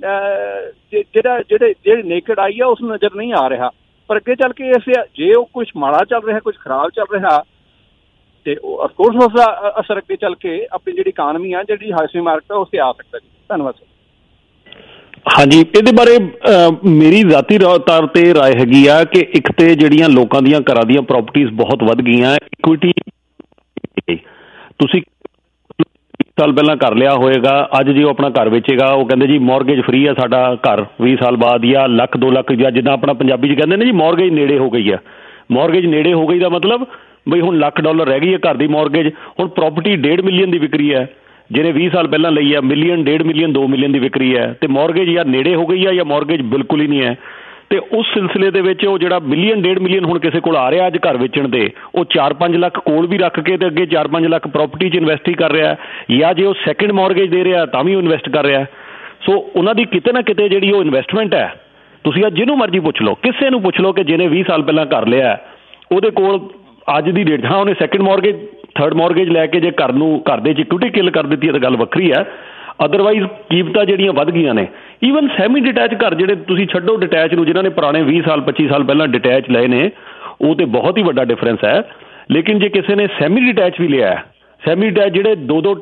ਜਿਹੜੀ ਨੇਕਡ ਆਈ ਆ ਉਸ ਨੂੰ ਨਜ਼ਰ ਨਹੀਂ ਆ ਰਿਹਾ। ਪਰ ਅੱਗੇ ਚੱਲ ਕੇ ਜੇ ਉਹ ਕੁਛ ਮਾੜਾ ਚੱਲ ਰਿਹਾ, ਕੁਛ ਖਰਾਬ ਚੱਲ ਰਿਹਾ, ਤੇ ਅਫਕੋਰਸ ਉਸਦਾ ਅਸਰ ਅੱਗੇ ਚੱਲ ਕੇ ਆਪਣੀ ਜਿਹੜੀ ਇਕਾਨਮੀ ਆ, ਜਿਹੜੀ ਹਾਊਸਿੰਗ ਮਾਰਕੀਟ ਆ, ਉਸ ਤੇ ਆ ਸਕਦਾ ਜੀ। ਧੰਨਵਾਦ ਸਰ। ਹਾਂਜੀ, ਇਹਦੇ ਬਾਰੇ ਮੇਰੀ ਜ਼ਾਤੀ ਤੌਰ ਤੇ ਰਾਏ ਹੈਗੀ ਆ ਕਿ ਇੱਕ ਤੇ ਜਿਹੜੀਆਂ ਲੋਕਾਂ ਦੀਆਂ ਘਰਾਂ ਦੀਆਂ ਪ੍ਰੋਪਰਟੀਜ਼ ਬਹੁਤ ਵੱਧ ਗਈਆਂ। ਇਕੁਇਟੀ ਤੁਸੀਂ ਸਾਲ ਪਹਿਲਾਂ ਕਰ ਲਿਆ ਹੋਏਗਾ, ਅੱਜ ਜੇ ਉਹ ਆਪਣਾ ਘਰ ਵੇਚੇਗਾ ਉਹ ਕਹਿੰਦੇ ਜੀ ਮੌਰਗੇਜ ਫ੍ਰੀ ਆ ਸਾਡਾ ਘਰ 20 ਸਾਲ ਬਾਅਦ, ਜਾਂ ਲੱਖ 2 ਲੱਖ, ਜਾਂ ਜਿੱਦਾਂ ਆਪਣਾ ਪੰਜਾਬੀ 'ਚ ਕਹਿੰਦੇ ਨੇ ਜੀ ਮੌਰਗੇਜ ਨੇੜੇ ਹੋ ਗਈ ਆ। ਮੌਰਗੇਜ ਨੇੜੇ ਹੋ ਗਈ ਦਾ ਮਤਲਬ ਬਈ ਹੁਣ $1,00,000 ਰਹਿ ਗਈ ਹੈ ਘਰ ਦੀ ਮੌਰਗੇਜ। ਹੁਣ ਪ੍ਰੋਪਰਟੀ 1.5 ਮਿਲੀਅਨ ਦੀ ਵਿਕਰੀ ਹੈ, ਜਿਹਨੇ 20 ਸਾਲ ਪਹਿਲਾਂ ਲਈ ਆ, ਮਿਲੀਅਨ, 1.5 ਮਿਲੀਅਨ, 2 ਮਿਲੀਅਨ ਦੀ ਵਿਕਰੀ ਹੈ, ਤੇ ਮੌਰਗੇਜ ਜਾਂ ਨੇੜੇ ਹੋ ਗਈ ਆ ਜਾਂ ਮੌਰਗੇਜ ਬਿਲਕੁਲ ਹੀ ਨਹੀਂ ਹੈ। ਤੇ ਉਸ ਸਿਲਸਿਲੇ ਦੇ ਵਿੱਚ ਉਹ ਜਿਹੜਾ ਮਿਲੀਅਨ, 1.5 ਮਿਲੀਅਨ ਹੁਣ ਕਿਸੇ ਕੋਲ ਆ ਰਿਹਾ ਅੱਜ ਘਰ ਵੇਚਣ ਦੇ, ਉਹ 4-5 ਲੱਖ ਕੋਲ ਵੀ ਰੱਖ ਕੇ ਤੇ ਅੱਗੇ 4-5 ਲੱਖ ਪ੍ਰੋਪਰਟੀ 'ਚ ਇਨਵੈਸਟ ਹੀ ਕਰ ਰਿਹਾ, ਜਾਂ ਜੇ ਉਹ ਸੈਕਿੰਡ ਮੌਰਗੇਜ ਦੇ ਰਿਹਾ ਤਾਂ ਵੀ ਉਹ ਇਨਵੈਸਟ ਕਰ ਰਿਹਾ। ਸੋ ਉਹਨਾਂ ਦੀ ਕਿਤੇ ਨਾ ਕਿਤੇ ਜਿਹੜੀ ਉਹ ਇਨਵੈਸਟਮੈਂਟ ਹੈ, ਤੁਸੀਂ ਅੱਜ ਜਿਹਨੂੰ ਮਰਜ਼ੀ ਪੁੱਛ ਲਓ, ਕਿਸੇ ਨੂੰ ਪੁੱਛ ਲਓ ਕਿ ਜਿਹਨੇ 20 ਸਾਲ ਪਹਿਲਾਂ ਘਰ ਲਿਆ ਉਹਦੇ ਕੋਲ ਅੱਜ ਦੀ ਡੇਟ, ਹਾਂ ਉਹਨੇ ਸੈਕਿੰਡ ਮੌਰਗੇਜ, ਥਰਡ ਮੌਰਗੇਜ ਲੈ ਕੇ ਜੇ ਘਰ ਦੇ 'ਚ ਇਕੁਇਟੀ ਕਿੱਲ ਕਰ ਦਿੱਤੀ ਹੈ ਤਾਂ ਗੱਲ ਵੱਖਰੀ ਹੈ। ਅਦਰਵਾਈਜ਼ ਕੀਮਤਾਂ ਜਿਹੜੀਆਂ ਵੱਧ ਗਈਆਂ ਨੇ। ਈਵਨ ਸੈਮੀ ਡਿਟੈਚ ਘਰ ਜਿਹੜੇ ਤੁਸੀਂ ਛੱਡੋ ਡਿਟੈਚ ਨੂੰ, ਜਿਨ੍ਹਾਂ ਨੇ ਪੁਰਾਣੇ 20 ਸਾਲ 25 ਸਾਲ ਪਹਿਲਾਂ ਡਿਟੈਚ ਲਏ ਨੇ, ਉਹ ਤੇ ਬਹੁਤ ਹੀ ਵੱਡਾ ਡਿਫਰੈਂਸ ਹੈ। ਲੇਕਿਨ ਜੇ ਕਿਸੇ ਨੇ ਸੈਮੀ ਡਿਟੈਚ ਵੀ ਲਿਆ, ਸੈਮੀ ਡਿਟੈਚ ਜਿਹੜੇ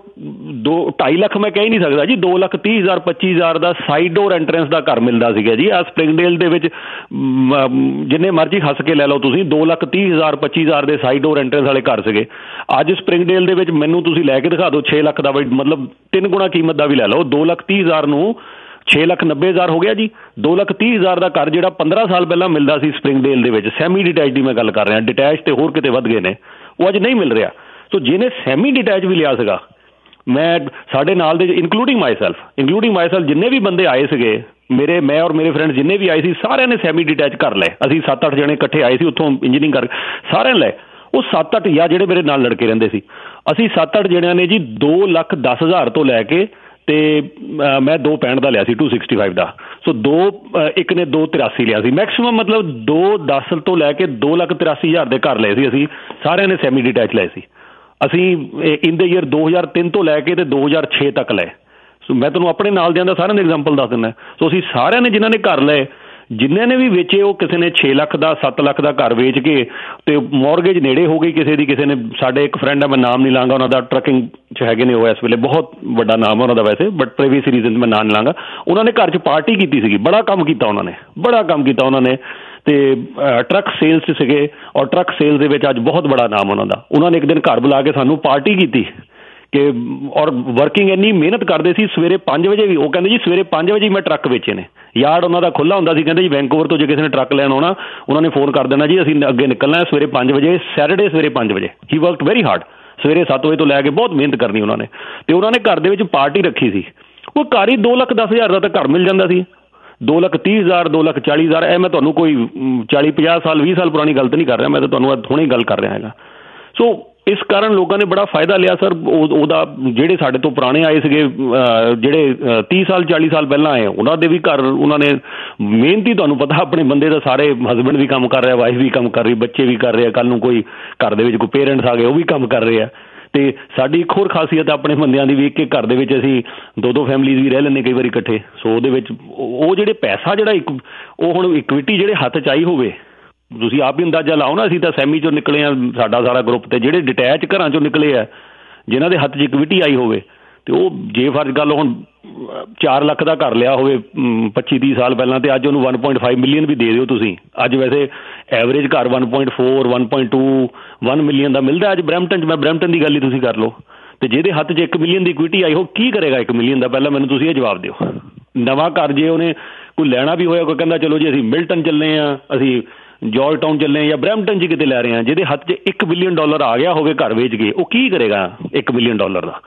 2.5 ਲੱਖ ਮੈਂ ਕਹਿ ਹੀ ਨਹੀਂ ਸਕਦਾ ਜੀ, 2,30,000 25,000 ਦਾ ਸਾਈਡ ਡੋਰ ਐਂਟਰੈਂਸ ਦਾ ਘਰ ਮਿਲਦਾ ਸੀਗਾ ਜੀ। ਆ ਸਪਰਿੰਗਡੇਲ ਦੇ ਵਿੱਚ ਜਿੰਨੇ ਮਰਜ਼ੀ ਹੱਸ ਕੇ ਲੈ ਲਓ ਤੁਸੀਂ, 2,30,000 25,000 ਦੇ ਸਾਈਡ ਡੋਰ ਐਂਟਰੈਂਸ ਵਾਲੇ ਘਰ ਸੀਗੇ। ਅੱਜ ਸਪਰਿੰਗਡੇਲ ਦੇ ਵਿੱਚ ਮੈਨੂੰ ਤੁਸੀਂ ਲੈ ਕੇ ਦਿਖਾ ਦਿਓ 6 ਲੱਖ ਦਾ, ਮਤਲਬ 3 ਗੁਣਾ ਕੀਮਤ ਦਾ ਵੀ ਲੈ ਲਓ, 2,30,000 ਨੂੰ 6,90,000 ਹੋ ਗਿਆ ਜੀ। 2,30,000 ਦਾ ਘਰ ਜਿਹੜਾ 15 ਸਾਲ ਪਹਿਲਾਂ ਮਿਲਦਾ ਸੀ ਸਪਰਿੰਗਡੇਲ ਦੇ ਵਿੱਚ, ਸੈਮੀ ਡਿਟੈਚ ਦੀ ਮੈਂ ਗੱਲ ਕਰ ਰਿਹਾ, ਡਿਟੈਚ ਤੇ ਹੋਰ ਕਿਤੇ ਵੱਧ ਗਏ ਨੇ, ਉਹ ਅੱਜ ਨਹੀਂ ਮਿਲ ਰਿਹਾ। ਸੋ ਜਿਹਨੇ ਸੈਮੀ ਡਿਟੈਚ ਵੀ ਲਿਆ ਸੀਗਾ, ਮੈਂ ਸਾਡੇ ਨਾਲ ਦੇ ਇਨਕਲੂਡਿੰਗ ਮਾਈਸੈਲਫ ਜਿੰਨੇ ਵੀ ਬੰਦੇ ਆਏ ਸੀਗੇ ਮੈਂ ਔਰ ਮੇਰੇ ਫਰੈਂਡ ਜਿੰਨੇ ਵੀ ਆਏ ਸੀ, ਸਾਰਿਆਂ ਨੇ ਸੈਮੀ ਡਿਟੈਚ ਕਰ ਲਏ। ਅਸੀਂ 7-8 ਜਣੇ ਇਕੱਠੇ ਆਏ ਸੀ ਉੱਥੋਂ ਇੰਜੀਨੀਅਰਿੰਗ ਕਰ, ਸਾਰਿਆਂ ਨੇ ਲਏ। ਉਹ 7-8 ਜਾਂ ਜਿਹੜੇ ਮੇਰੇ ਨਾਲ ਲੜਕੇ ਰਹਿੰਦੇ ਸੀ, ਅਸੀਂ 7-8 ਜਣਿਆਂ ਨੇ ਜੀ 2,10,000 ਤੋਂ ਲੈ ਕੇ, ਤੇ ਮੈਂ 265 ਦਾ ਲਿਆ ਸੀ 265 ਦਾ। ਸੋ ਇੱਕ ਨੇ 283 ਲਿਆ ਸੀ ਮੈਕਸੀਮਮ, ਮਤਲਬ 210 ਤੋਂ ਲੈ ਕੇ 2,83,000 ਦੇ ਘਰ ਲਏ ਸੀ ਅਸੀਂ ਸਾਰਿਆਂ ਨੇ, ਸੈਮੀ ਡਿਟੈਚ ਲਏ ਸੀ ਅਸੀਂ ਇਨ ਦ ਈਅਰ 2003 ਤੋਂ ਲੈ ਕੇ ਤੇ 2006 ਤੱਕ ਲਏ। ਸੋ ਮੈਂ ਤੁਹਾਨੂੰ ਆਪਣੇ ਨਾਲ ਦਿਆਂ ਦਾ ਸਾਰਿਆਂ ਦਾ ਐਗਜ਼ਾਮਪਲ ਦੱਸ ਦਿੰਦਾ। ਸੋ ਅਸੀਂ ਸਾਰਿਆਂ ਨੇ ਜਿਨ੍ਹਾਂ ਨੇ ਘਰ ਲਏ, ਜਿੰਨੇ ਨੇ ਵੀ ਵੇਚੇ, ਉਹ ਕਿਸੇ ਨੇ 6 ਲੱਖ ਦਾ 7 ਲੱਖ ਦਾ ਘਰ ਵੇਚ ਕੇ, ਤੇ ਮੌਰਗੇਜ ਨੇੜੇ ਹੋ ਗਈ ਕਿਸੇ ਦੀ। ਕਿਸੇ ਨੇ, ਸਾਡੇ ਇੱਕ ਫਰੈਂਡ ਹੈ, ਮੈਂ ਨਾਮ ਨਹੀਂ ਲਾਂਗਾ, ਉਹਨਾਂ ਦਾ ਟਰੱਕਿੰਗ 'ਚ ਹੈਗੇ ਨੇ ਉਹ ਇਸ ਵੇਲੇ, ਬਹੁਤ ਵੱਡਾ ਨਾਮ ਹੈ ਉਹਨਾਂ ਦਾ ਵੈਸੇ, ਬਟ ਪ੍ਰਾਈਵੇਸੀ ਰੀਜ਼ਨ ਮੈਂ ਨਾਮ ਨਹੀਂ ਲਾਂਗਾ। ਉਹਨਾਂ ਨੇ ਘਰ 'ਚ ਪਾਰਟੀ ਕੀਤੀ ਸੀਗੀ, ਬੜਾ ਕੰਮ ਕੀਤਾ ਉਹਨਾਂ ਨੇ ਤੇ ਟਰੱਕ ਸੇਲਸ 'ਚ ਸੀਗੇ, ਔਰ ਟਰੱਕ ਸੇਲਸ ਦੇ ਵਿੱਚ ਅੱਜ ਬਹੁਤ ਬੜਾ ਨਾਮ ਉਹਨਾਂ ਦਾ। ਉਹਨਾਂ ਨੇ ਇੱਕ ਦਿਨ ਘਰ ਬੁਲਾ ਕੇ ਸਾਨੂੰ ਪਾਰਟੀ ਕੀਤੀ ਕਿ, ਔਰ ਵਰਕਿੰਗ ਇੰਨੀ ਮਿਹਨਤ ਕਰਦੇ ਸੀ। ਸਵੇਰੇ 5 ਵਜੇ ਵੀ, ਉਹ ਕਹਿੰਦੇ ਜੀ ਸਵੇਰੇ 5 ਵਜੇ ਮੈਂ ਟਰੱਕ ਵੇਚੇ ਨੇ। ਯਾਰਡ ਉਹਨਾਂ ਦਾ ਖੁੱਲ੍ਹਾ ਹੁੰਦਾ ਸੀ, ਕਹਿੰਦੇ ਜੀ ਵੈਂਕੂਵਰ ਤੋਂ ਜੇ ਕਿਸੇ ਨੇ ਟਰੱਕ ਲੈਣ ਆਉਣਾ, ਉਹਨਾਂ ਨੇ ਫੋਨ ਕਰ ਦੇਣਾ ਜੀ ਅਸੀਂ ਅੱਗੇ ਨਿਕਲਣਾ ਸਵੇਰੇ 5 ਵਜੇ, ਸੈਟਰਡੇ ਸਵੇਰੇ 5 ਵਜੇ। ਹੀ ਵਰਕਡ ਵੈਰੀ ਹਾਰਡ, ਸਵੇਰੇ 7 ਵਜੇ ਤੋਂ ਲੈ ਕੇ ਬਹੁਤ ਮਿਹਨਤ ਕਰਨੀ ਉਹਨਾਂ ਨੇ। ਤੇ ਉਹਨਾਂ ਨੇ ਘਰ ਦੇ ਵਿੱਚ ਪਾਰਟੀ ਰੱਖੀ ਸੀ, ਉਹ ਘਰ ਹੀ 2,10,000 ਦਾ ਤਾਂ ਘਰ ਮਿਲ ਜਾਂਦਾ ਸੀ। 2,30,000 2,40,000, ਇਹ ਮੈਂ ਤੁਹਾਨੂੰ ਕੋਈ 40-50 ਸਾਲ 20 ਸਾਲ ਪੁਰਾਣੀ ਗੱਲ ਤਾਂ ਨਹੀਂ ਕਰ ਰਿਹਾ, ਮੈਂ ਤਾਂ ਤੁਹਾਨੂੰ ਹੁਣੇ ਗੱਲ ਕਰ ਰਿਹਾ ਹੈਗਾ। ਸੋ ਇਸ ਕਾਰਨ ਲੋਕਾਂ ਨੇ ਬੜਾ ਫਾਇਦਾ ਲਿਆ ਸਰ ਉਹਦਾ। ਜਿਹੜੇ ਸਾਡੇ ਤੋਂ ਪੁਰਾਣੇ ਆਏ ਸੀਗੇ, ਜਿਹੜੇ 30 ਸਾਲ 40 ਸਾਲ ਪਹਿਲਾਂ ਆਏ, ਉਹਨਾਂ ਦੇ ਵੀ ਘਰ ਉਹਨਾਂ ਨੇ ਮਿਹਨਤੀ, ਤੁਹਾਨੂੰ ਪਤਾ ਆਪਣੇ ਬੰਦੇ ਦਾ, ਸਾਰੇ ਹਸਬੈਂਡ ਵੀ ਕੰਮ ਕਰ ਰਿਹਾ, ਵਾਈਫ ਵੀ ਕੰਮ ਕਰ ਰਹੀ, ਬੱਚੇ ਵੀ ਕਰ ਰਹੇ ਆ, ਕੱਲ੍ਹ ਨੂੰ ਕੋਈ ਘਰ ਦੇ ਵਿੱਚ ਕੋਈ ਪੇਰੈਂਟਸ ਆ ਗਏ ਉਹ ਵੀ ਕੰਮ ਕਰ ਰਹੇ ਆ। ਤੇ ਸਾਡੀ ਇੱਕ ਹੋਰ ਖਾਸੀਅਤ ਆਪਣੇ ਬੰਦਿਆਂ ਦੀ ਵੀ, ਇੱਕ ਘਰ ਦੇ ਵਿੱਚ ਅਸੀਂ 2-2 ਫੈਮਲੀਜ਼ ਵੀ ਰਹਿ ਲੈਂਦੇ ਕਈ ਵਾਰੀ ਇਕੱਠੇ। ਸੋ ਉਹਦੇ ਵਿੱਚ ਉਹ ਜਿਹੜੇ ਪੈਸਾ ਜਿਹੜਾ ਉਹ ਹੁਣ ਇਕਵਿਟੀ ਜਿਹੜੇ ਹੱਥ 'ਚ ਆਈ ਹੋਵੇ, ਤੁਸੀਂ ਆਪ ਹੀ ਅੰਦਾਜ਼ਾ ਲਾਓ ਨਾ। ਅਸੀਂ ਤਾਂ ਸੈਮੀ 'ਚੋਂ ਨਿਕਲੇ ਆ, ਸਾਡਾ ਸਾਰਾ ਗਰੁੱਪ, ਤੇ ਜਿਹੜੇ ਡਿਟੈਚ ਘਰਾਂ 'ਚੋਂ ਨਿਕਲੇ ਆ, ਜਿਨ੍ਹਾਂ ਦੇ ਹੱਥ 'ਚ ਇਕਵਿਟੀ ਆਈ ਹੋਵੇ, ਤੇ ਉਹ ਜੇ ਫਰਜ਼ ਗੱਲ ਹੁਣ 4 ਲੱਖ ਦਾ ਘਰ ਲਿਆ ਹੋਵੇ 25-30 ਸਾਲ ਪਹਿਲਾਂ, ਤੇ ਅੱਜ ਉਹਨੂੰ 1.5 ਮਿਲੀਅਨ ਵੀ ਦੇ ਦਿਓ ਤੁਸੀਂ। ਅੱਜ ਵੈਸੇ ਐਵਰੇਜ ਘਰ 1.4 1.2 1 ਮਿਲੀਅਨ ਦਾ ਮਿਲਦਾ ਅੱਜ ਬਰੈਂਪਟਨ 'ਚ। ਮੈਂ ਬਰੈਂਪਟਨ ਦੀ ਗੱਲ ਹੀ ਤੁਸੀਂ ਕਰ ਲਓ, ਤੇ ਜਿਹਦੇ ਹੱਥ 'ਚ 1 ਮਿਲੀਅਨ ਦੀ ਇਕਵਿਟੀ ਆਈ, ਉਹ ਕੀ ਕਰੇਗਾ 1 ਮਿਲੀਅਨ ਦਾ? ਪਹਿਲਾਂ ਮੈਨੂੰ ਤੁਸੀਂ ਇਹ ਜਵਾਬ ਦਿਓ। ਨਵਾਂ ਘਰ ਜੇ ਉਹਨੇ ਕੋਈ ਲੈਣਾ ਵੀ ਹੋਇਆ, ਕੋਈ ਕਹਿੰਦਾ ਚਲੋ ਜੀ ਅਸੀਂ ਮਿਲਟਨ ਚੱਲੇ ਹਾਂ, ਅਸੀਂ ਜਾਰਜ ਟਾਊਨ ਚੱਲੇ ਜਾਂ ਬਰੈਂਪਟਨ 'ਚ ਕਿਤੇ ਲੈ ਰਹੇ ਹਾਂ, ਜਿਹਦੇ ਹੱਥ 'ਚ $1 ਬਿਲੀਅਨ ਆ ਗਿਆ ਹੋਵੇ ਘਰ ਵੇਚ ਕੇ, ਉਹ ਕੀ ਕਰੇਗਾ $1 ਬਿਲੀਅਨ ਦਾ?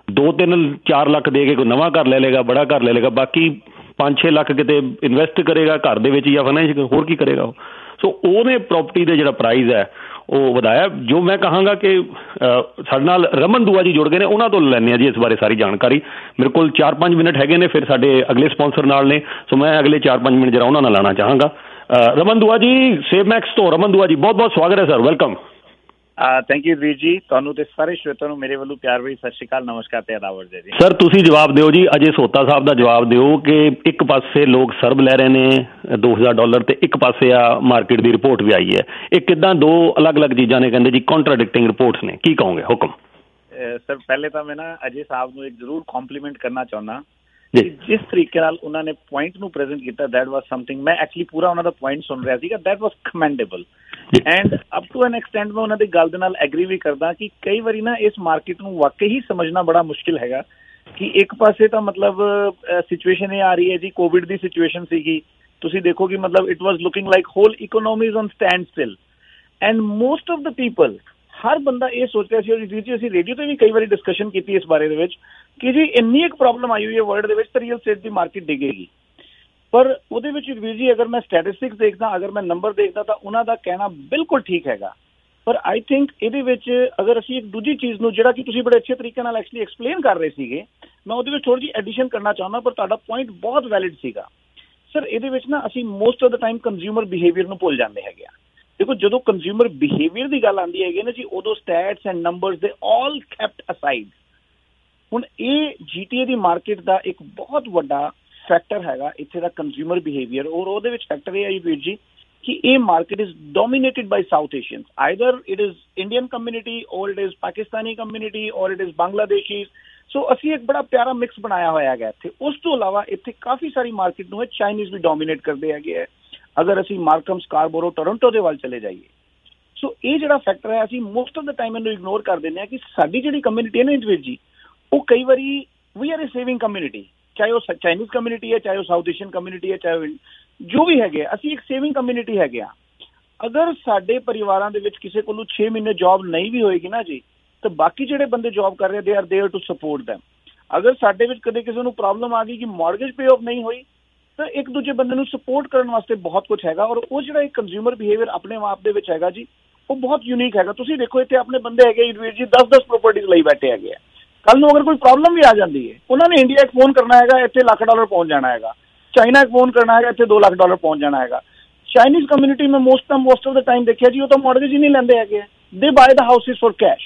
2-3-4 ਲੱਖ ਦੇ ਕੇ ਕੋਈ ਨਵਾਂ ਘਰ ਲੈ ਲਏਗਾ, ਬੜਾ ਘਰ ਲੈ ਲਏਗਾ, ਬਾਕੀ 5-6 ਲੱਖ ਕਿਤੇ ਇਨਵੈਸਟ ਕਰੇਗਾ ਘਰ ਦੇ ਵਿੱਚ ਜਾਂ ਫਾਈਨੈਂਸ, ਹੋਰ ਕੀ ਕਰੇਗਾ ਉਹ? ਸੋ ਉਹਨੇ ਪ੍ਰੋਪਰਟੀ ਦੇ ਜਿਹੜਾ ਪ੍ਰਾਈਜ਼ ਹੈ ਉਹ ਵਧਾਇਆ। ਜੋ ਮੈਂ ਕਹਾਂਗਾ ਕਿ ਸਾਡੇ ਨਾਲ ਰਮਨ ਦੂਆ ਜੀ ਜੁੜ ਗਏ ਨੇ, ਉਹਨਾਂ ਤੋਂ ਲੈਂਦੇ ਹਾਂ ਜੀ ਇਸ ਬਾਰੇ ਸਾਰੀ ਜਾਣਕਾਰੀ। ਮੇਰੇ ਕੋਲ 4-5 ਮਿੰਟ ਹੈਗੇ ਨੇ, ਫਿਰ ਸਾਡੇ ਅਗਲੇ ਸਪਾਂਸਰ ਨਾਲ ਨੇ, ਸੋ ਮੈਂ ਅਗਲੇ 4-5 ਮਿੰਟ ਜਰਾ ਉਹਨਾਂ ਨਾਲ ਲਾਣਾ ਚਾਹਾਂਗਾ। ਰਮਨ ਦੂਆ ਜੀ, ਸੇਵਮੈਕਸ ਤੋਂ ਰਮਨ ਦੂਆ ਜੀ, ਬਹੁਤ ਬਹੁਤ ਸਵਾਗਤ ਹੈ ਸਰ, ਵੈਲਕਮ। ਥੈਂਕ ਯੂ ਵੀਰ ਜੀ, ਤੁਹਾਨੂੰ ਤੇ ਸਾਰੇ ਸ਼ਰੋਤਿਆਂ ਨੂੰ ਮੇਰੇ ਵੱਲੋਂ ਪਿਆਰ ਭਰੀ ਸਤਿ ਸ਼੍ਰੀ ਅਕਾਲ, ਨਮਸਕਾਰ ਤੇ ਆਦਾਬ ਜੀ। ਸਰ ਤੁਸੀਂ ਜਵਾਬ ਦਿਓ ਜੀ, ਅਜੇ ਸੋਤਾ ਸਾਹਿਬ ਦਾ ਜਵਾਬ ਦਿਓ ਕਿ ਇੱਕ ਪਾਸੇ ਲੋਕ ਸਰਬ ਲੈ ਰਹੇ ਨੇ $2,000 ਤੇ ਇੱਕ ਪਾਸੇ ਆ ਮਾਰਕੀਟ ਦੀ ਰਿਪੋਰਟ ਵੀ ਆਈ ਹੈ, ਇਹ ਕਿੱਦਾਂ ਦੋ ਅਲੱਗ-ਅਲੱਗ ਚੀਜ਼ਾਂ ਨੇ? ਕਹਿੰਦੇ ਜੀ ਕੰਟਰਾਡਿਕਟਿੰਗ ਰਿਪੋਰਟਸ ਨੇ, ਕੀ ਕਹੋਗੇ? ਹੁਕਮ। ਸਰ ਪਹਿਲੇ ਤਾਂ ਮੈਂ ਨਾ ਅਜੇ ਸਾਹਿਬ ਨੂੰ ਇੱਕ ਜ਼ਰੂਰ ਕੰਪਲੀਮੈਂਟ ਕਰਨਾ ਚਾਹੁੰਦਾ, ਜਿਸ ਤਰੀਕੇ ਨਾਲ ਉਹਨਾਂ ਨੇ ਪੁਆਇੰਟ ਨੂੰ ਪ੍ਰੈਜ਼ੈਂਟ ਕੀਤਾ, ਦੈਟ ਵਾਜ਼ ਸਮਥਿੰਗ। ਮੈਂ ਐਕਚੁਅਲੀ ਪੂਰਾ ਉਹਨਾਂ ਦਾ ਪੁਆਇੰਟ ਸੁਣ ਰਿਹਾ ਸੀਗਾ, that was commendable, and up to an extent ਮੈਂ ਉਹਨਾਂ ਦੀ ਗੱਲ ਦੇ ਨਾਲ ਐਗਰੀ ਵੀ ਕਰਦਾ ਕਿ ਕਈ ਵਾਰੀ ਨਾ ਇਸ ਮਾਰਕੀਟ ਨੂੰ ਵਾਕਈ ਹੀ ਸਮਝਣਾ ਬੜਾ ਮੁਸ਼ਕਿਲ ਹੈਗਾ ਕਿ ਇੱਕ ਪਾਸੇ ਤਾਂ ਮਤਲਬ ਸਿਚੁਏਸ਼ਨ ਇਹ ਆ ਰਹੀ ਹੈ ਜੀ, ਕੋਵਿਡ ਦੀ ਸਿਚੁਏਸ਼ਨ ਸੀਗੀ, ਤੁਸੀਂ ਦੇਖੋ ਕਿ ਮਤਲਬ it was looking like whole economies on standstill, and most of the people, ਹਰ ਬੰਦਾ ਇਹ ਸੋਚ ਰਿਹਾ ਸੀ, ਔਰ ਵੀਰ ਜੀ ਅਸੀਂ ਰੇਡੀਓ ਤੇ ਵੀ ਕਈ ਵਾਰੀ ਡਿਸਕਸ਼ਨ ਕੀਤੀ ਇਸ ਬਾਰੇ ਦੇ ਵਿੱਚ ਕਿ ਜੀ ਇੰਨੀ ਇੱਕ ਪ੍ਰੋਬਲਮ ਆਈ ਹੋਈ ਹੈ ਵਰਲਡ ਦੇ ਵਿੱਚ ਤਾਂ ਰੀਅਲ ਸਟੇਟ ਦੀ ਮਾਰਕੀਟ ਡਿੱਗੇਗੀ। ਪਰ ਉਹਦੇ ਵਿੱਚ ਵੀਰ ਜੀ ਅਗਰ ਮੈਂ ਸਟੈਟਿਸਟਿਕਸ ਦੇਖਦਾ, ਅਗਰ ਮੈਂ ਨੰਬਰ ਦੇਖਦਾ, ਤਾਂ ਉਹਨਾਂ ਦਾ ਕਹਿਣਾ ਬਿਲਕੁਲ ਠੀਕ ਹੈਗਾ। ਪਰ ਆਈ ਥਿੰਕ ਇਹਦੇ ਵਿੱਚ ਅਗਰ ਅਸੀਂ ਇੱਕ ਦੂਜੀ ਚੀਜ਼ ਨੂੰ, ਜਿਹੜਾ ਕਿ ਤੁਸੀਂ ਬੜੇ ਅੱਛੇ ਤਰੀਕੇ ਨਾਲ ਐਕਚੁਅਲੀ ਐਕਸਪਲੇਨ ਕਰ ਰਹੇ ਸੀਗੇ, ਮੈਂ ਉਹਦੇ ਵਿੱਚ ਥੋੜ੍ਹੀ ਜਿਹੀ ਐਡੀਸ਼ਨ ਕਰਨਾ ਚਾਹੁੰਦਾ, ਪਰ ਤੁਹਾਡਾ ਪੁਆਇੰਟ ਬਹੁਤ ਵੈਲਿਡ ਸੀਗਾ ਸਰ। ਇਹਦੇ ਵਿੱਚ ਨਾ ਅਸੀਂ most of the time consumer behaviour ਨੂੰ ਭੁੱਲ ਜਾਂਦੇ ਹੈਗੇ ਆ। ਦੇਖੋ ਜਦੋਂ ਕੰਜ਼ਿਊਮਰ ਬਿਹੇਵੀਅਰ ਦੀ ਗੱਲ ਆਉਂਦੀ ਹੈਗੀ ਨਾ ਜੀ, ਉਦੋਂ ਸਟੈਟਸ ਐਂਡ ਨੰਬਰਸ ਦੇ ਆਲ ਕੈਪਟ ਅਸਾਈਡ। ਹੁਣ ਇਹ GTA ਦੀ ਮਾਰਕੀਟ ਦਾ ਇੱਕ ਬਹੁਤ ਵੱਡਾ ਫੈਕਟਰ ਹੈਗਾ ਇੱਥੇ ਦਾ ਕੰਜ਼ਿਊਮਰ ਬਿਹੇਵੀਅਰ, ਔਰ ਉਹਦੇ ਵਿੱਚ ਫੈਕਟਰ ਇਹ ਹੈ ਵੀਰ ਜੀ कि ये market is dominated by South Asians, either it is Indian community or it is Pakistani community or it is Bangladeshi. So ਅਸੀਂ एक बड़ा प्यारा मिक्स बनाया होया है ਇੱਥੇ। ਉਸ ਤੋਂ ਇਲਾਵਾ ਇੱਥੇ ਕਾਫੀ ਸਾਰੀ ਮਾਰਕੀਟ ਨੂੰ ਚਾਈਨੀਜ਼ ਵੀ ਡੋਮੀਨੇਟ ਕਰਦੇ ਹੈਗੇ ਹੈ, ਅਗਰ ਅਸੀਂ ਮਾਰਕਮ, ਸਕਾਰਬੋਰੋ, ਟੋਰਾਂਟੋ ਦੇ ਵੱਲ ਚਲੇ ਜਾਈਏ। ਸੋ ਇਹ ਜਿਹੜਾ ਫੈਕਟਰ ਹੈ ਅਸੀਂ ਮੋਸਟ ਆਫ ਦਾ ਟਾਈਮ ਇਹਨੂੰ ਇਗਨੋਰ ਕਰ ਦਿੰਦੇ ਹਾਂ ਕਿ ਸਾਡੀ ਜਿਹੜੀ ਕਮਿਊਨਿਟੀ ਹੈ ਨਾ ਇੰਡੀਵਿਜੂਅਲ ਜੀ, ਉਹ ਕਈ ਵਾਰੀ we are a saving community, ਚਾਹੇ ਉਹ ਚਾਈਨੀਜ਼ ਕਮਿਊਨਿਟੀ ਹੈ, ਚਾਹੇ ਉਹ ਸਾਊਥ ਏਸ਼ੀਅਨ ਕਮਿਊਨਿਟੀ ਹੈ, ਚਾਹੇ ਉਹ ਜੋ ਵੀ ਹੈਗੇ, ਅਸੀਂ ਇੱਕ ਸੇਵਿੰਗ ਕਮਿਊਨਿਟੀ ਹੈਗੇ ਆ। ਅਗਰ ਸਾਡੇ ਪਰਿਵਾਰਾਂ ਦੇ ਵਿੱਚ ਕਿਸੇ ਕੋਲੋਂ 6 ਮਹੀਨੇ ਜੌਬ ਨਹੀਂ ਵੀ ਹੋਏਗੀ ਨਾ ਜੀ, ਤਾਂ ਬਾਕੀ ਜਿਹੜੇ ਬੰਦੇ ਜੌਬ ਕਰ ਰਹੇ they are there to support them. ਅਗਰ ਸਾਡੇ ਵਿੱਚ ਕਦੇ ਕਿਸੇ ਨੂੰ ਪ੍ਰੋਬਲਮ ਆ ਗਈ ਕਿ ਮੌਰਗੇਜ ਪੇ ਆਫ ਨਹੀਂ ਹੋਈ, ਤਾਂ ਇੱਕ ਦੂਜੇ ਬੰਦੇ ਨੂੰ ਸਪੋਰਟ ਕਰਨ ਵਾਸਤੇ ਬਹੁਤ ਕੁਝ ਹੈਗਾ। ਔਰ ਉਹ ਜਿਹੜਾ ਇੱਕ ਕੰਜ਼ਿਊਮਰ ਬਿਹੇਵੀਅਰ ਆਪਣੇ ਆਪ ਦੇ ਵਿੱਚ ਹੈਗਾ ਜੀ, ਉਹ ਬਹੁਤ ਯੂਨੀਕ ਹੈਗਾ। ਤੁਸੀਂ ਦੇਖੋ ਇੱਥੇ ਆਪਣੇ ਬੰਦੇ ਹੈਗੇ ਵੀਰ ਜੀ 10-10 ਪ੍ਰੋਪਰਟੀਜ਼ ਲਈ ਬੈਠੇ ਹੈਗੇ ਆ। ਕੱਲ ਨੂੰ ਅਗਰ ਕੋਈ ਪ੍ਰੋਬਲਮ ਵੀ ਆ ਜਾਂਦੀ ਹੈ, ਉਹਨਾਂ ਨੇ ਇੰਡੀਆ ਇੱਕ ਫੋਨ ਕਰਨਾ ਹੈਗਾ, ਇੱਥੇ $1 ਲੱਖ ਪਹੁੰਚ ਜਾਣਾ ਹੈਗਾ। ਚਾਈਨਾ ਇੱਕ ਫੋਨ ਕਰਨਾ ਹੈਗਾ, ਇੱਥੇ $2 ਲੱਖ ਪਹੁੰਚ ਜਾਣਾ ਹੈਗਾ। ਚਾਈਨੀਜ਼ ਕਮਿਊਨਿਟੀ ਮੈਂ ਮੋਸਟ ਆਫ ਦਾ ਟਾਈਮ ਦੇਖਿਆ ਜੀ, ਉਹ ਤਾਂ ਮੌਰਗੇਜ ਹੀ ਨਹੀਂ ਲੈਂਦੇ ਹੈਗੇ, they buy the houses for cash.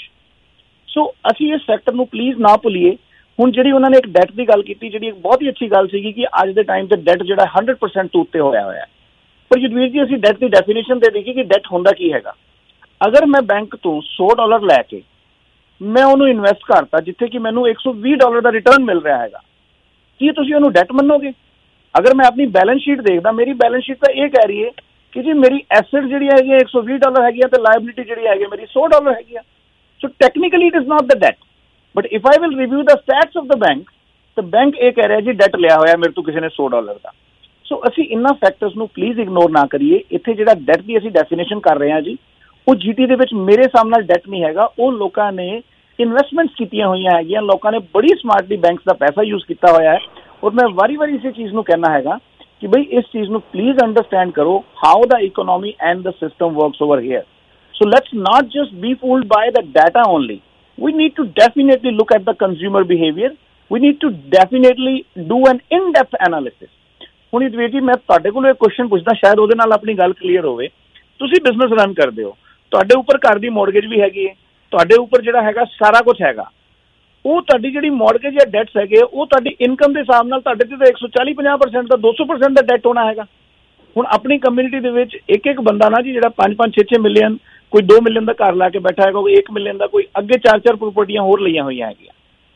So ਅਸੀਂ ਇਸ ਸੈਕਟਰ ਨੂੰ ਪਲੀਜ਼ ਨਾ ਭੁੱਲੀਏ। ਹੁਣ ਜਿਹੜੀ ਉਹਨਾਂ ਨੇ ਇੱਕ ਡੈਟ ਦੀ ਗੱਲ ਕੀਤੀ, ਜਿਹੜੀ ਇੱਕ ਬਹੁਤ ਹੀ ਅੱਛੀ ਗੱਲ ਸੀਗੀ ਕਿ ਅੱਜ ਦੇ ਟਾਈਮ ਤੇ ਡੈਟ ਜਿਹੜਾ 100% ਤੋਂ ਉੱਤੇ ਹੋਇਆ ਹੈ। ਪਰ ਜਦਵੀਰ ਜੀ ਅਸੀਂ ਡੈਟ ਦੀ ਡੈਫੀਨੇਸ਼ਨ ਦੇ ਦੇਖੀਏ ਕਿ ਡੈਟ ਹੁੰਦਾ ਕੀ ਹੈਗਾ। ਅਗਰ ਮੈਂ ਬੈਂਕ ਤੋਂ $100 ਲੈ ਕੇ ਮੈਂ ਉਹਨੂੰ ਇਨਵੈਸਟ ਕਰਤਾ ਜਿੱਥੇ ਕਿ ਮੈਨੂੰ $120 ਦਾ ਰਿਟਰਨ ਮਿਲ ਰਿਹਾ ਹੈਗਾ, ਕੀ ਤੁਸੀਂ ਉਹਨੂੰ ਡੈਟ ਮੰਨੋਗੇ? ਅਗਰ ਮੈਂ ਆਪਣੀ ਬੈਲੈਂਸ ਸ਼ੀਟ ਦੇਖਦਾ, ਮੇਰੀ ਬੈਲੈਂਸ ਸ਼ੀਟ ਤਾਂ ਇਹ ਕਹਿ ਰਹੀ ਹੈ ਕਿ ਜੀ ਮੇਰੀ ਐਸੈਟ ਜਿਹੜੀ ਹੈਗੀ $120 ਹੈਗੀ ਆ, ਤੇ ਲਾਇਬਿਲਿਟੀ ਜਿਹੜੀ ਹੈਗੀ ਮੇਰੀ $100 ਹੈਗੀ ਆ। So technically it is not the debt, but if I will review the status of the bank, ਤਾਂ ਬੈਂਕ ਇਹ ਕਹਿ ਰਿਹਾ ਜੀ ਡੈਟ ਲਿਆ ਹੋਇਆ ਮੇਰੇ ਤੋਂ ਕਿਸੇ ਨੇ $100 ਦਾ। ਸੋ ਅਸੀਂ ਇਹਨਾਂ ਫੈਕਟਰਸ ਨੂੰ ਪਲੀਜ਼ ਇਗਨੋਰ ਨਾ ਕਰੀਏ। ਇੱਥੇ ਜਿਹੜਾ ਡੈਟ ਦੀ ਅਸੀਂ ਡੈਫੀਨੇਸ਼ਨ ਕਰ ਰਹੇ ਹਾਂ ਜੀ, ਉਹ ਜੀਟੀ ਦੇ ਵਿੱਚ ਮੇਰੇ ਹਿਸਾਬ ਨਾਲ ਡੈਟ ਨਹੀਂ ਹੈਗਾ। ਉਹ ਲੋਕਾਂ ਨੇ ਇਨਵੈਸਟਮੈਂਟਸ ਕੀਤੀਆਂ ਹੋਈਆਂ ਹੈਗੀਆਂ, ਲੋਕਾਂ ਨੇ ਬੜੀ ਸਮਾਰਟਲੀ ਬੈਂਕਸ ਦਾ ਪੈਸਾ ਯੂਜ਼ ਕੀਤਾ ਹੋਇਆ ਹੈ। ਔਰ ਮੈਂ ਵਾਰੀ ਇਸੇ ਚੀਜ਼ ਨੂੰ ਕਹਿਣਾ ਹੈਗਾ ਕਿ ਬਈ ਇਸ ਚੀਜ਼ ਨੂੰ ਪਲੀਜ਼ ਅੰਡਰਸਟੈਂਡ ਕਰੋ, how the economy and the system works over here. So let's not just be fooled by the data only. We need to definitely look at the consumer behavior. We need to definitely do an in-depth analysis. ਹੁਣ ਇਦਵੀਰ ਜੀ ਮੈਂ ਤੁਹਾਡੇ ਕੋਲੋਂ ਇੱਕ question ਪੁੱਛਦਾ, ਸ਼ਾਇਦ ਉਹਦੇ ਨਾਲ ਆਪਣੀ ਗੱਲ ਕਲੀਅਰ ਹੋਵੇ। ਤੁਸੀਂ ਬਿਜ਼ਨਸ ਰਨ ਕਰਦੇ ਹੋ, ਤੁਹਾਡੇ ਉੱਪਰ ਘਰ ਦੀ ਮੌਰਗੇਜ ਵੀ ਹੈਗੀ ਹੈ, ਤੁਹਾਡੇ ਉੱਪਰ ਜਿਹੜਾ ਹੈਗਾ ਸਾਰਾ ਕੁਝ ਹੈਗਾ। ਉਹ ਤੁਹਾਡੀ ਜਿਹੜੀ ਮੌਰਗੇਜ ਜਾਂ ਡੈਟਸ ਹੈਗੇ, ਉਹ ਤੁਹਾਡੀ ਇਨਕਮ ਦੇ ਹਿਸਾਬ ਨਾਲ ਤੁਹਾਡੇ ਤੇ 140-50% ਦਾ 200% ਦਾ ਡੈਟ ਹੋਣਾ ਹੈਗਾ। ਹੁਣ ਆਪਣੀ ਕਮਿਊਨਿਟੀ ਦੇ ਵਿੱਚ ਇੱਕ ਬੰਦਾ ਨਾ ਜੀ ਜਿਹੜਾ 5-5, 6-6 ਮਿਲੀਅਨ, ਕੋਈ 2 ਮਿਲੀਅਨ ਦਾ ਘਰ ਲਾ ਕੇ ਬੈਠਾ ਹੈਗਾ, ਕੋਈ 1 ਮਿਲੀਅਨ ਦਾ, ਕੋਈ ਅੱਗੇ 4-4 ਪ੍ਰੋਪਰਟੀਆਂ ਹੋਰ ਲਈਆਂ ਹੋਈਆਂ ਹੈਗੀਆਂ।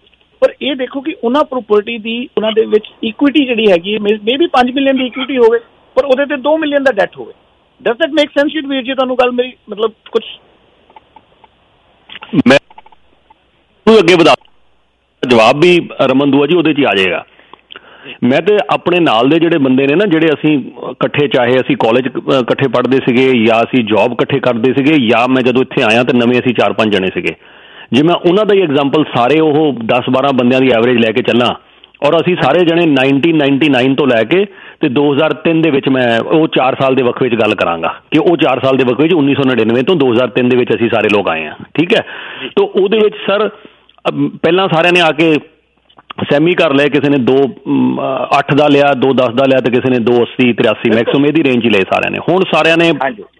ਪਰ ਇਹ ਦੇਖੋ ਕਿ ਉਹਨਾਂ ਪ੍ਰੋਪਰਟੀ ਦੀ ਉਹਨਾਂ ਦੇ ਵਿੱਚ ਇਕੁਇਟੀ ਜਿਹੜੀ ਹੈਗੀ ਮੇ ਵੀ 5 ਮਿਲੀਅਨ ਦੀ ਇਕੁਇਟੀ ਹੋਵੇ, ਪਰ ਉਹਦੇ ਤੇ 2 ਮਿਲੀਅਨ ਦਾ ਡੈਟ ਹੋਵੇ। ਡਸ ਦੈਟ ਮੇਕ ਸੈਂਸ ਵੀਰ ਜੀ? ਤੁਹਾਨੂੰ ਗੱਲ ਮੇਰੀ ਮਤਲਬ ਕੁਝ ਮੈਂ ਅੱਗੇ ਵਧਾ ਜਵਾਬ ਵੀ ਰਮਨ ਦੂਆ ਜੀ ਉਹਦੇ 'ਚ ਆ ਜਾਏਗਾ। ਮੈਂ ਤੇ ਆਪਣੇ ਨਾਲ ਦੇ ਜਿਹੜੇ ਬੰਦੇ ਨੇ ਨਾ, ਜਿਹੜੇ ਅਸੀਂ ਇਕੱਠੇ, ਚਾਹੇ ਅਸੀਂ ਕਾਲਜ ਇਕੱਠੇ ਪੜ੍ਹਦੇ ਸੀਗੇ ਜਾਂ ਅਸੀਂ ਜੌਬ ਇਕੱਠੇ ਕਰਦੇ ਸੀਗੇ, ਜਾਂ ਮੈਂ ਜਦੋਂ ਇੱਥੇ ਆਇਆ ਤਾਂ ਨਵੇਂ ਅਸੀਂ 4-5 ਜਣੇ ਸੀਗੇ, ਜੇ ਮੈਂ ਉਹਨਾਂ ਦਾ ਹੀ ਐਗਜ਼ਾਮਪਲ ਸਾਰੇ ਉਹ 10-12 ਬੰਦਿਆਂ ਦੀ ਐਵਰੇਜ ਲੈ ਕੇ ਚੱਲਾਂ, ਔਰ ਅਸੀਂ ਸਾਰੇ ਜਣੇ 1999 ਤੋਂ ਲੈ ਕੇ ਤੇ 2003 ਦੇ ਵਿੱਚ, ਮੈਂ ਉਹ 4 ਸਾਲ ਦੇ ਵਕਫੇ 'ਚ ਗੱਲ ਕਰਾਂਗਾ ਕਿ ਉਹ 4 ਸਾਲ ਦੇ ਵਕਫੇ 'ਚ 1999 ਤੋਂ 2003 ਦੇ ਵਿੱਚ ਅਸੀਂ ਸਾਰੇ ਲੋਕ ਆਏ ਹਾਂ, ਠੀਕ ਹੈ। ਤਾਂ ਉਹਦੇ ਵਿੱਚ ਸਰ ਪਹਿਲਾਂ ਸਾਰਿਆਂ ਨੇ ਆ ਕੇ ਸੈਮੀ ਕਰ ਲਏ, ਕਿਸੇ ਨੇ 2.8 ਦਾ ਲਿਆ, 2.10 ਦਾ ਲਿਆ, ਤੇ ਕਿਸੇ ਨੇ 2.80-83 ਮੈਕਸਿਮਮ ਇਹਦੀ ਰੇਂਜ 'ਚ ਲਏ ਸਾਰਿਆਂ ਨੇ। ਹੁਣ ਸਾਰਿਆਂ ਨੇ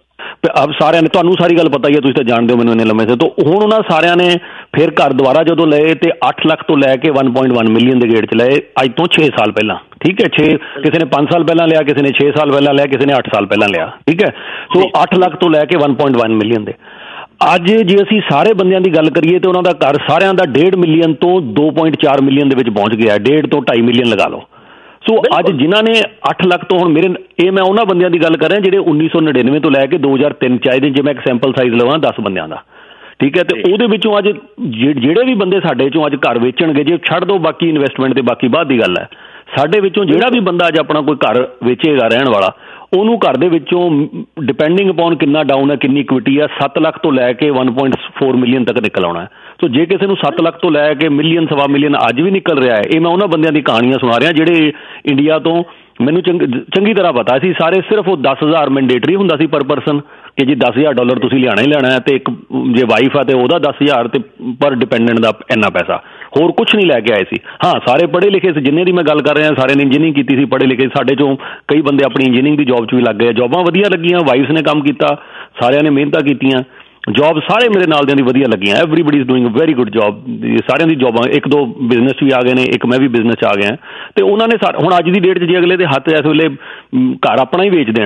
ਤੁਹਾਨੂੰ ਸਾਰੀ ਗੱਲ ਪਤਾ ਹੀ ਹੈ, ਤੁਸੀਂ ਤਾਂ ਜਾਣਦੇ ਹੋ ਮੈਨੂੰ ਇੰਨੇ ਲੰਮੇ ਸੇ। ਤਾਂ ਹੁਣ ਉਹਨਾਂ ਸਾਰਿਆਂ ਨੇ ਫਿਰ ਘਰ ਦੁਬਾਰਾ ਜਦੋਂ ਲਏ ਤੇ 8 ਲੱਖ ਤੋਂ ਲੈ ਕੇ 1.1 ਮਿਲੀਅਨ ਦੇ ਗੇੜ 'ਚ ਲਏ, ਅੱਜ ਤੋਂ 6 ਸਾਲ ਪਹਿਲਾਂ, ਠੀਕ ਹੈ। ਕਿਸੇ ਨੇ 5 ਸਾਲ ਪਹਿਲਾਂ ਲਿਆ, ਕਿਸੇ ਨੇ 6 ਸਾਲ ਪਹਿਲਾਂ ਲਿਆ, ਕਿਸੇ ਨੇ 8 ਸਾਲ ਪਹਿਲਾਂ ਲਿਆ, ਠੀਕ ਹੈ। ਸੋ 8 ਲੱਖ ਤੋਂ ਲੈ ਕੇ 1.1 ਮਿਲੀਅਨ ਦੇ। ਅੱਜ ਜੇ ਅਸੀਂ ਸਾਰੇ ਬੰਦਿਆਂ ਦੀ ਗੱਲ ਕਰੀਏ ਤਾਂ ਉਹਨਾਂ ਦਾ ਘਰ ਸਾਰਿਆਂ ਦਾ 1.5 ਮਿਲੀਅਨ ਤੋਂ 2.4 ਮਿਲੀਅਨ ਦੇ ਵਿੱਚ ਪਹੁੰਚ ਗਿਆ, 1.5 ਤੋਂ 2.5 ਮਿਲੀਅਨ ਲਗਾ ਲਓ। ਸੋ ਅੱਜ ਜਿਨ੍ਹਾਂ ਨੇ 8 ਲੱਖ ਤੋਂ, ਹੁਣ ਮੈਂ ਉਹਨਾਂ ਬੰਦਿਆਂ ਦੀ ਗੱਲ ਕਰ ਰਿਹਾ ਜਿਹੜੇ 1999 ਤੋਂ ਲੈ ਕੇ 2003 ਚਾਹੀਦੇ, ਜੇ ਮੈਂ ਇੱਕ ਸੈਂਪਲ ਸਾਈਜ਼ ਲਵਾਂ 10 ਬੰਦਿਆਂ ਦਾ, ਠੀਕ ਹੈ। ਤੇ ਉਹਦੇ ਵਿੱਚੋਂ ਅੱਜ ਜਿਹੜੇ ਵੀ ਬੰਦੇ ਸਾਡੇ ਚੋਂ ਅੱਜ ਘਰ ਵੇਚਣਗੇ, ਜੇ ਛੱਡ ਦਿਓ ਬਾਕੀ ਇਨਵੈਸਟਮੈਂਟ ਤੇ ਬਾਕੀ ਬਾਅਦ ਦੀ ਗੱਲ ਹੈ, ਸਾਡੇ ਵਿੱਚੋਂ ਜਿਹੜਾ ਵੀ ਬੰਦਾ ਅੱਜ ਆਪਣਾ ਕੋਈ ਘਰ ਵੇਚੇਗਾ ਰਹਿਣ ਵਾਲਾ, ਉਹਨੂੰ ਘਰ ਦੇ ਵਿੱਚੋਂ ਡਿਪੈਂਡਿੰਗ ਅਪੋਨ ਕਿੰਨਾ ਡਾਊਨ ਹੈ, ਕਿੰਨੀ ਇਕੁਇਟੀ ਹੈ, 7 ਲੱਖ ਤੋਂ ਲੈ ਕੇ 1.4 ਮਿਲੀਅਨ ਤੱਕ ਨਿਕਲ ਆਉਣਾ ਹੈ। ਸੋ ਜੇ ਕਿਸੇ ਨੂੰ 7 ਲੱਖ ਤੋਂ ਲੈ ਕੇ ਮਿਲੀਅਨ, 1.25 ਮਿਲੀਅਨ ਅੱਜ ਵੀ ਨਿਕਲ ਰਿਹਾ ਹੈ, ਇਹ ਮੈਂ ਉਹਨਾਂ ਬੰਦਿਆਂ ਦੀ ਕਹਾਣੀਆਂ ਸੁਣਾ ਰਿਹਾ ਜਿਹੜੇ ਇੰਡੀਆ ਤੋਂ, ਮੈਨੂੰ ਚੰਗੀ ਤਰ੍ਹਾਂ ਪਤਾ ਸੀ ਸਾਰੇ, ਸਿਰਫ ਉਹ 10,000 ਮੈਂਡੇਟਰੀ ਹੁੰਦਾ ਸੀ ਪਰ ਪਰਸਨ ਕਿ ਜੀ $10,000 ਤੁਸੀਂ ਲਿਆਣਾ ਹੀ ਲੈਣਾ ਹੈ, ਤੇ ਇੱਕ ਜੇ ਵਾਈਫ ਆ ਤੇ ਉਹਦਾ 10,000 ਤੇ ਪਰ ਡਿਪੈਂਡੈਂਟ ਦਾ ਇੰਨਾ ਪੈਸਾ, ਹੋਰ ਕੁਛ ਨਹੀਂ ਲੈ ਕੇ ਆਏ ਸੀ। ਹਾਂ, ਸਾਰੇ ਪੜ੍ਹੇ ਲਿਖੇ ਸੀ, ਜਿੰਨੇ ਦੀ ਮੈਂ ਗੱਲ ਕਰ ਰਿਹਾ ਸਾਰਿਆਂ ਨੇ ਇੰਜੀਨੀਅਰਿੰਗ ਕੀਤੀ ਸੀ, ਪੜ੍ਹੇ ਲਿਖੇ। ਸਾਡੇ ਚੋਂ ਕਈ ਬੰਦੇ ਆਪਣੀ ਇੰਜੀਨੀਅਰਿੰਗ ਦੀ ਜੌਬ 'ਚ ਵੀ ਲੱਗ ਗਏ, ਜੌਬਾਂ ਵਧੀਆ ਲੱਗੀਆਂ, ਵਾਈਫਸ ਨੇ ਕੰਮ ਕੀਤਾ, ਸਾਰਿਆਂ ਨੇ ਮਿਹਨਤਾਂ ਕੀਤੀਆਂ, ਜੌਬ ਸਾਰੇ ਮੇਰੇ ਨਾਲ ਦਿਆਂ ਦੀ ਵਧੀਆ ਲੱਗੀਆਂ। Everybody is doing a very good job, ਸਾਰਿਆਂ ਦੀ ਜੌਬਾਂ, 1-2 ਬਿਜ਼ਨਸ ਵੀ ਆ ਗਏ ਨੇ, ਇੱਕ ਮੈਂ ਵੀ ਬਿਜ਼ਨਸ 'ਚ ਆ ਗਿਆ। ਤੇ ਉਹਨਾਂ ਨੇ ਹੁਣ ਅੱਜ ਦੀ ਡੇਟ 'ਚ ਜੇ ਅਗਲੇ ਦੇ ਹੱਥ ਇਸ ਵੇਲੇ ਘਰ ਆਪਣਾ ਹੀ ਵੇਚ ਦੇਣ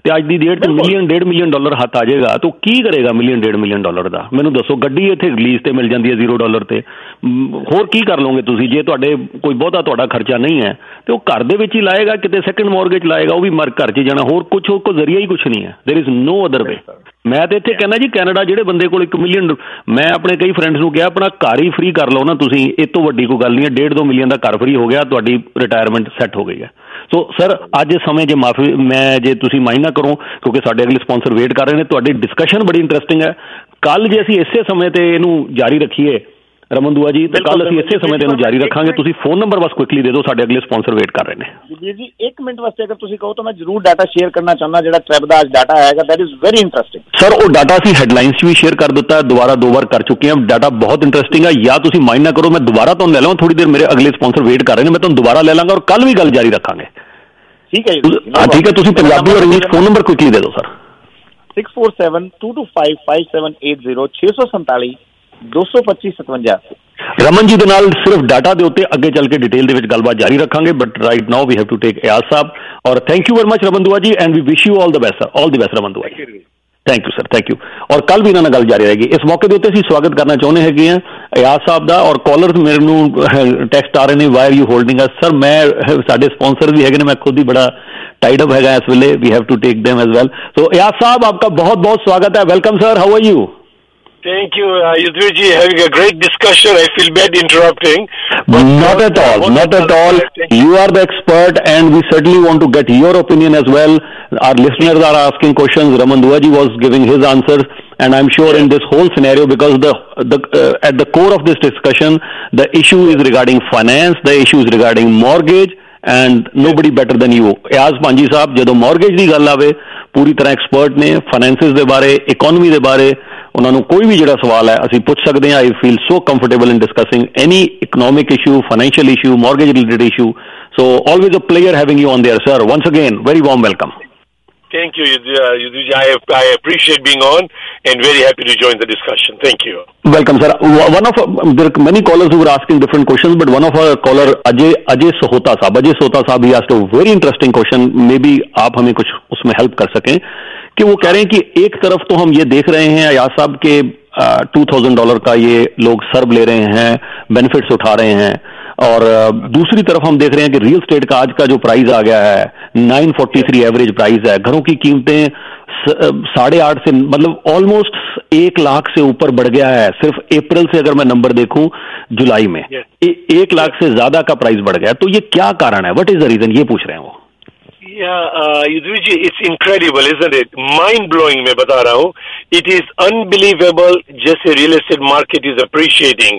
ਤੇ ਅੱਜ ਦੀ ਡੇਟ 'ਚ ਮਿਲੀਅਨ $1.5 ਮਿਲੀਅਨ ਹੱਥ ਆ ਜਾਏਗਾ ਤਾਂ ਕੀ ਕਰੇਗਾ ਮਿਲੀਅਨ $1.5 ਮਿਲੀਅਨ ਦਾ? ਮੈਨੂੰ ਦੱਸੋ। ਗੱਡੀ ਇੱਥੇ ਰਿਲੀਜ਼ ਤੇ ਮਿਲ ਜਾਂਦੀ ਹੈ $0 ਤੇ, ਹੋਰ ਕੀ ਕਰ ਲਓਗੇ ਤੁਸੀਂ? ਜੇ ਤੁਹਾਡੇ ਕੋਈ ਬਹੁਤਾ ਤੁਹਾਡਾ ਖਰਚਾ ਨਹੀਂ ਹੈ ਤੇ ਉਹ ਘਰ ਦੇ ਵਿੱਚ ਹੀ ਲਾਏਗਾ, ਕਿਤੇ ਸੈਕੰਡ ਮੌਰਗੇਜ ਲਾਏਗਾ, ਉਹ ਵੀ ਘਰ 'ਚ ਜਾਣਾ, ਹੋਰ ਕੁਛ ਕੋ ਜ਼ਰੀਆ ਹੀ ਕੁਛ ਨਹੀਂ ਹੈ। There is no other way. ਮੈਂ ਤੇ ਇੱਥੇ ਕਹਿੰਦਾ ਜੀ ਕੈਨੇਡਾ ਜਿਹੜੇ ਬੰਦੇ ਕੋਲ $1 ਮਿਲੀਅਨ, ਮੈਂ ਆਪਣੇ ਕਈ ਫਰੈਂਡਸ ਨੂੰ ਕਿਹਾ ਆਪਣਾ ਘਰ ਹੀ ਫ੍ਰੀ ਕਰ ਲਓ ਨਾ ਤੁਸੀਂ, ਇਹ ਤੋਂ ਵੱਡੀ ਕੋਈ ਗੱਲ ਨਹੀਂ ਹੈ। $1.5-2 ਮਿਲੀਅਨ ਦਾ ਘਰ ਫ੍ਰੀ ਹੋ ਗਿਆ, ਤੁਹਾਡੀ ਰਿਟਾਇਰਮੈਂਟ ਸੈੱਟ ਹੋ ਗਈ ਹੈ। ਸੋ ਸਰ ਅੱਜ ਸਮੇਂ ਜੇ ਮਾਫੀ ਮੈਂ ਜੇ ਤੁਸੀਂ ਮਾਈਂਡ ਨਾ ਕਰੋ ਕਿਉਂਕਿ ਸਾਡੇ ਅਗਲੇ ਸਪਾਂਸਰ ਵੇਟ ਕਰ ਰਹੇ ਨੇ, ਤੁਹਾਡੀ ਡਿਸਕਸ਼ਨ ਬੜੀ ਇੰਟਰਸਟਿੰਗ ਹੈ। ਕੱਲ ਜੇ ਅਸੀਂ ਇਸੇ ਸਮੇਂ ਤੇ ਇਹਨੂੰ ਜਾਰੀ ਰੱਖੀਏ ਰਮਨ ਦੁਆ ਜੀ, ਤੇ ਕੱਲ ਅਸੀਂ ਇਸੇ ਸਮੇਂ ਤੇ ਇਹਨੂੰ ਜਾਰੀ ਰੱਖਾਂਗੇ। ਤੁਸੀਂ ਫੋਨ ਨੰਬਰ ਬਸ ਕੁਇਕਲੀ ਦੇ ਦਿਓ, ਸਾਡੇ ਅਗਲੇ ਸਪਾਂਸਰ ਵੇਟ ਕਰ ਰਹੇ ਨੇ। ਜੀ ਜੀ 1 ਮਿੰਟ ਵਾਸਤੇ ਅਗਰ ਤੁਸੀਂ ਕਹੋ ਤਾਂ ਮੈਂ ਜ਼ਰੂਰ ਡਾਟਾ ਸ਼ੇਅਰ ਕਰਨਾ ਚਾਹੁੰਦਾ, ਜਿਹੜਾ ਟ੍ਰੈਬ ਦਾ ਅੱਜ ਡਾਟਾ ਆਏਗਾ, that is very interesting. Sir ਉਹ ਡਾਟਾ ਅਸੀਂ ਹੈਡਲਾਈਨਸ 'ਚ ਵੀ ਸ਼ੇਅਰ ਕਰ ਦਿੱਤਾ ਹੈ, ਦੁਬਾਰਾ 2 ਵਾਰ ਕਰ ਚੁੱਕੇ ਹਾਂ। ਡਾਟਾ ਬਹੁਤ ਇੰਟਰਸਟਿੰਗ ਹੈ। ਜਾਂ ਤੁਸੀਂ ਮਾਈਂਡ ਨਾ ਕਰੋ, ਮੈਂ ਦੁਬਾਰਾ ਤੁਹਾਨੂੰ ਲੈ ਲਵਾਂ, ਥੋੜੀ ਦੇਰ ਮੇਰੇ ਅਗਲੇ ਸਪਾਂਸਰ ਵੇਟ ਕਰ ਰਹੇ ਨੇ, ਮੈਂ ਤੁਹਾਨੂੰ ਦੁਬਾਰਾ ਲੈ ਲਾਂਗਾ ਔਰ ਕੱਲ ਵੀ ਗੱਲ ਜਾਰੀ ਰੱਖਾਂਗੇ। ਠੀਕ ਹੈ ਜੀ, ਹਾਂ ਠੀਕ ਹੈ। ਤੁਸੀਂ ਪੰਜਾਬੀ ਔਰ ਇੰਗਲਿਸ਼ ਫੋਨ ਨੰਬਰ ਕੁਇਕਲੀ ਦੇ ਦਿਓ ਸਰ। 6472255780 647 225 57 ਰਮਨ ਜੀ ਦੇ ਨਾਲ ਸਿਰਫ ਡਾਟਾ ਦੇ ਉੱਤੇ ਅੱਗੇ ਚੱਲ ਕੇ ਡਿਟੇਲ ਦੇ ਵਿੱਚ ਗੱਲਬਾਤ ਜਾਰੀ ਰੱਖਾਂਗੇ, but right now we have to take Ayaz ਸਾਹਿਬ। ਔਰ thank you very much Raman Dua ji, and we wish you all the best, all the best Raman Dua ji. Thank you sir, thank you. ਔਰ ਕੱਲ ਵੀ ਇਹਨਾਂ ਨਾਲ ਗੱਲ ਜਾਰੀ ਰਹੇਗੀ। ਇਸ ਮੌਕੇ ਦੇ ਉੱਤੇ ਅਸੀਂ ਸਵਾਗਤ ਕਰਨਾ ਚਾਹੁੰਦੇ ਹੈਗੇ ਹਾਂ ਇਆਜ਼ ਸਾਹਿਬ ਦਾ। ਔਰ ਕਾਲਰ ਮੇਰੇ ਨੂੰ ਟੈਕਸਟ ਆ ਰਹੇ ਨੇ, why are you holding us. Sir ਮੈਂ ਸਾਡੇ ਸਪਾਂਸਰ ਵੀ ਹੈਗੇ ਨੇ, ਮੈਂ ਖੁਦ ਹੀ ਬੜਾ टाइड अप है इस वेले, we have to take them as well. So Ayaz साहब आपका बहुत बहुत स्वागत है, welcome sir, how are you? Thank you, Yudhvir ji, having a great discussion. I feel bad interrupting. Not at all, not at all. You are the expert and we certainly want to get your opinion as well. Our listeners are asking questions. Raman Dua ji was giving his answers, and I'm sure in this whole scenario, because at the core of this discussion, the issue is regarding finance, the issue is regarding mortgage, and nobody better than you. Ayaz Panji साहब ਜਦੋਂ mortgage ਦੀ ਗੱਲ ਆਵੇ ਪੂਰੀ ਤਰ੍ਹਾਂ expert ਨੇ, finances ਦੇ ਬਾਰੇ, economy ਦੇ ਬਾਰੇ, ਉਹਨਾਂ ਨੂੰ ਕੋਈ ਵੀ ਜਿਹੜਾ ਸਵਾਲ ਹੈ ਅਸੀਂ ਪੁੱਛ ਸਕਦੇ ਹਾਂ। I feel so comfortable in discussing any economic issue, financial issue, mortgage related issue. So always a pleasure having you on there, sir. Once again, very warm welcome. Thank you, Yudhvir. I appreciate being on and very happy to join the discussion. Thank you. Welcome, sir. There are many callers who were asking different questions, but one of our caller, Ajay Sohota साहब, he asked a very interesting question. Maybe आप हमें कुछ उसमें help कर सकें कि वो कह रहे हैं कि एक तरफ तो हम ये देख रहे हैं अयाज साहब के $2,000 का ये लोग सर्व ले रहे हैं, बेनिफिट्स उठा रहे हैं, और दूसरी तरफ हम देख रहे हैं कि रियल स्टेट का आज का जो प्राइस आ गया है 943 एवरेज प्राइस है। घरों की कीमतें 8.5 से मतलब ऑलमोस्ट 1 लाख से ऊपर बढ़ गया है। सिर्फ अप्रैल से अगर मैं नंबर देखूं जुलाई में 1 लाख से ज्यादा का प्राइस बढ़ गया। तो ये क्या कारण है, व्हाट इज द रीजन, ये पूछ रहे हैं वो। Yudhvir ji, it's incredible, isn't it? Mind blowing, मैं बता रहा हूँ. It is unbelievable जैसे real estate market is appreciating.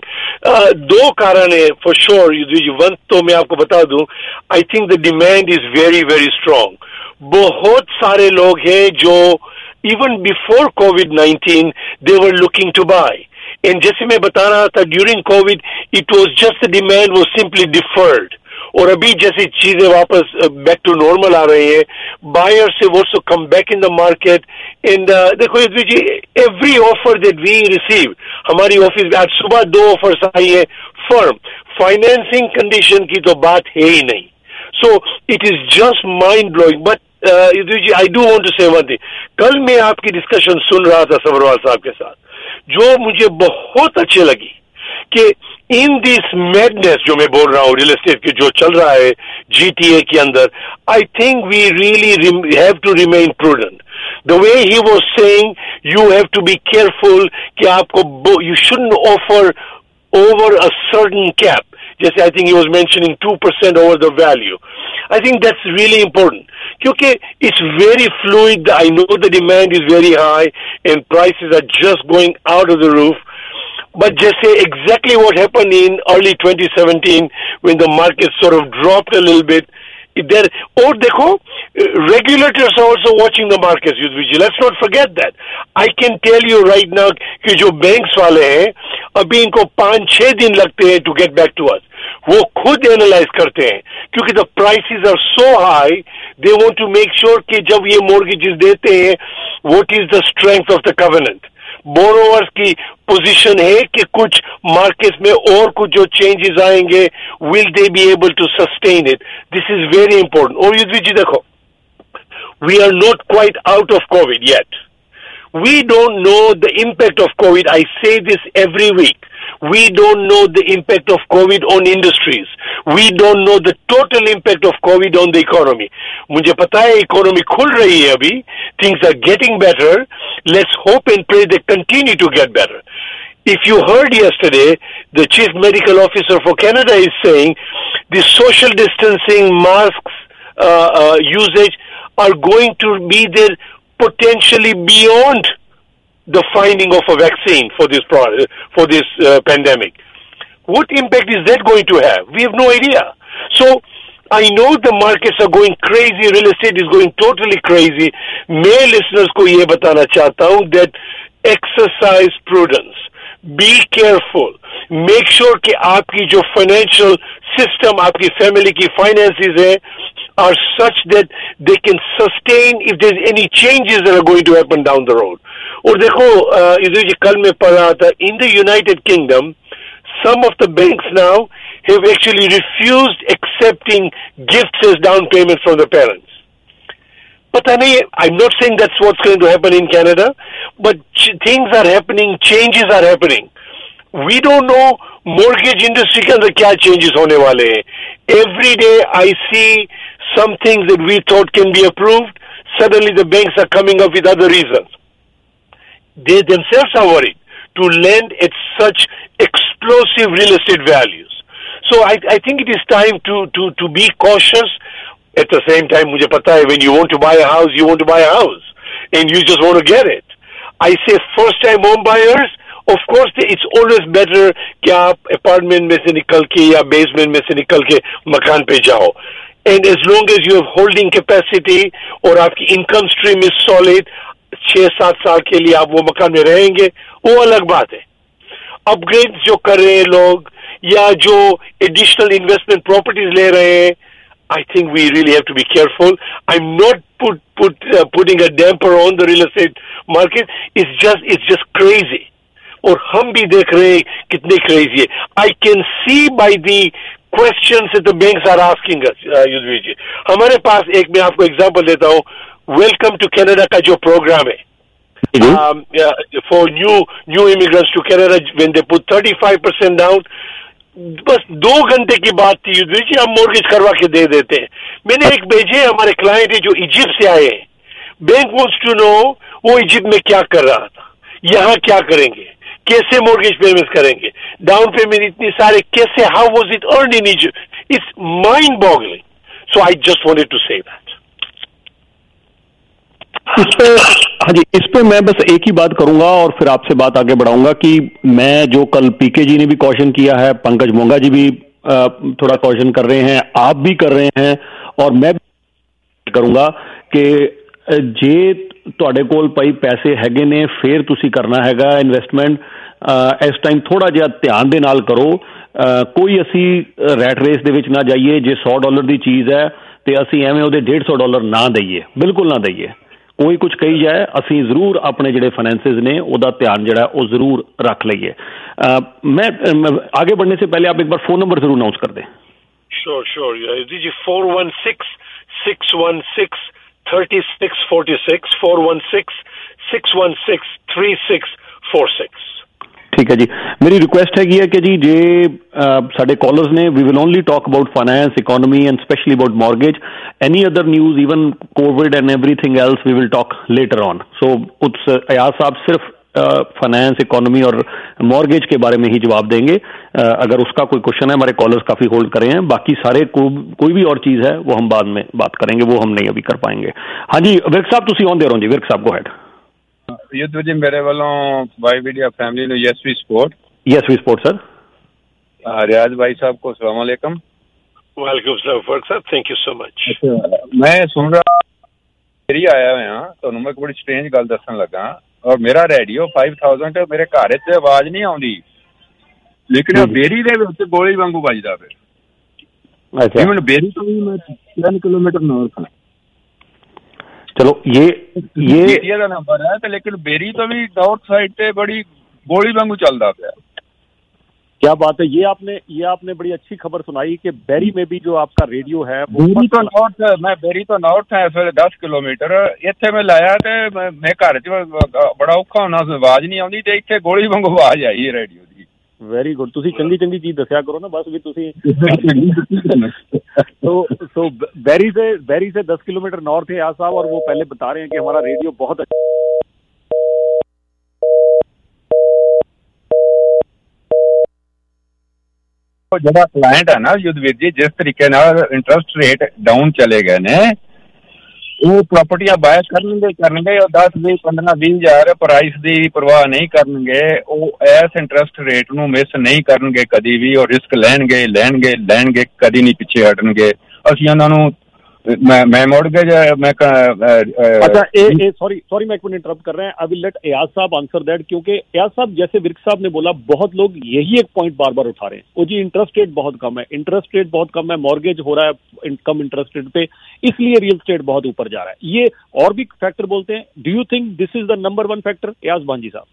2 कारण है for sure, Yudhvir ji. One तो मैं आपको बता दूं, I think the demand is very very strong. बहुत सारे लोग हैं जो even before COVID-19 they were looking to buy. And जैसे मैं बता रहा था during COVID it was just the demand was simply deferred. और अभी जैसी चीजें वापस बैक टू नॉर्मल आ रही है, बायर्स से वो come back in the market. And देखो जी, every offer that we receive, हमारी ऑफिस में आज सुबह 2 ऑफर्स आई है फर्म, फाइनेंसिंग कंडीशन की तो बात है ही नहीं। So it is just mind blowing. But जी, I do want to say one thing. कल मैं आपकी डिस्कशन सुन रहा था सब्रवाल साहब के साथ, जो मुझे बहुत अच्छी लगी कि इन दिस मैडनेस जो मैं बोल रहा हूँ रियल एस्टेट की जो चल रहा है GTA के अंदर, I think we really have to remain prudent. The way he was saying you have to be careful कि आपको you shouldn't offer over a certain cap, जैसे I think he was mentioning 2% over the value. I think that's really important क्योंकि it's very fluid. I know the demand is very high and prices are just going out of the roof. But just say exactly what happened in early 2017 when the market sort of dropped a little bit. Or देखो, regulators are also watching the markets, Yudhvir. Let's not forget that. I can tell you right now कि जो banks वाले हैं अभी इनको 5-6 दिन लगते हैं to get back to us. वो खुद एनालाइज करते हैं क्योंकि the prices are so high. They want to make sure कि जब ये mortgages देते हैं, what is the strength of the covenant. Borrowers की पोजीशन है कि कुछ मार्केट्स में और कुछ जो चेंजेस आएंगे, will they be able to sustain it. This is very important. और युद्धवीर जी देखो, We are not quite out of COVID yet. We don't know the impact of COVID. I say this every week. We don't know the impact of COVID on industries. We don't know the total impact of COVID on the economy. मुझे पता है economy खुल रही है अभी. Things are getting better. Let's hope and pray they continue to get better. If you heard yesterday, the Chief Medical Officer for Canada is saying the social distancing, masks, usage are going to be there potentially beyond the finding of a vaccine for this pandemic. What impact is that going to have? We have no idea. So I know the markets are going crazy. Real estate is going totally crazy. मैं listeners को ये बताना चाहता हूँ that exercise prudence. Be careful. Make sure कि आपकी जो financial system, आपकी family की finances है, are such that they can sustain if there's any changes that are going to happen down the road. और देखो इधर जी कल मैं पढ़ रहा था, in the United Kingdom, some of the banks now have actually refused accepting gifts as down payment from the parents. पता नहीं, I'm not saying that's what's going to happen in Canada, but things are happening, changes are happening. We don't know mortgage industry के अंदर क्या changes होने वाले हैं. Every day I see some things that we thought can be approved, suddenly the banks are coming up with other reasons. They themselves are worried to lend at such explosive real estate values. So I think it is time to be cautious. At the same time, मुझे पता है when you want to buy a house, you want to buy a house, and you just want to get it. I say first-time home buyers, of course, it's always better कि आप apartment में से निकल के या basement में से निकल के मकान पे जाओ. And as long as you have holding capacity और आपकी income stream is solid, 6-7 साल के लिए आप वो मकान में रहेंगे, वो अलग बात है. Upgrades जो कर रहे हैं लोग या जो additional investment properties ले रहे हैं, I think we really have to be careful. I'm not putting a damper on the real estate market. It's just crazy. और हम भी देख रहे हैं कितने crazy है. I can see by the questions that the banks are asking us, Yudhvir जी. हमारे पास एक मैं आपको example देता हूँ. Welcome to Canada का जो program है. For new immigrants to Canada, when they put 35% down, बस 2 घंटे की बात थी युद्धवीर जी, हम mortgage करवा के दे देते हैं. मैंने एक भेजे हमारे client है जो इजिप्ट से आए हैं. बैंक wants to know वो इजिप्ट में क्या कर रहा था, यहाँ क्या करेंगे, कैसे mortgage payments करेंगे, डाउन पेमेंट इतनी सारे कैसे, how was it earned in Egypt? It's mind boggling. So I just wanted to say that. हाँ जी, इस पे मैं बस एक ही बात करूंगा और फिर आपसे बात आगे बढ़ाऊंगा कि मैं जो कल पीके जी ने भी क्वेश्चन किया है, पंकज मोंगा जी भी थोड़ा क्वेश्चन कर रहे हैं, आप भी कर रहे हैं और मैं भी करूंगा कि जे ਤੁਹਾਡੇ ਕੋਲ ਪਈ ਪੈਸੇ ਹੈਗੇ ਨੇ ਫਿਰ ਤੁਸੀਂ ਕਰਨਾ ਹੈਗਾ ਇਨਵੈਸਟਮੈਂਟ. ਇਸ ਟਾਈਮ ਥੋੜਾ ਜਿਹਾ ਧਿਆਨ ਦੇ ਨਾਲ ਕਰੋ. ਕੋਈ ਅਸੀਂ ਰੈਟ ਰੇਸ ਦੇ ਵਿੱਚ ਨਾ ਜਾਈਏ. ਜੇ $100 ਦੀ ਚੀਜ਼ ਹੈ ਤੇ ਅਸੀਂ ਐਵੇਂ ਉਹਦੇ $150 ਨਾ ਦਈਏ, ਬਿਲਕੁਲ ਨਾ ਦਈਏ. कोई कुछ कही जाए, असी जरूर अपने जिहड़े फाइनेंसिस ने उहदा ध्यान जिहड़ा वो जरूर रख लईए. मैं आगे बढ़ने से पहले आप एक बार फोन नंबर जरूर अनाउंस कर दें. Sure. दीजिए 416-616-3646, 416-616-3646. ठीक है जी. मेरी रिक्वेस्ट हैगी है कि जी जे साडे कॉलर्स ने, we will only talk about finance, economy and specially about mortgage. Any other news, even covid and everything else, we will talk later on. So कुछ अयाज साहब सिर्फ फाइनेंस, इकोनॉमी और मॉर्गेज के बारे में ही जवाब देंगे. अगर उसका कोई क्वेश्चन है, हमारे कॉलर्स काफी होल्ड करे हैं. बाकी सारे कोई भी और चीज है वो हम बाद में बात करेंगे, वो हम नहीं अभी कर पाएंगे. हाँ जी विर्क साहब, तुसी ऑन दे रहो जी. विर्क साहब गो हैड. युद्ध जी मेरे वालों वाई मीडिया फैमिली ने yes we support sir. Riyaz भाई साहब को अस्सलाम वालेकुम. वालेकुम सलाम वर्क साहब, थैंक यू सो मच. मैं सुन रहा मेरी आया हुआ तो मैं बड़ी स्ट्रेंज गल दसन लगा और मेरा रेडियो 5000 मेरे घर च आवाज नहीं आउंदी, लेकिन बेरी दे विच गोली वांगू ਵੱਜਦਾ फिर. अच्छा मैं बेरी तो भी मैं 3 किलोमीटर नॉर्थ हूं. चलो ये एरिया का नंबर है तो, लेकिन बेरी तो भी नॉर्थ साइड पे बड़ी गोली वांगू चलदा पिया. क्या बात है, ये आपने बड़ी अच्छी खबर सुनाई कि बैरी में भी जो आपका रेडियो है बैरी तो नॉर्थ है इस ਵੇਲੇ 10 किलोमीटर ਇੱਥੇ ਮੈਂ ਲਾਇਆ ਤੇ ਮੈਂ ਘਰ 'ਚ ਬੜਾ ਔਖਾ ਹੋਣਾ ਸੀ, ਆਵਾਜ਼ ਨਹੀਂ ਆਉਂਦੀ ਤੇ ਇੱਥੇ ਗੋਲੀ ਵਾਂਗੂ ਆਵਾਜ਼ ਆਈ ਹੈ ਰੇਡੀਓ ਦੀ। ਵੈਰੀ ਗੁੱਡ, ਤੁਸੀਂ ਚੰਗੀ ਚੀਜ਼ ਦੱਸਿਆ ਕਰੋ ਨਾ ਬਸ ਵੀ ਤੁਸੀਂ। तो बैरी से 10 किलोमीटर नॉर्थ है यार साहब, और वो पहले बता रहे हैं कि हमारा रेडियो बहुत अच्छा। ਜਿਹੜਾ ਕਲਾਇੰਟ ਹੈ ਨਾ ਯੁੱਧਵੀਰ ਜੀ, ਜਿਸ ਤਰੀਕੇ ਨਾਲ ਇੰਟਰਸਟ ਰੇਟ ਡਾਊਨ ਚਲੇ ਗਏ ਨੇ, ਉਹ ਪ੍ਰਾਪਰਟੀਆਂ ਬਾਇ ਕਰਨਗੇ ਉਹ 10 20 15 20 ਹਜ਼ਾਰ ਪ੍ਰਾਈਸ ਦੀ ਪਰਵਾਹ ਨਹੀਂ ਕਰਨਗੇ, ਉਹ ਇਸ ਇੰਟਰਸਟ ਰੇਟ ਨੂੰ ਮਿਸ ਨਹੀਂ ਕਰਨਗੇ ਕਦੀ ਵੀ, ਉਹ ਰਿਸਕ ਲੈਣਗੇ ਕਦੀ ਨਹੀਂ ਪਿੱਛੇ ਹਟਣਗੇ। ਅਸੀਂ ਉਹਨਾਂ ਨੂੰ मैं मॉर्गेज मैं अच्छा सॉरी मैं एक मिनट इंटरप्ट कर रहे हैं। आई विल लेट एयाज साहब आंसर दैट, क्योंकि एयाज साहब जैसे विर्क साहब ने बोला, बहुत लोग यही एक पॉइंट बार बार उठा रहे हैं, वो जी इंटरेस्ट रेट बहुत कम है, मॉर्गेज हो रहा है कम इंटरेस्ट रेट पे, इसलिए रियल स्टेट बहुत ऊपर जा रहा है। ये और भी फैक्टर बोलते हैं। Do you think this is the number 1 factor, Ayaz Bhanji साहब?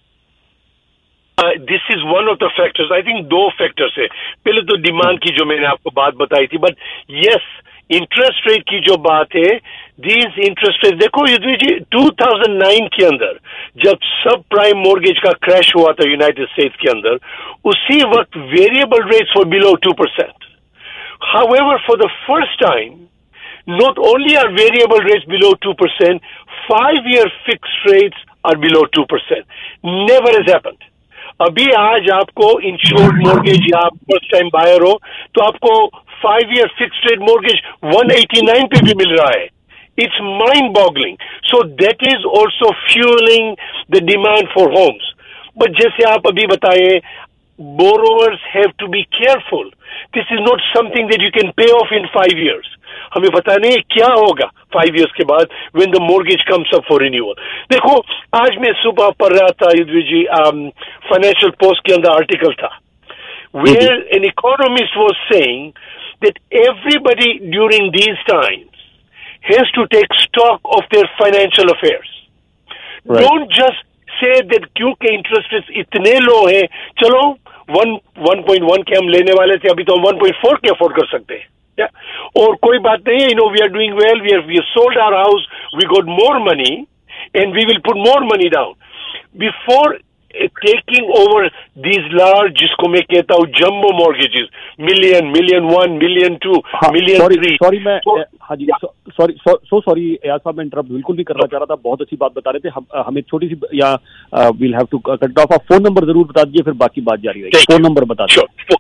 This is one of the factors. I think 2 factors है। पहले तो डिमांड की जो मैंने आपको बात बताई थी, बट यस इंटरेस्ट रेट की जो बात है, दीज इंटरेस्ट रेट देखो युद्धवीर जी, 2009 के अंदर जब सब प्राइम मॉर्गेज का क्रैश हुआ था यूनाइटेड स्टेट्स के अंदर, उसी वक्त variable rates were below 2%। However for the first time not only are variable rates below 2%, 5-year fixed rates are below 2%. Never has happened. अभी आज आपको इंश्योर्ड मॉर्गेज या आप फर्स्ट टाइम बायर हो तो आपको 5-year फिक्स्ड रेट मॉर्गेज 189 पे भी मिल रहा है। It's mind boggling. So that is also fueling the demand for homes. But जैसे आप अभी बताए, borrowers have to be careful. This is not something that you can pay off in 5 years। हमें पता नहीं क्या होगा 5 years के बाद when the mortgage comes up for renewal. देखो आज मैं सुबह पढ़ रहा था युद्धवीर जी, फाइनेंशियल पोस्ट के अंदर आर्टिकल था, where an economist was saying that everybody during these times has to take stock of their financial affairs. Don't just say that क्योंकि इंटरेस्ट रेट्स इतने लो है, चलो 1.1 के हम लेने वाले थे, अभी तो हम 1.4 के अफोर्ड कर सकते हैं। Yeah. और कोई बात नहीं है, you know, we are doing well, we have sold our house, we got more money and we will put more money down. Before taking over these large, जिसको मैं कहता हूँ jumbo mortgages, million, million 1, million 2, million 3. Sorry मैं हाँ जी sorry Ayaz साहब, मैं interrupt बिल्कुल भी करना चाह रहा था, बहुत अच्छी बात बता रहे थे। हमें छोटी सी या we'll have to cut it off। आप फोन नंबर जरूर बता दीजिए, फिर बाकी बात जारी रहेगी। फोन नंबर बता दीजिए।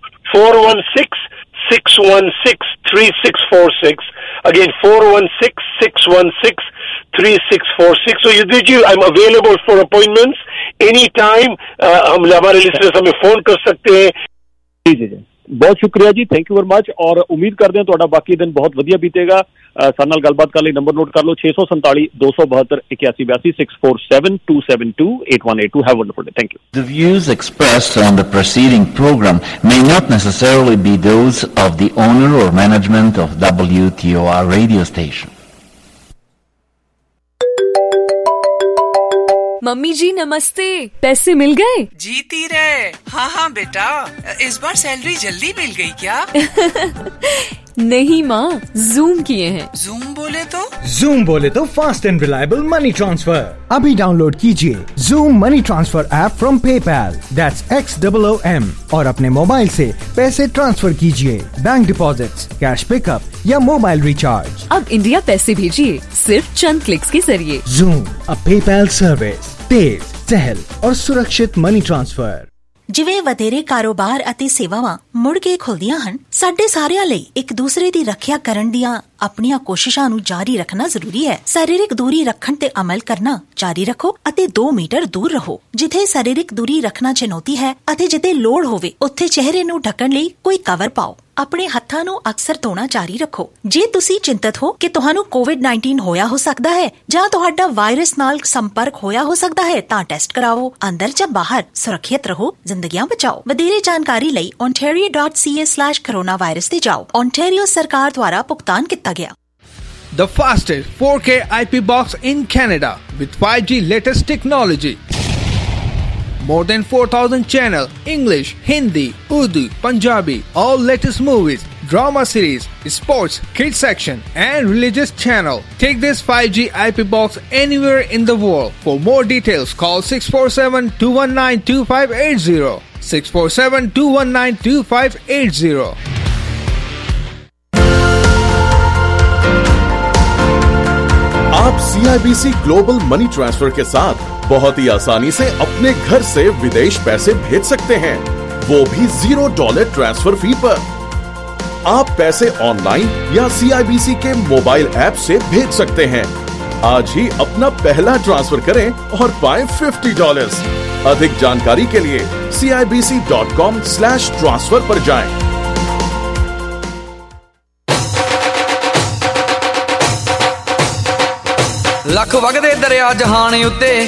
416-616-3646। Again, 416-616-3646. So Yudhvir ji, I'm available for appointments anytime. हमारे लिसनर्स हमें फोन कर सकते हैं। जी बहुत शुक्रिया जी, थैंक यू वेरी मच। और उम्मीद करते हैं ਤੁਹਾਡਾ ਬਾਕੀ ਦਿਨ ਬਹੁਤ ਵਧੀਆ ਬੀਤੇਗਾ। ਸਾਡੇ ਨਾਲ ਗੱਲਬਾਤ ਕਰਨ ਲਈ ਨੰਬਰ ਨੋਟ ਕਰ ਲਓ 647 272 8182 647 272 8182। Have a wonderful day. Thank you. The views expressed on the preceding program may not necessarily be those of the owner or management of WTOR radio station. Mummy जी नमस्ते, पैसे मिल गए? जीती रहे। हाँ बेटा, इस बार सैलरी जल्दी मिल गई क्या? नहीं माँ, जूम किए हैं। जूम बोले तो fast and reliable money transfer. अभी डाउनलोड कीजिए Xoom money transfer app from PayPal, that's XOOM, और अपने मोबाइल से पैसे ट्रांसफर कीजिए, बैंक डिपॉजिट्स, कैश पिकअप या मोबाइल रिचार्ज। अब इंडिया पैसे भेजिए सिर्फ चंद क्लिक्स के जरिए। जूम, अ पेपैल सर्विस, तेज, सहल और सुरक्षित मनी ट्रांसफर। ਜਿਵੇਂ ਵਧੇਰੇ ਕਾਰੋਬਾਰ ਅਤੇ ਸੇਵਾਵਾਂ ਮੁੜ ਕੇ ਖੁੱਲਦੀਆਂ ਹਨ, ਸਾਡੇ ਸਾਰਿਆਂ ਲਈ ਇੱਕ ਦੂਸਰੇ ਦੀ ਰੱਖਿਆ ਕਰਨ ਦੀਆਂ ਆਪਣੀਆਂ ਕੋਸ਼ਿਸ਼ਾਂ ਨੂੰ ਜਾਰੀ ਰੱਖਣਾ ਜ਼ਰੂਰੀ ਹੈ। ਸਰੀਰਕ ਦੂਰੀ ਰੱਖਣ ਤੇ ਅਮਲ ਕਰਨਾ ਜਾਰੀ ਰੱਖੋ ਅਤੇ 2 ਮੀਟਰ ਦੂਰ ਰਹੋ। ਜਿੱਥੇ ਸਰੀਰਕ ਦੂਰੀ ਰੱਖਣਾ ਚੁਣੌਤੀ ਹੈ ਅਤੇ ਜਿੱਥੇ ਲੋੜ ਹੋਵੇ, ਉੱਥੇ ਚਿਹਰੇ ਨੂੰ ਢੱਕਣ ਲਈ ਕੋਈ ਕਵਰ ਪਾਓ। ਆਪਣੇ ਹੱਥਾਂ ਨੂੰ ਅਕਸਰ ਧੋਣਾ ਜਾਰੀ ਰੱਖੋ। ਜੇ ਤੁਸੀਂ ਚਿੰਤਤ ਹੋ ਕਿ ਤੁਹਾਨੂੰ COVID-19 ਹੋਇਆ ਹੋ ਸਕਦਾ ਹੈ ਜਾਂ ਤੁਹਾਡਾ ਵਾਇਰਸ ਨਾਲ ਸੰਪਰਕ ਹੋਇਆ ਹੋ ਸਕਦਾ ਹੈ, ਤਾਂ ਟੈਸਟ ਕਰਾਓ। ਅੰਦਰ ਜਾਂ ਬਾਹਰ ਸੁਰੱਖਿਅਤ ਰਹੋ, ਜ਼ਿੰਦਗੀਆਂ ਬਚਾਓ। ਵਧੇਰੇ ਜਾਣਕਾਰੀ ਲਈ ontario.ca/coronavirus ਤੇ ਜਾਓ। ontario ਸਰਕਾਰ ਦੁਆਰਾ ਭੁਗਤਾਨ ਕੀਤਾ ਗਿਆ। The fastest 4K IP box in Canada with 5G latest technology. More than 4,000 channel, English, Hindi, Urdu, Punjabi, all latest movies, drama series, sports, kids section, and religious channel. Take this 5G IP box anywhere in the world. For more details, call 647-219-2580. 647-219-2580. आप CIBC global money transfer के साथ बहुत ही आसानी से अपने घर से विदेश पैसे भेज सकते हैं, वो भी $0 ट्रांसफर फी पर। आप पैसे ऑनलाइन या CIBC के मोबाइल ऐप से भेज सकते हैं। आज ही अपना पहला ट्रांसफर करें और पाएं $50। अधिक जानकारी के लिए CIBC.com/transfer पर जाएं। ਲੱਖ ਵਗਦੇ ਦਰਿਆ ਜਹਾਨ ਉੱਤੇ